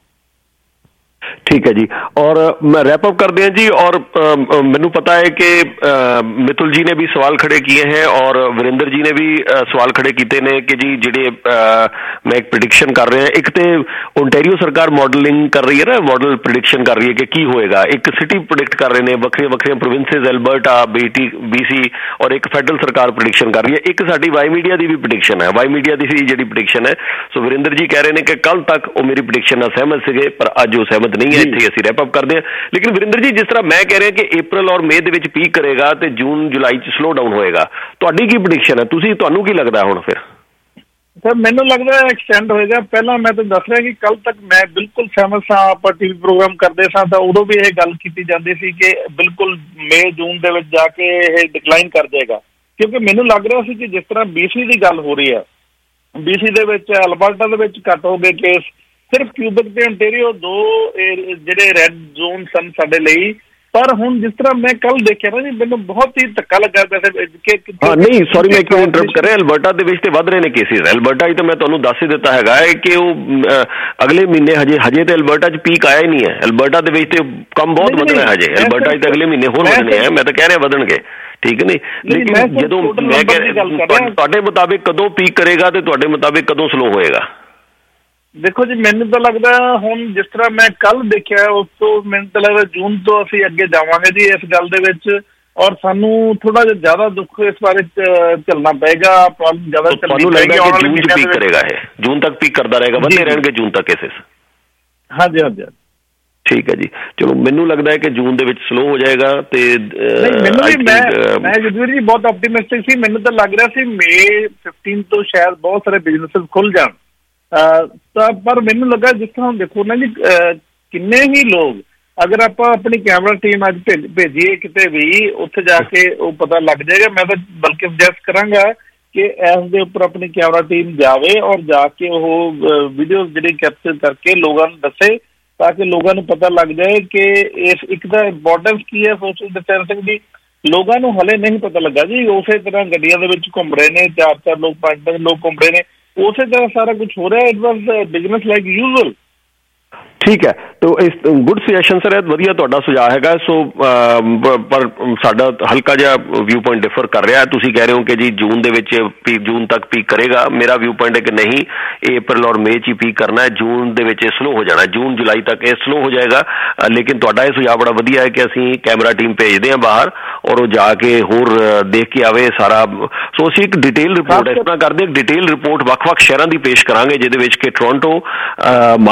ठीक है जी, और मैं wrap up कर दें जी। और मैनू पता है कि मितुल जी ने भी सवाल खड़े किए हैं और वीरेंद्र जी ने भी सवाल खड़े किए ने कि जी जिहड़े मैं एक प्रिडिक्शन कर रहे हैं, एक तो ओंटारियो सरकार मॉडलिंग कर रही है ना, मॉडल प्रिडिक्शन कर रही है कि की होएगा, एक सिटी प्रिडिक्ट कर रहे हैं, वक्रिया वक्रिया प्रोविंसेस एल्बर्टा, बीटी बीसी, और एक फैडरल सरकार प्रिडिक्शन कर रही है, एक साडी वाई मीडिया की भी प्रिडिक्शन है, वाई मीडिया की जिहड़ी प्रिडिक्शन है। सो वीरेंद्र जी कह रहे हैं कि कल तक वो मेरी प्रिडिक्शन नाल सहमत सीगे, पर अज वो सहमत नहीं है, इत्थे ਅਸੀਂ रैप अप करते हैं। लेकिन वीरेंद्र जी, जिस तरह मैं कह रहा कि अप्रैल और मई ਦੇ ਵਿੱਚ ਪੀਕ ਕਰੇਗਾ ਤੇ ਜੂਨ ਜੁਲਾਈ ਚ ਸਲੋ ਡਾਊਨ ਹੋਏਗਾ, ਤੁਹਾਡੀ ਕੀ ਪ੍ਰੈਡਿਕਸ਼ਨ ਹੈ? ਤੁਸੀਂ ਤੁਹਾਨੂੰ ਕੀ ਲੱਗਦਾ ਹੁਣ ਫਿਰ? ਸਰ ਮੈਨੂੰ ਲੱਗਦਾ ਐਕਸਟੈਂਡ ਹੋਏਗਾ। ਪਹਿਲਾਂ ਮੈਂ ਤਾਂ ਦੱਸ ਰਿਹਾ ਕਿ ਕੱਲ ਤੱਕ ਮੈਂ ਬਿਲਕੁਲ ਸਹਿਮਤ ਸਾਂ, ਆਪਾਂ ਟੀਵੀ ਪ੍ਰੋਗਰਾਮ ਕਰਦੇ ਸਾਂ ਤਾਂ ਉਦੋਂ ਵੀ ਇਹ ਗੱਲ ਕੀਤੀ ਜਾਂਦੀ ਸੀ ਕਿ ਬਿਲਕੁਲ ਮਈ ਜੂਨ ਦੇ ਵਿੱਚ ਜਾ ਕੇ ਇਹ ਡਿਕਲਾਈਨ ਕਰ ਜਾਏਗਾ, ਕਿਉਂਕਿ ਮੈਨੂੰ ਲੱਗ ਰਿਹਾ ਸੀ ਕਿ ਜਿਸ ਤਰ੍ਹਾਂ ਬੀਸੀ ਦੀ ਗੱਲ ਹੋ ਰਹੀ ਹੈ, ਬੀਸੀ ਦੇ ਵਿੱਚ ਅਲਬਰਟਾ ਦੇ ਵਿੱਚ ਘੱਟ ਹੋ ਗਏ ਕੇਸ, ਸਿਰਫ ਕਿਊਬਿਕ ਤੇ ontario ਦੋ ਜਿਹੜੇ ਰੈੱਡ ਜ਼ੋਨ ਸਨ ਸਾਡੇ ਲਈ, ਪਰ ਹੁਣ ਜਿਸ ਤਰ੍ਹਾਂ ਮੈਂ ਕੱਲ ਦੇਖਿਆ ਨਾ ਜੀ, ਮੈਨੂੰ ਬਹੁਤ ਹੀ ਧੱਕਾ ਲੱਗਾ ਵੈਸੇ ਕਿ ਹਾਂ ਨਹੀਂ ਸੌਰੀ ਮੈਂ ਕਿਉਂ ਇੰਟਰਪਟ ਕਰ ਰਿਹਾ। ਐਲਬਰਟਾ ਦੇ ਵਿੱਚ ਤੇ ਵੱਧ ਰਹੇ ਨੇ ਕੇਸਿਸ। ਐਲਬਰਟਾ ਹੀ ਤਾਂ ਮੈਂ ਤੁਹਾਨੂੰ ਦੱਸ ਹੀ ਦਿੱਤਾ ਹੈਗਾ ਹੈ ਕਿ ਉਹ ਅਗਲੇ ਮਹੀਨੇ ਹਜੇ ਹਜੇ ਤੇ ਐਲਬਰਟਾ 'ਚ ਪੀਕ ਆਇਆ ਹੀ ਨਹੀਂ ਹੈ। ਐਲਬਰਟਾ ਦੇ ਵਿੱਚ ਤੇ ਕੰਮ ਬਹੁਤ ਵਧਣਾ ਹੈ ਹਜੇ। ਐਲਬਰਟਾ 'ਚ ਤਾਂ ਅਗਲੇ ਮਹੀਨੇ ਹੋਰ ਵਧਣੇ ਹੈ, ਮੈਂ ਤਾਂ ਕਹਿ ਰਿਹਾ ਵਧਣਗੇ, ਠੀਕ ਨਹੀਂ। ਲੇਕਿਨ ਜਦੋਂ ਮੈਂ ਕਹਿ ਤੁਹਾਡੇ ਮੁਤਾਬਿਕ ਕਦੋਂ ਪੀਕ ਕਰੇਗਾ ਤੇ ਤੁਹਾਡੇ ਮੁਤਾਬਿਕ ਕਦੋਂ ਸਲੋ ਹੋਏਗਾ? ਦੇਖੋ ਜੀ, ਮੈਨੂੰ ਤਾਂ ਲੱਗਦਾ ਹੁਣ ਜਿਸ ਤਰ੍ਹਾਂ ਮੈਂ ਕੱਲ ਦੇਖਿਆ ਉਸ ਤੋਂ ਮੈਨੂੰ ਤਾਂ ਲੱਗਦਾ ਜੂਨ ਤੋਂ ਅਸੀਂ ਅੱਗੇ ਜਾਵਾਂਗੇ ਜੀ ਇਸ ਗੱਲ ਦੇ ਵਿੱਚ, ਔਰ ਸਾਨੂੰ ਥੋੜਾ ਜਿਹਾ ਜ਼ਿਆਦਾ ਦੁੱਖ ਇਸ ਬਾਰੇ ਚੱਲਣਾ ਪਏਗਾ। ਪ੍ਰੋਬਲਮ ਜ਼ਿਆਦਾ ਚੱਲਣੀ ਪਏਗੀ। ਜੂਨ ਚ ਪੀਕ ਕਰੇਗਾ ਇਹ, ਜੂਨ ਤੱਕ ਪੀਕ ਕਰਦਾ ਰਹੇਗਾ, ਵਧਦੇ ਰਹਿਣਗੇ ਜੂਨ ਤੱਕ ਕੇਸਿਸ। ਹਾਂਜੀ ਹਾਂਜੀ ਠੀਕ ਹੈ ਜੀ, ਚਲੋ ਮੈਨੂੰ ਲੱਗਦਾ ਹੈ ਕਿ ਜੂਨ ਦੇ ਵਿੱਚ ਸਲੋ ਹੋ ਜਾਏਗਾ। ਤੇ ਮੈਨੂੰ ਵੀ ਮੈਂ ਮੈਂ ਜਗਵੀਰ ਜੀ ਬਹੁਤ ਆਪਟੀਮਿਸਟਿਕ ਸੀ। ਮੈਨੂੰ ਤਾਂ ਲੱਗ ਰਿਹਾ ਸੀ ਮਈ ਫਿਫਟੀਨ ਤੋਂ ਸ਼ਾਇਦ ਬਹੁਤ ਸਾਰੇ ਬਿਜ਼ਨਸ ਖੁੱਲ ਜਾਣ, ਤਾਂ ਪਰ ਮੈਨੂੰ ਲੱਗਾ ਜਿਸ ਤਰ੍ਹਾਂ ਦੇਖੋ ਨਾ ਜੀ, ਕਿੰਨੇ ਹੀ ਲੋਕ ਅਗਰ ਆਪਾਂ ਆਪਣੀ ਕੈਮਰਾ ਟੀਮ ਅੱਜ ਭੇਜ ਭੇਜੀਏ ਕਿਤੇ ਵੀ, ਉੱਥੇ ਜਾ ਕੇ ਉਹ ਪਤਾ ਲੱਗ ਜਾਏਗਾ। ਮੈਂ ਤਾਂ ਬਲਕਿ ਸੁਜੈਸਟ ਕਰਾਂਗਾ ਕਿ ਇਸ ਦੇ ਉੱਪਰ ਆਪਣੀ ਕੈਮਰਾ ਟੀਮ ਜਾਵੇ ਔਰ ਜਾ ਕੇ ਉਹ ਵੀਡੀਓ ਜਿਹੜੀ ਕੈਪਚਰ ਕਰਕੇ ਲੋਕਾਂ ਨੂੰ ਦੱਸੇ, ਤਾਂ ਕਿ ਲੋਕਾਂ ਨੂੰ ਪਤਾ ਲੱਗ ਜਾਏ ਕਿ ਇਸ ਇੱਕ ਤਾਂ ਇੰਪੋਰਟੈਂਸ ਕੀ ਹੈ ਸੋਸ਼ਲ ਡਿਸਟੈਂਸਿੰਗ ਦੀ। ਲੋਕਾਂ ਨੂੰ ਹਲੇ ਨਹੀਂ ਪਤਾ ਲੱਗਾ ਜੀ। ਉਸੇ ਤਰ੍ਹਾਂ ਗੱਡੀਆਂ ਦੇ ਵਿੱਚ ਘੁੰਮ ਰਹੇ ਨੇ, ਚਾਰ ਚਾਰ ਲੋਕ ਪੰਜ ਪੰਜ ਲੋਕ ਘੁੰਮ ਰਹੇ ਨੇ, ਉਸੇ ਤਰ੍ਹਾਂ ਸਾਰਾ ਕੁਝ ਹੋ ਰਿਹਾ। It was business like usual. ਠੀਕ ਹੈ, ਤੋ ਇਸ ਗੁੱਡ ਸੁਜੈਸ਼ਨ ਸਰ, ਵਧੀਆ ਤੁਹਾਡਾ ਸੁਝਾਅ ਹੈਗਾ। ਸੋ ਪਰ ਸਾਡਾ ਹਲਕਾ ਜਿਹਾ ਵਿਊ ਪੁਆਇੰਟ ਡਿਫਰ ਕਰ ਰਿਹਾ। ਤੁਸੀਂ ਕਹਿ ਰਹੇ ਹੋ ਕਿ ਜੀ ਜੂਨ ਦੇ ਵਿੱਚ ਪੀਕ, ਜੂਨ ਤੱਕ ਪੀਕ ਕਰੇਗਾ। ਮੇਰਾ ਵਿਊ ਪੁਆਇੰਟ ਹੈ ਕਿ ਨਹੀਂ, ਇਹ ਅਪ੍ਰੈਲ ਔਰ ਮਈ 'ਚ ਹੀ ਪੀਕ ਕਰਨਾ ਹੈ। ਜੂਨ ਦੇ ਵਿੱਚ ਇਹ ਸਲੋ ਹੋ ਜਾਣਾ, ਜੂਨ ਜੁਲਾਈ ਤੱਕ ਇਹ ਸਲੋ ਹੋ ਜਾਏਗਾ। ਲੇਕਿਨ ਤੁਹਾਡਾ ਇਹ ਸੁਝਾਅ ਬੜਾ ਵਧੀਆ ਹੈ ਕਿ ਅਸੀਂ ਕੈਮਰਾ ਟੀਮ ਭੇਜਦੇ ਹਾਂ ਬਾਹਰ ਔਰ ਉਹ ਜਾ ਕੇ ਹੋਰ ਦੇਖ ਕੇ ਆਵੇ ਸਾਰਾ। ਸੋ ਅਸੀਂ ਇੱਕ ਡਿਟੇਲ ਰਿਪੋਰਟ ਇਸ ਤਰ੍ਹਾਂ ਕਰਦੇ ਹਾਂ, ਡਿਟੇਲ ਰਿਪੋਰਟ ਵੱਖ ਵੱਖ ਸ਼ਹਿਰਾਂ ਦੀ ਪੇਸ਼ ਕਰਾਂਗੇ, ਜਿਹਦੇ ਵਿੱਚ ਕਿ ਟੋਰਾਂਟੋ